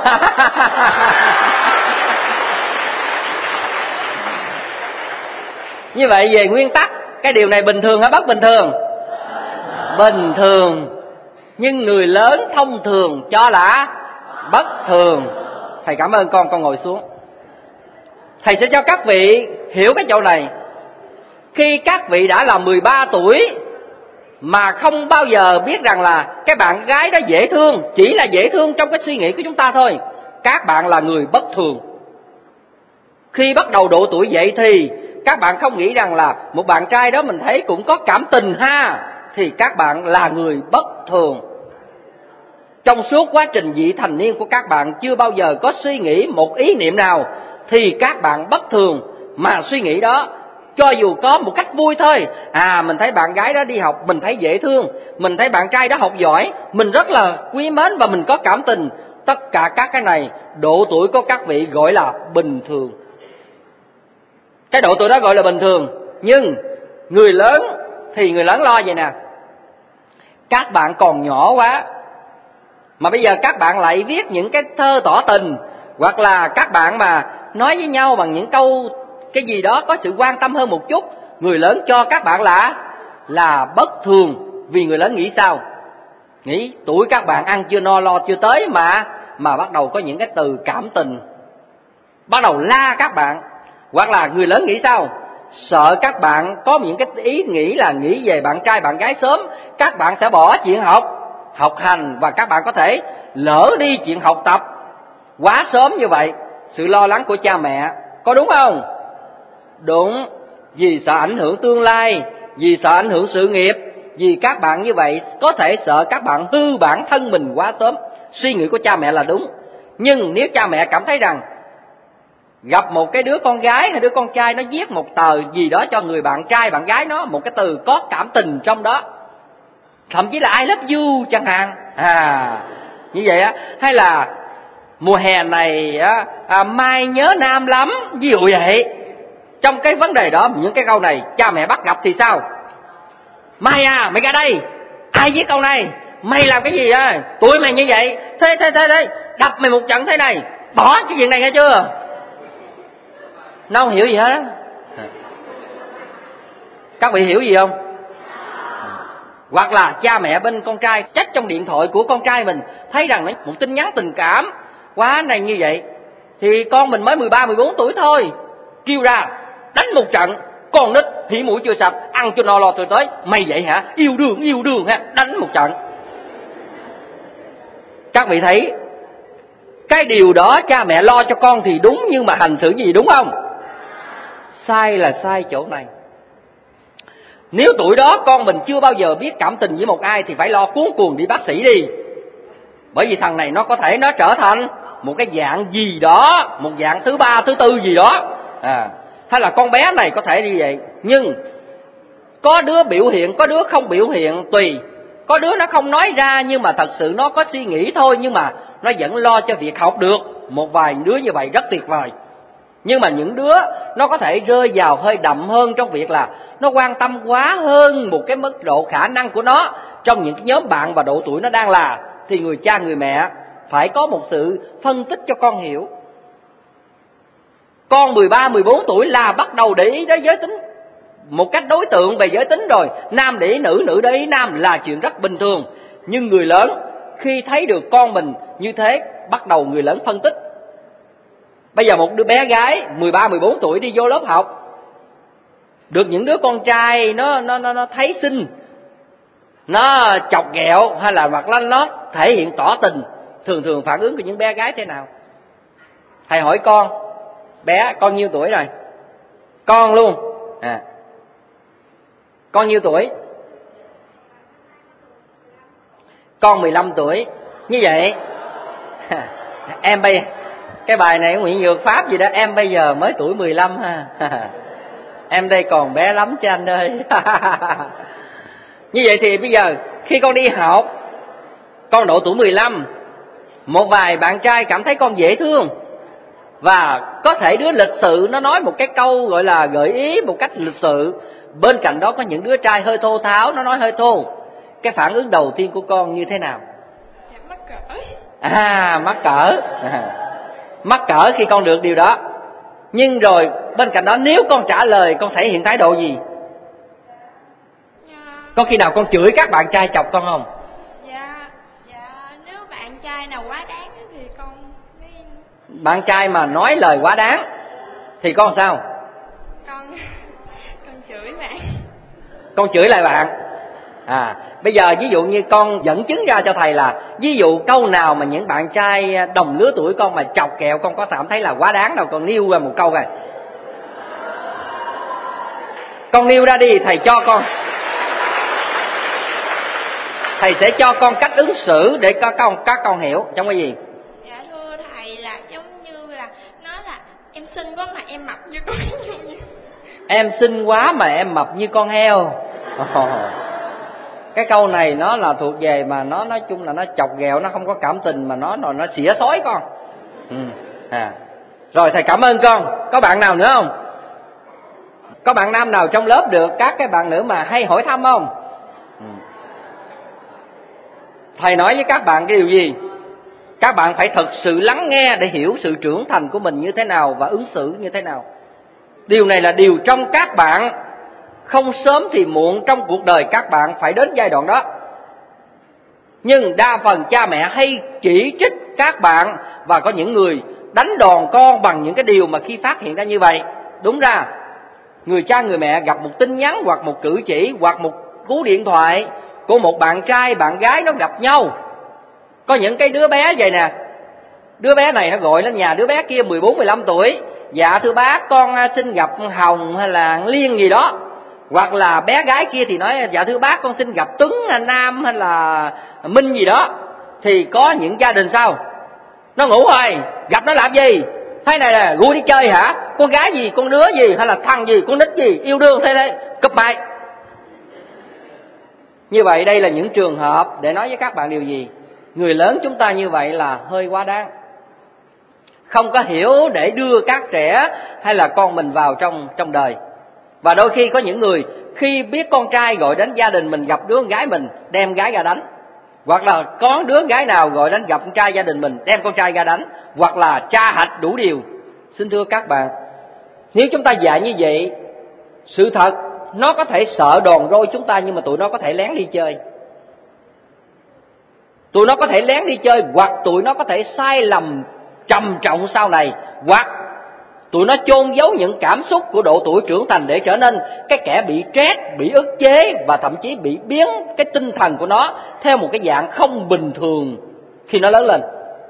Như vậy về nguyên tắc, cái điều này bình thường hay bất bình thường? Bình thường. Nhưng người lớn thông thường cho là bất thường. Thầy cảm ơn con, con ngồi xuống. Thầy sẽ cho các vị hiểu cái chỗ này. Khi các vị đã là mười ba tuổi mà không bao giờ biết rằng là cái bạn gái đó dễ thương, chỉ là dễ thương trong cái suy nghĩ của chúng ta thôi, các bạn là người bất thường. Khi bắt đầu độ tuổi dậy thì các bạn không nghĩ rằng là một bạn trai đó mình thấy cũng có cảm tình ha, thì các bạn là người bất thường. Trong suốt quá trình vị thành niên của các bạn chưa bao giờ có suy nghĩ một ý niệm nào, thì các bạn bất thường. Mà suy nghĩ đó cho dù có một cách vui thôi, à mình thấy bạn gái đó đi học mình thấy dễ thương, mình thấy bạn trai đó học giỏi mình rất là quý mến và mình có cảm tình. Tất cả các cái này độ tuổi của các vị gọi là bình thường. Cái độ tuổi đó gọi là bình thường. Nhưng người lớn thì người lớn lo vậy nè, các bạn còn nhỏ quá mà bây giờ các bạn lại viết những cái thơ tỏ tình, hoặc là các bạn mà nói với nhau bằng những câu cái gì đó có sự quan tâm hơn một chút, người lớn cho các bạn là là bất thường. Vì người lớn nghĩ sao? Nghĩ tuổi các bạn ăn chưa no lo chưa tới mà mà bắt đầu có những cái từ cảm tình, bắt đầu la các bạn. Hoặc là người lớn nghĩ sao? sợ các bạn có những cái ý nghĩ là nghĩ về bạn trai bạn gái sớm, các bạn sẽ bỏ chuyện học, học hành và các bạn có thể lỡ đi chuyện học tập quá sớm như vậy. Sự lo lắng của cha mẹ có đúng không? Đúng, vì sợ ảnh hưởng tương lai, vì sợ ảnh hưởng sự nghiệp, vì các bạn như vậy có thể sợ các bạn hư bản thân mình quá sớm. Suy nghĩ của cha mẹ là đúng. Nhưng nếu cha mẹ cảm thấy rằng gặp một cái đứa con gái hay đứa con trai nó viết một tờ gì đó cho người bạn trai bạn gái nó, một cái từ có cảm tình trong đó, thậm chí là I love you chẳng hạn, à như vậy á, hay là mùa hè này á, à, Mai nhớ Nam lắm, ví dụ vậy. Trong cái vấn đề đó, những cái câu này cha mẹ bắt gặp thì sao? Mai à, mày ra đây, ai viết câu này, mày làm cái gì á, tụi mày như vậy, thế thế thế thế đập mày một trận thế này, bỏ cái chuyện này nghe chưa? Nó không hiểu gì hết á. Các vị hiểu gì không? Hoặc là cha mẹ bên con trai check trong điện thoại của con trai mình, thấy rằng một tin nhắn tình cảm quá này như vậy, thì con mình mới mười ba mười bốn tuổi thôi, kêu ra đánh một trận. Con nít hỉ mũi chưa sạch, ăn cho no lo rồi tới, mày vậy hả, yêu đương yêu đương ha, đánh một trận. Các vị thấy cái điều đó cha mẹ lo cho con thì đúng, nhưng mà hành xử gì, đúng không? Sai là sai chỗ này. Nếu tuổi đó con mình chưa bao giờ biết cảm tình với một ai thì phải lo cuốn cuồng đi bác sĩ đi. Bởi vì thằng này nó có thể nó trở thành một cái dạng gì đó, một dạng thứ ba, thứ tư gì đó, à, hay là con bé này có thể như vậy. Nhưng có đứa biểu hiện, có đứa không biểu hiện, tùy. Có đứa nó không nói ra nhưng mà thật sự nó có suy nghĩ thôi, nhưng mà nó vẫn lo cho việc học được. Một vài đứa như vậy rất tuyệt vời. Nhưng mà những đứa nó có thể rơi vào hơi đậm hơn trong việc là nó quan tâm quá hơn một cái mức độ khả năng của nó trong những cái nhóm bạn và độ tuổi nó đang là, thì người cha người mẹ phải có một sự phân tích cho con hiểu. Con mười ba mười bốn tuổi là bắt đầu để ý đến giới tính một cách đối tượng về giới tính rồi. Nam để ý nữ, nữ để ý nam là chuyện rất bình thường. Nhưng người lớn khi thấy được con mình như thế, bắt đầu người lớn phân tích. Bây giờ một đứa bé gái mười ba mười bốn tuổi đi vô lớp học, được những đứa con trai nó nó nó, nó thấy xinh, nó chọc ghẹo hay là mặt lanh lót, thể hiện tỏ tình, thường thường phản ứng của những bé gái thế nào? Thầy hỏi con, bé con nhiêu tuổi rồi? Con luôn, à, con nhiêu tuổi? Con mười lăm tuổi. Như vậy em bây cái bài này Nguyễn Nhược Pháp gì đó, em bây giờ mới tuổi mười lăm ha. Em đây còn bé lắm chứ anh ơi. Như vậy thì bây giờ khi con đi học, con độ tuổi mười lăm, một vài bạn trai cảm thấy con dễ thương, và có thể đứa lịch sự nó nói một cái câu gọi là gợi ý một cách lịch sự. Bên cạnh đó có những đứa trai hơi thô tháo, nó nói hơi thô. Cái phản ứng đầu tiên của con như thế nào? Mắc cỡ. À, mắc cỡ. À, mắc cỡ khi con được điều đó. Nhưng rồi bên cạnh đó nếu con trả lời, con thể hiện thái độ gì? Dạ. Có khi nào con chửi các bạn trai chọc con không? Dạ, dạ nếu bạn trai nào quá đáng thì con mới... Bạn trai mà nói lời quá đáng thì con sao? Con con chửi bạn. Con chửi lại bạn. À, bây giờ ví dụ như con dẫn chứng ra cho thầy là ví dụ câu nào mà những bạn trai đồng lứa tuổi con mà chọc kẹo con có cảm thấy là quá đáng đâu, con nêu ra một câu rồi. Con nêu ra đi, thầy cho con. Thầy sẽ cho con cách ứng xử để các con các con hiểu trong cái gì. Dạ thưa thầy, là giống như là nói là em xinh quá mà em mập như con heo. Em xinh quá mà em mập như con heo. Oh. Cái câu này nó là thuộc về mà nó nói chung là nó chọc ghẹo, nó không có cảm tình mà nó nó, nó xỉa xói con. Ừ. À. Rồi thầy cảm ơn con. Có bạn nào nữa không? Có bạn nam nào trong lớp được các cái bạn nữ mà hay hỏi thăm không? Ừ. Thầy nói với các bạn cái điều gì? Các bạn phải thật sự lắng nghe để hiểu sự trưởng thành của mình như thế nào và ứng xử như thế nào. Điều này là điều trong các bạn, không sớm thì muộn trong cuộc đời các bạn phải đến giai đoạn đó. Nhưng đa phần cha mẹ hay chỉ trích các bạn, và có những người đánh đòn con bằng những cái điều mà khi phát hiện ra như vậy. Đúng ra người cha người mẹ gặp một tin nhắn hoặc một cử chỉ hoặc một cú điện thoại của một bạn trai bạn gái nó gặp nhau. Có những cái đứa bé vậy nè, đứa bé này nó gọi lên nhà đứa bé kia mười bốn mười lăm tuổi, dạ thưa bác con xin gặp Hồng hay là Liên gì đó. Hoặc là bé gái kia thì nói dạ thưa bác con xin gặp Tuấn hay Nam hay là Minh gì đó. Thì có những gia đình sao? Nó ngủ rồi, gặp nó làm gì? Thế này nè, vui đi chơi hả? Con gái gì, con đứa gì, hay là thằng gì, con nít gì, yêu đương thế đấy, cúp mày. Như vậy đây là những trường hợp để nói với các bạn điều gì? Người lớn chúng ta như vậy là hơi quá đáng. Không có hiểu để đưa các trẻ hay là con mình vào trong trong đời. Và đôi khi có những người khi biết con trai gọi đến gia đình mình gặp đứa con gái mình, đem gái ra đánh. Hoặc là có đứa gái nào gọi đến gặp con trai gia đình mình, đem con trai ra đánh. Hoặc là tra hạch đủ điều. Xin thưa các bạn, nếu chúng ta dạy như vậy, sự thật nó có thể sợ đòn roi chúng ta, nhưng mà tụi nó có thể lén đi chơi. Tụi nó có thể lén đi chơi, hoặc tụi nó có thể sai lầm trầm trọng sau này, hoặc tụi nó chôn giấu những cảm xúc của độ tuổi trưởng thành để trở nên cái kẻ bị stress, bị ức chế và thậm chí bị biến cái tinh thần của nó theo một cái dạng không bình thường khi nó lớn lên.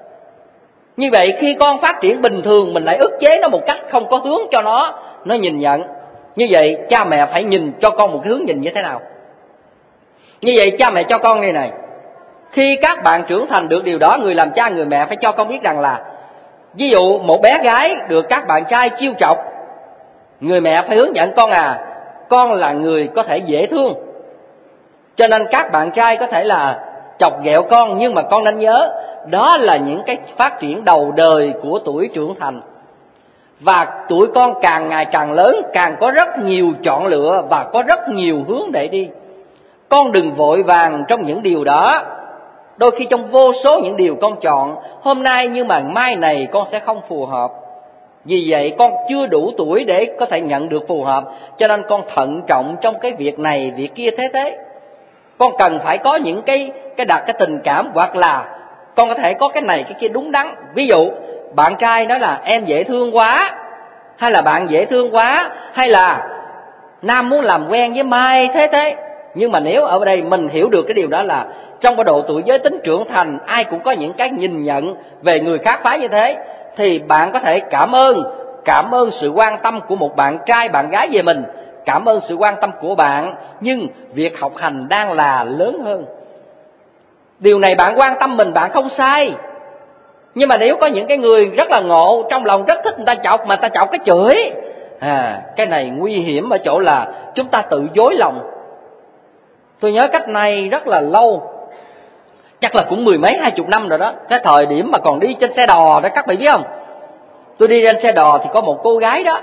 Như vậy khi con phát triển bình thường, mình lại ức chế nó một cách không có hướng cho nó nó nhìn nhận. Như vậy cha mẹ phải nhìn cho con một cái hướng nhìn như thế nào? Như vậy cha mẹ cho con như này, khi các bạn trưởng thành được điều đó, người làm cha người mẹ phải cho con biết rằng là, ví dụ một bé gái được các bạn trai chiêu chọc, người mẹ phải hướng dẫn con à, con là người có thể dễ thương, cho nên các bạn trai có thể là chọc ghẹo con, nhưng mà con nên nhớ đó là những cái phát triển đầu đời của tuổi trưởng thành. Và tuổi con càng ngày càng lớn, càng có rất nhiều chọn lựa và có rất nhiều hướng để đi. Con đừng vội vàng trong những điều đó. Đôi khi trong vô số những điều con chọn hôm nay, nhưng mà mai này con sẽ không phù hợp. Vì vậy con chưa đủ tuổi để có thể nhận được phù hợp, cho nên con thận trọng trong cái việc này, việc kia thế thế. Con cần phải có những cái cái đặt cái tình cảm, hoặc là con có thể có cái này cái kia đúng đắn. Ví dụ bạn trai nói là em dễ thương quá, hay là bạn dễ thương quá, hay là Nam muốn làm quen với Mai thế thế. Nhưng mà nếu ở đây mình hiểu được cái điều đó là trong cái độ tuổi giới tính trưởng thành, ai cũng có những cái nhìn nhận về người khác phái như thế, thì bạn có thể cảm ơn, cảm ơn sự quan tâm của một bạn trai, bạn gái về mình, cảm ơn sự quan tâm của bạn, nhưng việc học hành đang là lớn hơn. Điều này bạn quan tâm mình, bạn không sai. Nhưng mà nếu có những cái người rất là ngộ, trong lòng rất thích người ta chọc, mà người ta chọc cái chửi, à, cái này nguy hiểm ở chỗ là chúng ta tự dối lòng. Tôi nhớ cách này rất là lâu, chắc là cũng mười mấy hai chục năm rồi đó. Cái thời điểm mà còn đi trên xe đò đó, các bạn biết không? Tôi đi trên xe đò thì có một cô gái đó,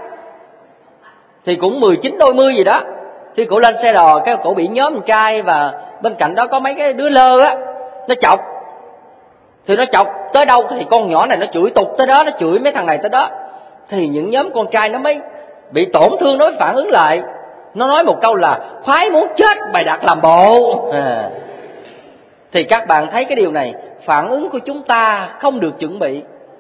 thì cũng mười chín đôi mươi gì đó. Thì cổ lên xe đò, cái cổ bị nhóm trai, và bên cạnh đó có mấy cái đứa lơ á, nó chọc. Thì nó chọc tới đâu thì con nhỏ này nó chửi tục tới đó, nó chửi mấy thằng này tới đó. Thì những nhóm con trai nó mới bị tổn thương, nó mới phản ứng lại. Nó nói một câu là khoái muốn chết bày đặt làm bộ. à. Thì các bạn thấy cái điều này, phản ứng của chúng ta không được chuẩn bị,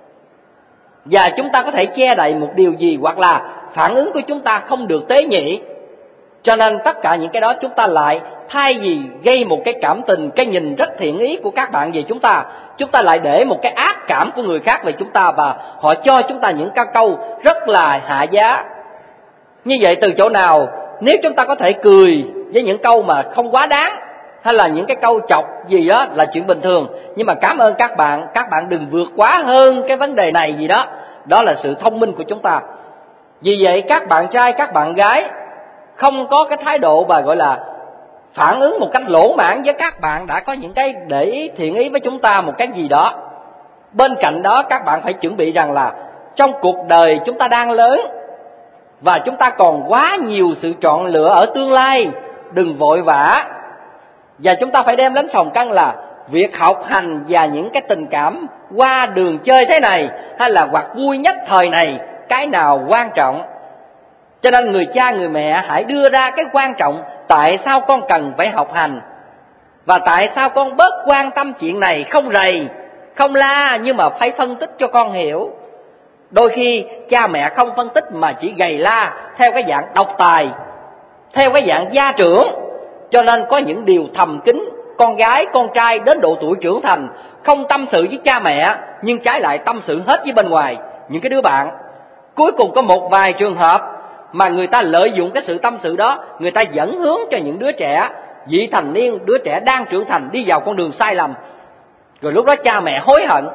và chúng ta có thể che đậy một điều gì, hoặc là phản ứng của chúng ta không được tế nhị. Cho nên tất cả những cái đó chúng ta lại, thay vì gây một cái cảm tình, cái nhìn rất thiện ý của các bạn về chúng ta, chúng ta lại để một cái ác cảm của người khác về chúng ta, và họ cho chúng ta những cái câu rất là hạ giá. Như vậy từ chỗ nào, nếu chúng ta có thể cười với những câu mà không quá đáng, hay là những cái câu chọc gì đó là chuyện bình thường, nhưng mà cảm ơn các bạn, các bạn đừng vượt quá hơn cái vấn đề này gì đó. Đó là sự thông minh của chúng ta. Vì vậy các bạn trai, các bạn gái không có cái thái độ và gọi là phản ứng một cách lỗ mãng với các bạn đã có những cái để ý thiện ý với chúng ta một cái gì đó. Bên cạnh đó các bạn phải chuẩn bị rằng là trong cuộc đời chúng ta đang lớn, và chúng ta còn quá nhiều sự chọn lựa ở tương lai. Đừng vội vã, và chúng ta phải đem đến phòng cân là việc học hành và những cái tình cảm qua đường chơi thế này, hay là hoặc vui nhất thời này, cái nào quan trọng. Cho nên người cha người mẹ hãy đưa ra cái quan trọng, tại sao con cần phải học hành, và tại sao con bớt quan tâm chuyện này, không rầy, không la, nhưng mà phải phân tích cho con hiểu. Đôi khi cha mẹ không phân tích mà chỉ gầy la theo cái dạng độc tài, theo cái dạng gia trưởng. Cho nên có những điều thầm kín, con gái, con trai đến độ tuổi trưởng thành không tâm sự với cha mẹ, nhưng trái lại tâm sự hết với bên ngoài những cái đứa bạn. Cuối cùng có một vài trường hợp mà người ta lợi dụng cái sự tâm sự đó, người ta dẫn hướng cho những đứa trẻ vị thành niên, đứa trẻ đang trưởng thành đi vào con đường sai lầm. Rồi lúc đó cha mẹ hối hận.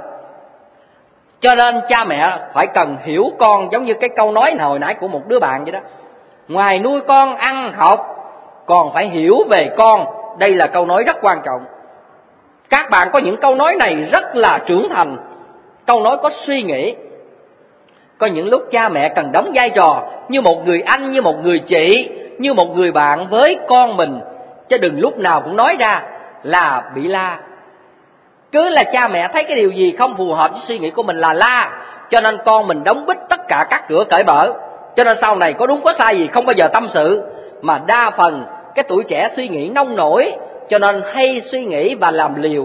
Cho nên cha mẹ phải cần hiểu con, giống như cái câu nói hồi nãy của một đứa bạn vậy đó. Ngoài nuôi con ăn học, còn phải hiểu về con. Đây là câu nói rất quan trọng. Các bạn có những câu nói này rất là trưởng thành, câu nói có suy nghĩ. Có những lúc cha mẹ cần đóng vai trò như một người anh, như một người chị, như một người bạn với con mình. Chứ đừng lúc nào cũng nói ra là bị la. Cứ là cha mẹ thấy cái điều gì không phù hợp với suy nghĩ của mình là la. Cho nên con mình đóng bít tất cả các cửa cởi mở. Cho nên sau này có đúng có sai gì không bao giờ tâm sự. Mà đa phần cái tuổi trẻ suy nghĩ nông nổi, cho nên hay suy nghĩ và làm liều.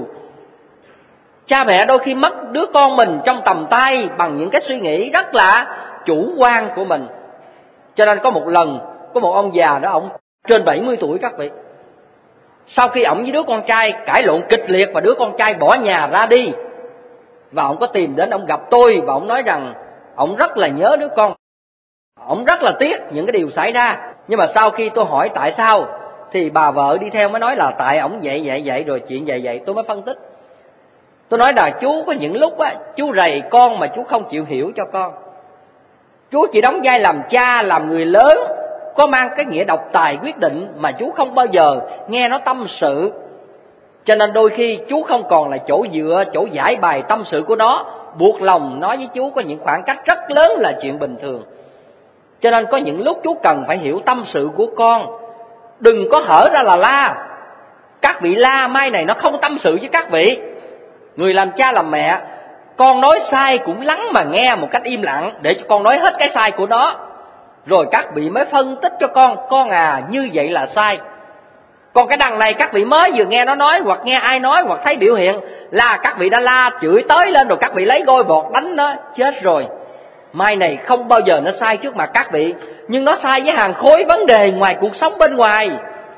Cha mẹ đôi khi mất đứa con mình trong tầm tay bằng những cái suy nghĩ rất là chủ quan của mình. Cho nên có một lần, có một ông già đó, ông trên bảy mươi tuổi các vị. Sau khi ổng với đứa con trai cãi lộn kịch liệt và đứa con trai bỏ nhà ra đi, và ổng có tìm đến, ổng gặp tôi và ổng nói rằng ổng rất là nhớ đứa con, ổng rất là tiếc những cái điều xảy ra. Nhưng mà sau khi tôi hỏi tại sao, thì bà vợ đi theo mới nói là tại ổng vậy vậy vậy rồi chuyện vậy vậy. Tôi mới phân tích. Tôi nói là chú có những lúc á, chú rầy con mà chú không chịu hiểu cho con. Chú chỉ đóng vai làm cha, làm người lớn, có mang cái nghĩa độc tài quyết định, mà chú không bao giờ nghe nó tâm sự. Cho nên đôi khi chú không còn là chỗ dựa, chỗ giải bài tâm sự của nó, buộc lòng nói với chú có những khoảng cách rất lớn là chuyện bình thường. Cho nên có những lúc chú cần phải hiểu tâm sự của con. Đừng có hở ra là la. Các vị la mai này nó không tâm sự với các vị. Người làm cha làm mẹ, con nói sai cũng lắng mà nghe một cách im lặng, để cho con nói hết cái sai của nó. Rồi các vị mới phân tích cho con, con à như vậy là sai. Còn cái đằng này các vị mới vừa nghe nó nói, hoặc nghe ai nói, hoặc thấy biểu hiện là các vị đã la chửi tới lên, rồi các vị lấy gôi bọt đánh nó, chết rồi. Mai này không bao giờ nó sai trước mặt các vị, nhưng nó sai với hàng khối vấn đề ngoài cuộc sống bên ngoài.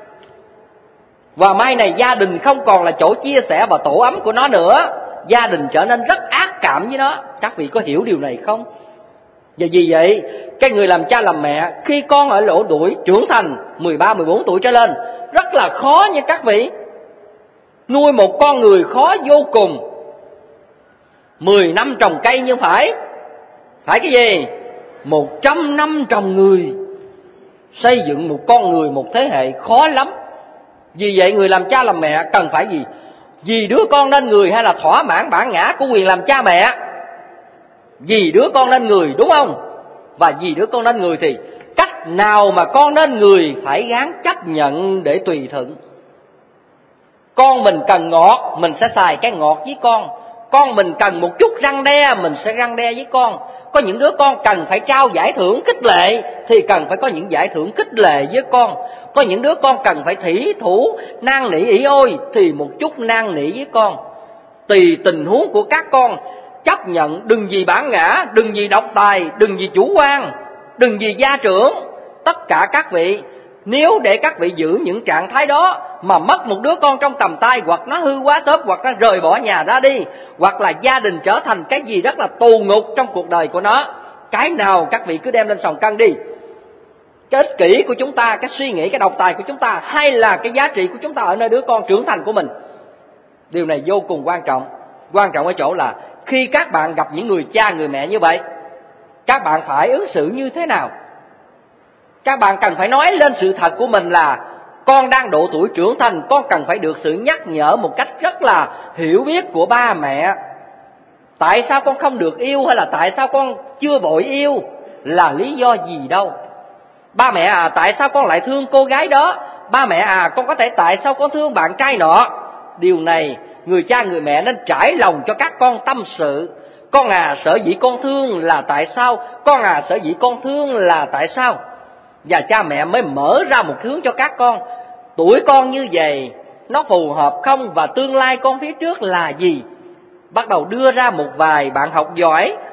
Và mai này gia đình không còn là chỗ chia sẻ và tổ ấm của nó nữa, gia đình trở nên rất ác cảm với nó. Các vị có hiểu điều này không? Và vì vậy, cái người làm cha làm mẹ khi con ở độ tuổi trưởng thành mười ba, mười bốn tuổi trở lên rất là khó nha các vị. Nuôi một con người khó vô cùng. Mười năm trồng cây nhưng phải Phải cái gì? Một trăm năm trồng người. Xây dựng một con người, một thế hệ khó lắm. Vì vậy người làm cha làm mẹ cần phải gì? Vì đứa con nên người hay là thỏa mãn bản ngã của quyền làm cha mẹ? Vì đứa con nên người, đúng không? Và vì đứa con nên người thì cách nào mà con nên người phải gắng chấp nhận để tùy thuận. Con mình cần ngọt, mình sẽ xài cái ngọt với con. Con mình cần một chút răn đe, mình sẽ răn đe với con. Có những đứa con cần phải trao giải thưởng khích lệ thì cần phải có những giải thưởng khích lệ với con. Có những đứa con cần phải thủy thủ, năn nỉ ỉ ôi thì một chút năn nỉ với con. Tùy tình huống của các con, chấp nhận, đừng vì bản ngã, đừng vì độc tài, đừng vì chủ quan, đừng vì gia trưởng. Tất cả các vị, nếu để các vị giữ những trạng thái đó mà mất một đứa con trong tầm tay, hoặc nó hư quá tớp, hoặc nó rời bỏ nhà ra đi, hoặc là gia đình trở thành cái gì rất là tù ngục trong cuộc đời của nó, cái nào các vị cứ đem lên sòng cân đi. Cái ích kỷ của chúng ta, cái suy nghĩ, cái độc tài của chúng ta, hay là cái giá trị của chúng ta ở nơi đứa con trưởng thành của mình. Điều này vô cùng quan trọng. Quan trọng ở chỗ là khi các bạn gặp những người cha, người mẹ như vậy, các bạn phải ứng xử như thế nào? Các bạn cần phải nói lên sự thật của mình là con đang độ tuổi trưởng thành, con cần phải được sự nhắc nhở một cách rất là hiểu biết của ba mẹ. Tại sao con không được yêu, hay là tại sao con chưa vội yêu, là lý do gì đâu. Ba mẹ à, tại sao con lại thương cô gái đó? Ba mẹ à, con có thể tại sao con thương bạn trai nọ? Điều này người cha người mẹ nên trải lòng cho các con tâm sự. Con à, sở dĩ con thương là tại sao? Con à, sở dĩ con thương là tại sao? Và cha mẹ mới mở ra một hướng cho các con. Tuổi con như vậy, nó phù hợp không? Và tương lai con phía trước là gì? Bắt đầu đưa ra một vài bạn học giỏi,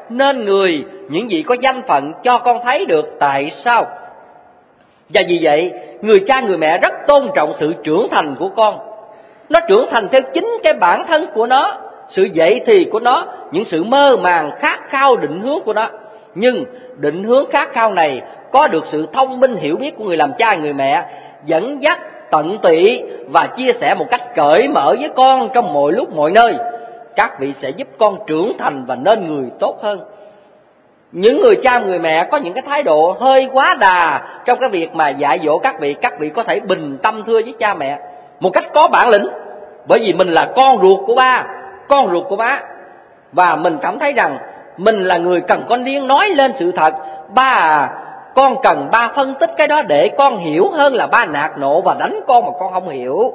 nên người, những gì có danh phận cho con thấy được. Tại sao? Và vì vậy, người cha người mẹ rất tôn trọng sự trưởng thành của con. Nó trưởng thành theo chính cái bản thân của nó, sự dậy thì của nó, những sự mơ màng khát khao định hướng của nó. Nhưng định hướng khát khao này có được sự thông minh hiểu biết của người làm cha người mẹ, dẫn dắt tận tụy và chia sẻ một cách cởi mở với con trong mọi lúc mọi nơi, các vị sẽ giúp con trưởng thành và nên người tốt hơn. Những người cha người mẹ có những cái thái độ hơi quá đà trong cái việc mà dạy dỗ các vị, các vị có thể bình tâm thưa với cha mẹ một cách có bản lĩnh, bởi vì mình là con ruột của ba, con ruột của má, và mình cảm thấy rằng mình là người cần con điên nói lên sự thật. Ba à, con cần ba phân tích cái đó để con hiểu, hơn là ba nạt nộ và đánh con mà con không hiểu.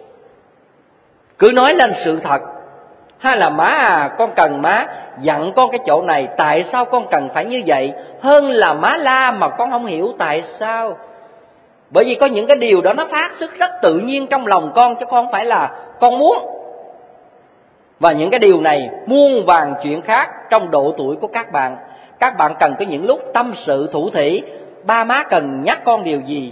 Cứ nói lên sự thật. Hay là má à, con cần má dặn con cái chỗ này, tại sao con cần phải như vậy, hơn là má la mà con không hiểu tại sao. Bởi vì có những cái điều đó nó phát xuất rất tự nhiên trong lòng con, chứ không phải là con muốn. Và những cái điều này muôn vàn chuyện khác trong độ tuổi của các bạn. Các bạn cần có những lúc tâm sự thủ thỉ, ba má cần nhắc con điều gì.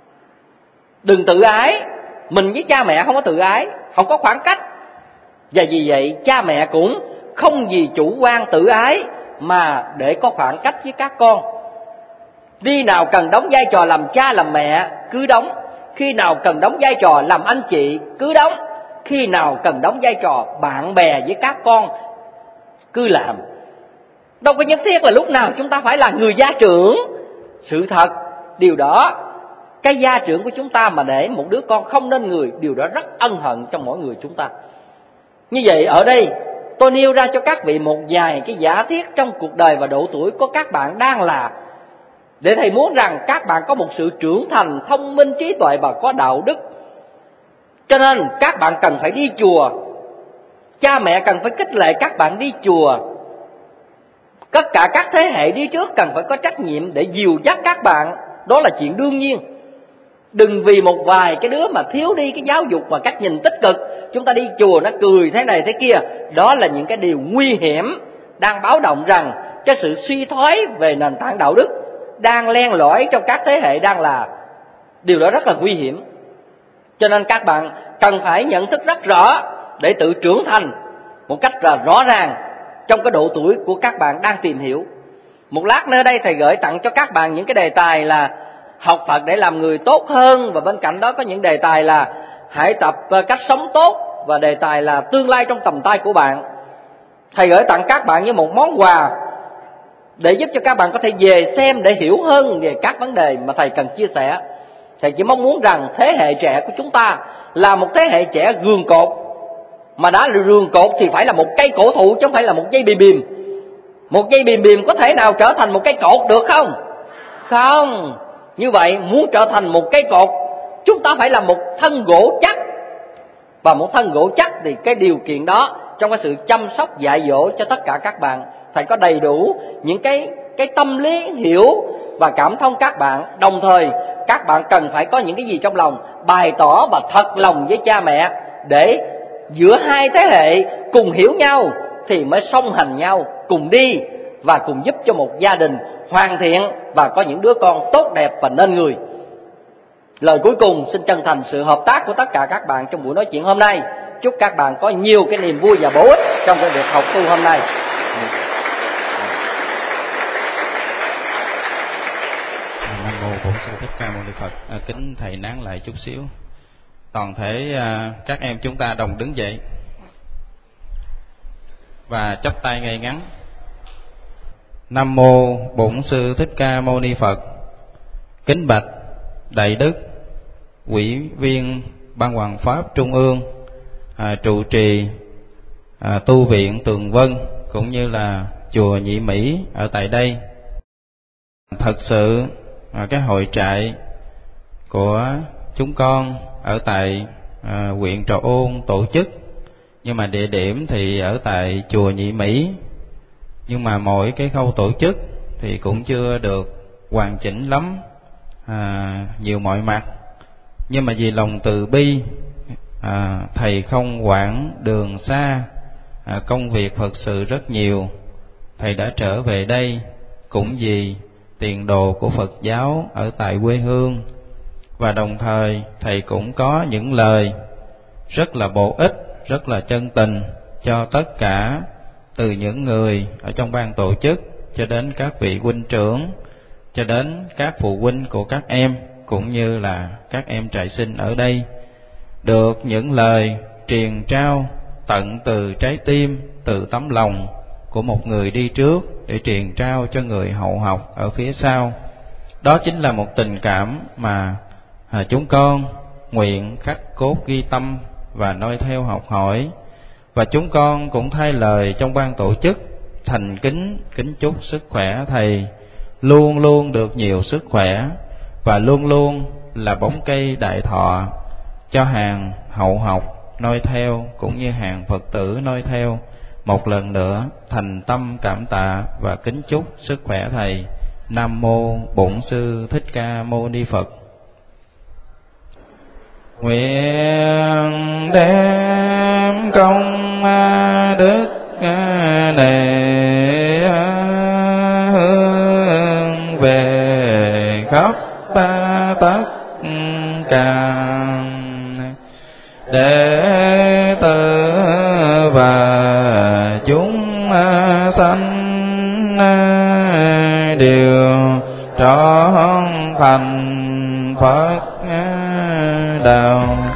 Đừng tự ái. Mình với cha mẹ không có tự ái, không có khoảng cách. Và vì vậy cha mẹ cũng không vì chủ quan tự ái mà để có khoảng cách với các con. Khi nào cần đóng vai trò làm cha làm mẹ cứ đóng, khi nào cần đóng vai trò làm anh chị cứ đóng, khi nào cần đóng vai trò bạn bè với các con cứ làm. Đâu có nhất thiết là lúc nào chúng ta phải là người gia trưởng. Sự thật, điều đó, cái gia trưởng của chúng ta mà để một đứa con không nên người, điều đó rất ân hận trong mỗi người chúng ta. Như vậy ở đây tôi nêu ra cho các vị một vài cái giả thiết trong cuộc đời và độ tuổi của các bạn đang là, để thầy muốn rằng các bạn có một sự trưởng thành, thông minh, trí tuệ và có đạo đức. Cho nên các bạn cần phải đi chùa. Cha mẹ cần phải khích lệ các bạn đi chùa. Tất cả các thế hệ đi trước cần phải có trách nhiệm để dìu dắt các bạn. Đó là chuyện đương nhiên. Đừng vì một vài cái đứa mà thiếu đi cái giáo dục và cách nhìn tích cực, chúng ta đi chùa nó cười thế này thế kia. Đó là những cái điều nguy hiểm, đang báo động rằng cái sự suy thoái về nền tảng đạo đức đang len lỏi trong các thế hệ đang là. Điều đó rất là nguy hiểm. Cho nên các bạn cần phải nhận thức rất rõ để tự trưởng thành một cách là rõ ràng trong cái độ tuổi của các bạn đang tìm hiểu. Một lát nữa đây thầy gửi tặng cho các bạn những cái đề tài là học Phật để làm người tốt hơn, và bên cạnh đó có những đề tài là hãy tập cách sống tốt, và đề tài là tương lai trong tầm tay của bạn. Thầy gửi tặng các bạn như một món quà để giúp cho các bạn có thể về xem để hiểu hơn về các vấn đề mà thầy cần chia sẻ. Thầy chỉ mong muốn rằng thế hệ trẻ của chúng ta là một thế hệ trẻ gường cột. Mà đã là gường cột thì phải là một cây cổ thụ, chứ không phải là một dây bìm bìm. Một dây bìm bìm có thể nào trở thành một cây cột được không? Không. Như vậy muốn trở thành một cây cột, chúng ta phải là một thân gỗ chắc. Và một thân gỗ chắc thì cái điều kiện đó, trong cái sự chăm sóc dạy dỗ cho tất cả các bạn, thầy có đầy đủ những cái, cái tâm lý hiểu và cảm thông các bạn. Đồng thời các bạn cần phải có những cái gì trong lòng, bày tỏ và thật lòng với cha mẹ, để giữa hai thế hệ cùng hiểu nhau thì mới song hành nhau, cùng đi và cùng giúp cho một gia đình hoàn thiện và có những đứa con tốt đẹp và nên người. Lời cuối cùng xin chân thành sự hợp tác của tất cả các bạn trong buổi nói chuyện hôm nay. Chúc các bạn có nhiều cái niềm vui và bổ ích trong cái việc học tu hôm nay. Nam mô Bổn Sư Thích Ca Mâu Ni Phật. À, kính thầy nán lại chút xíu. Toàn thể à, các em chúng ta đồng đứng dậy và chắp tay ngay ngắn. Nam mô Bổn Sư Thích Ca Mâu Ni Phật. Kính bạch Đại Đức Ủy viên Ban Hoằng Pháp Trung ương, à, trụ trì à, tu viện Tường Vân cũng như là chùa Nhị Mỹ ở tại đây. Thật sự à, cái hội trại của chúng con ở tại à, huyện Trà Ôn tổ chức, nhưng mà địa điểm thì ở tại chùa Nhị Mỹ. Nhưng mà mỗi cái khâu tổ chức thì cũng chưa được hoàn chỉnh lắm, à, nhiều mọi mặt. Nhưng mà vì lòng từ bi, à, thầy không quản đường xa, à, công việc Phật sự rất nhiều, thầy đã trở về đây cũng vì tiền đồ của Phật giáo ở tại quê hương, và đồng thời thầy cũng có những lời rất là bổ ích, rất là chân tình cho tất cả, từ những người ở trong ban tổ chức cho đến các vị huynh trưởng, cho đến các phụ huynh của các em, cũng như là các em trại sinh ở đây, được những lời truyền trao tận từ trái tim, từ tấm lòng của một người đi trước để truyền trao cho người hậu học ở phía sau. Đó chính là một tình cảm mà à, chúng con nguyện khắc cốt ghi tâm và noi theo học hỏi. Và chúng con cũng thay lời trong ban tổ chức thành kính kính chúc sức khỏe thầy luôn luôn được nhiều sức khỏe, và luôn luôn là bóng cây đại thọ cho hàng hậu học noi theo, cũng như hàng Phật tử noi theo. Một lần nữa thành tâm cảm tạ và kính chúc sức khỏe thầy. Nam mô Bổn Sư Thích Ca Mâu Ni Phật. Nguyện đem công đức này hướng về khắp tất cả đệ tử và chúng sanh đều trọn thành Phật đạo.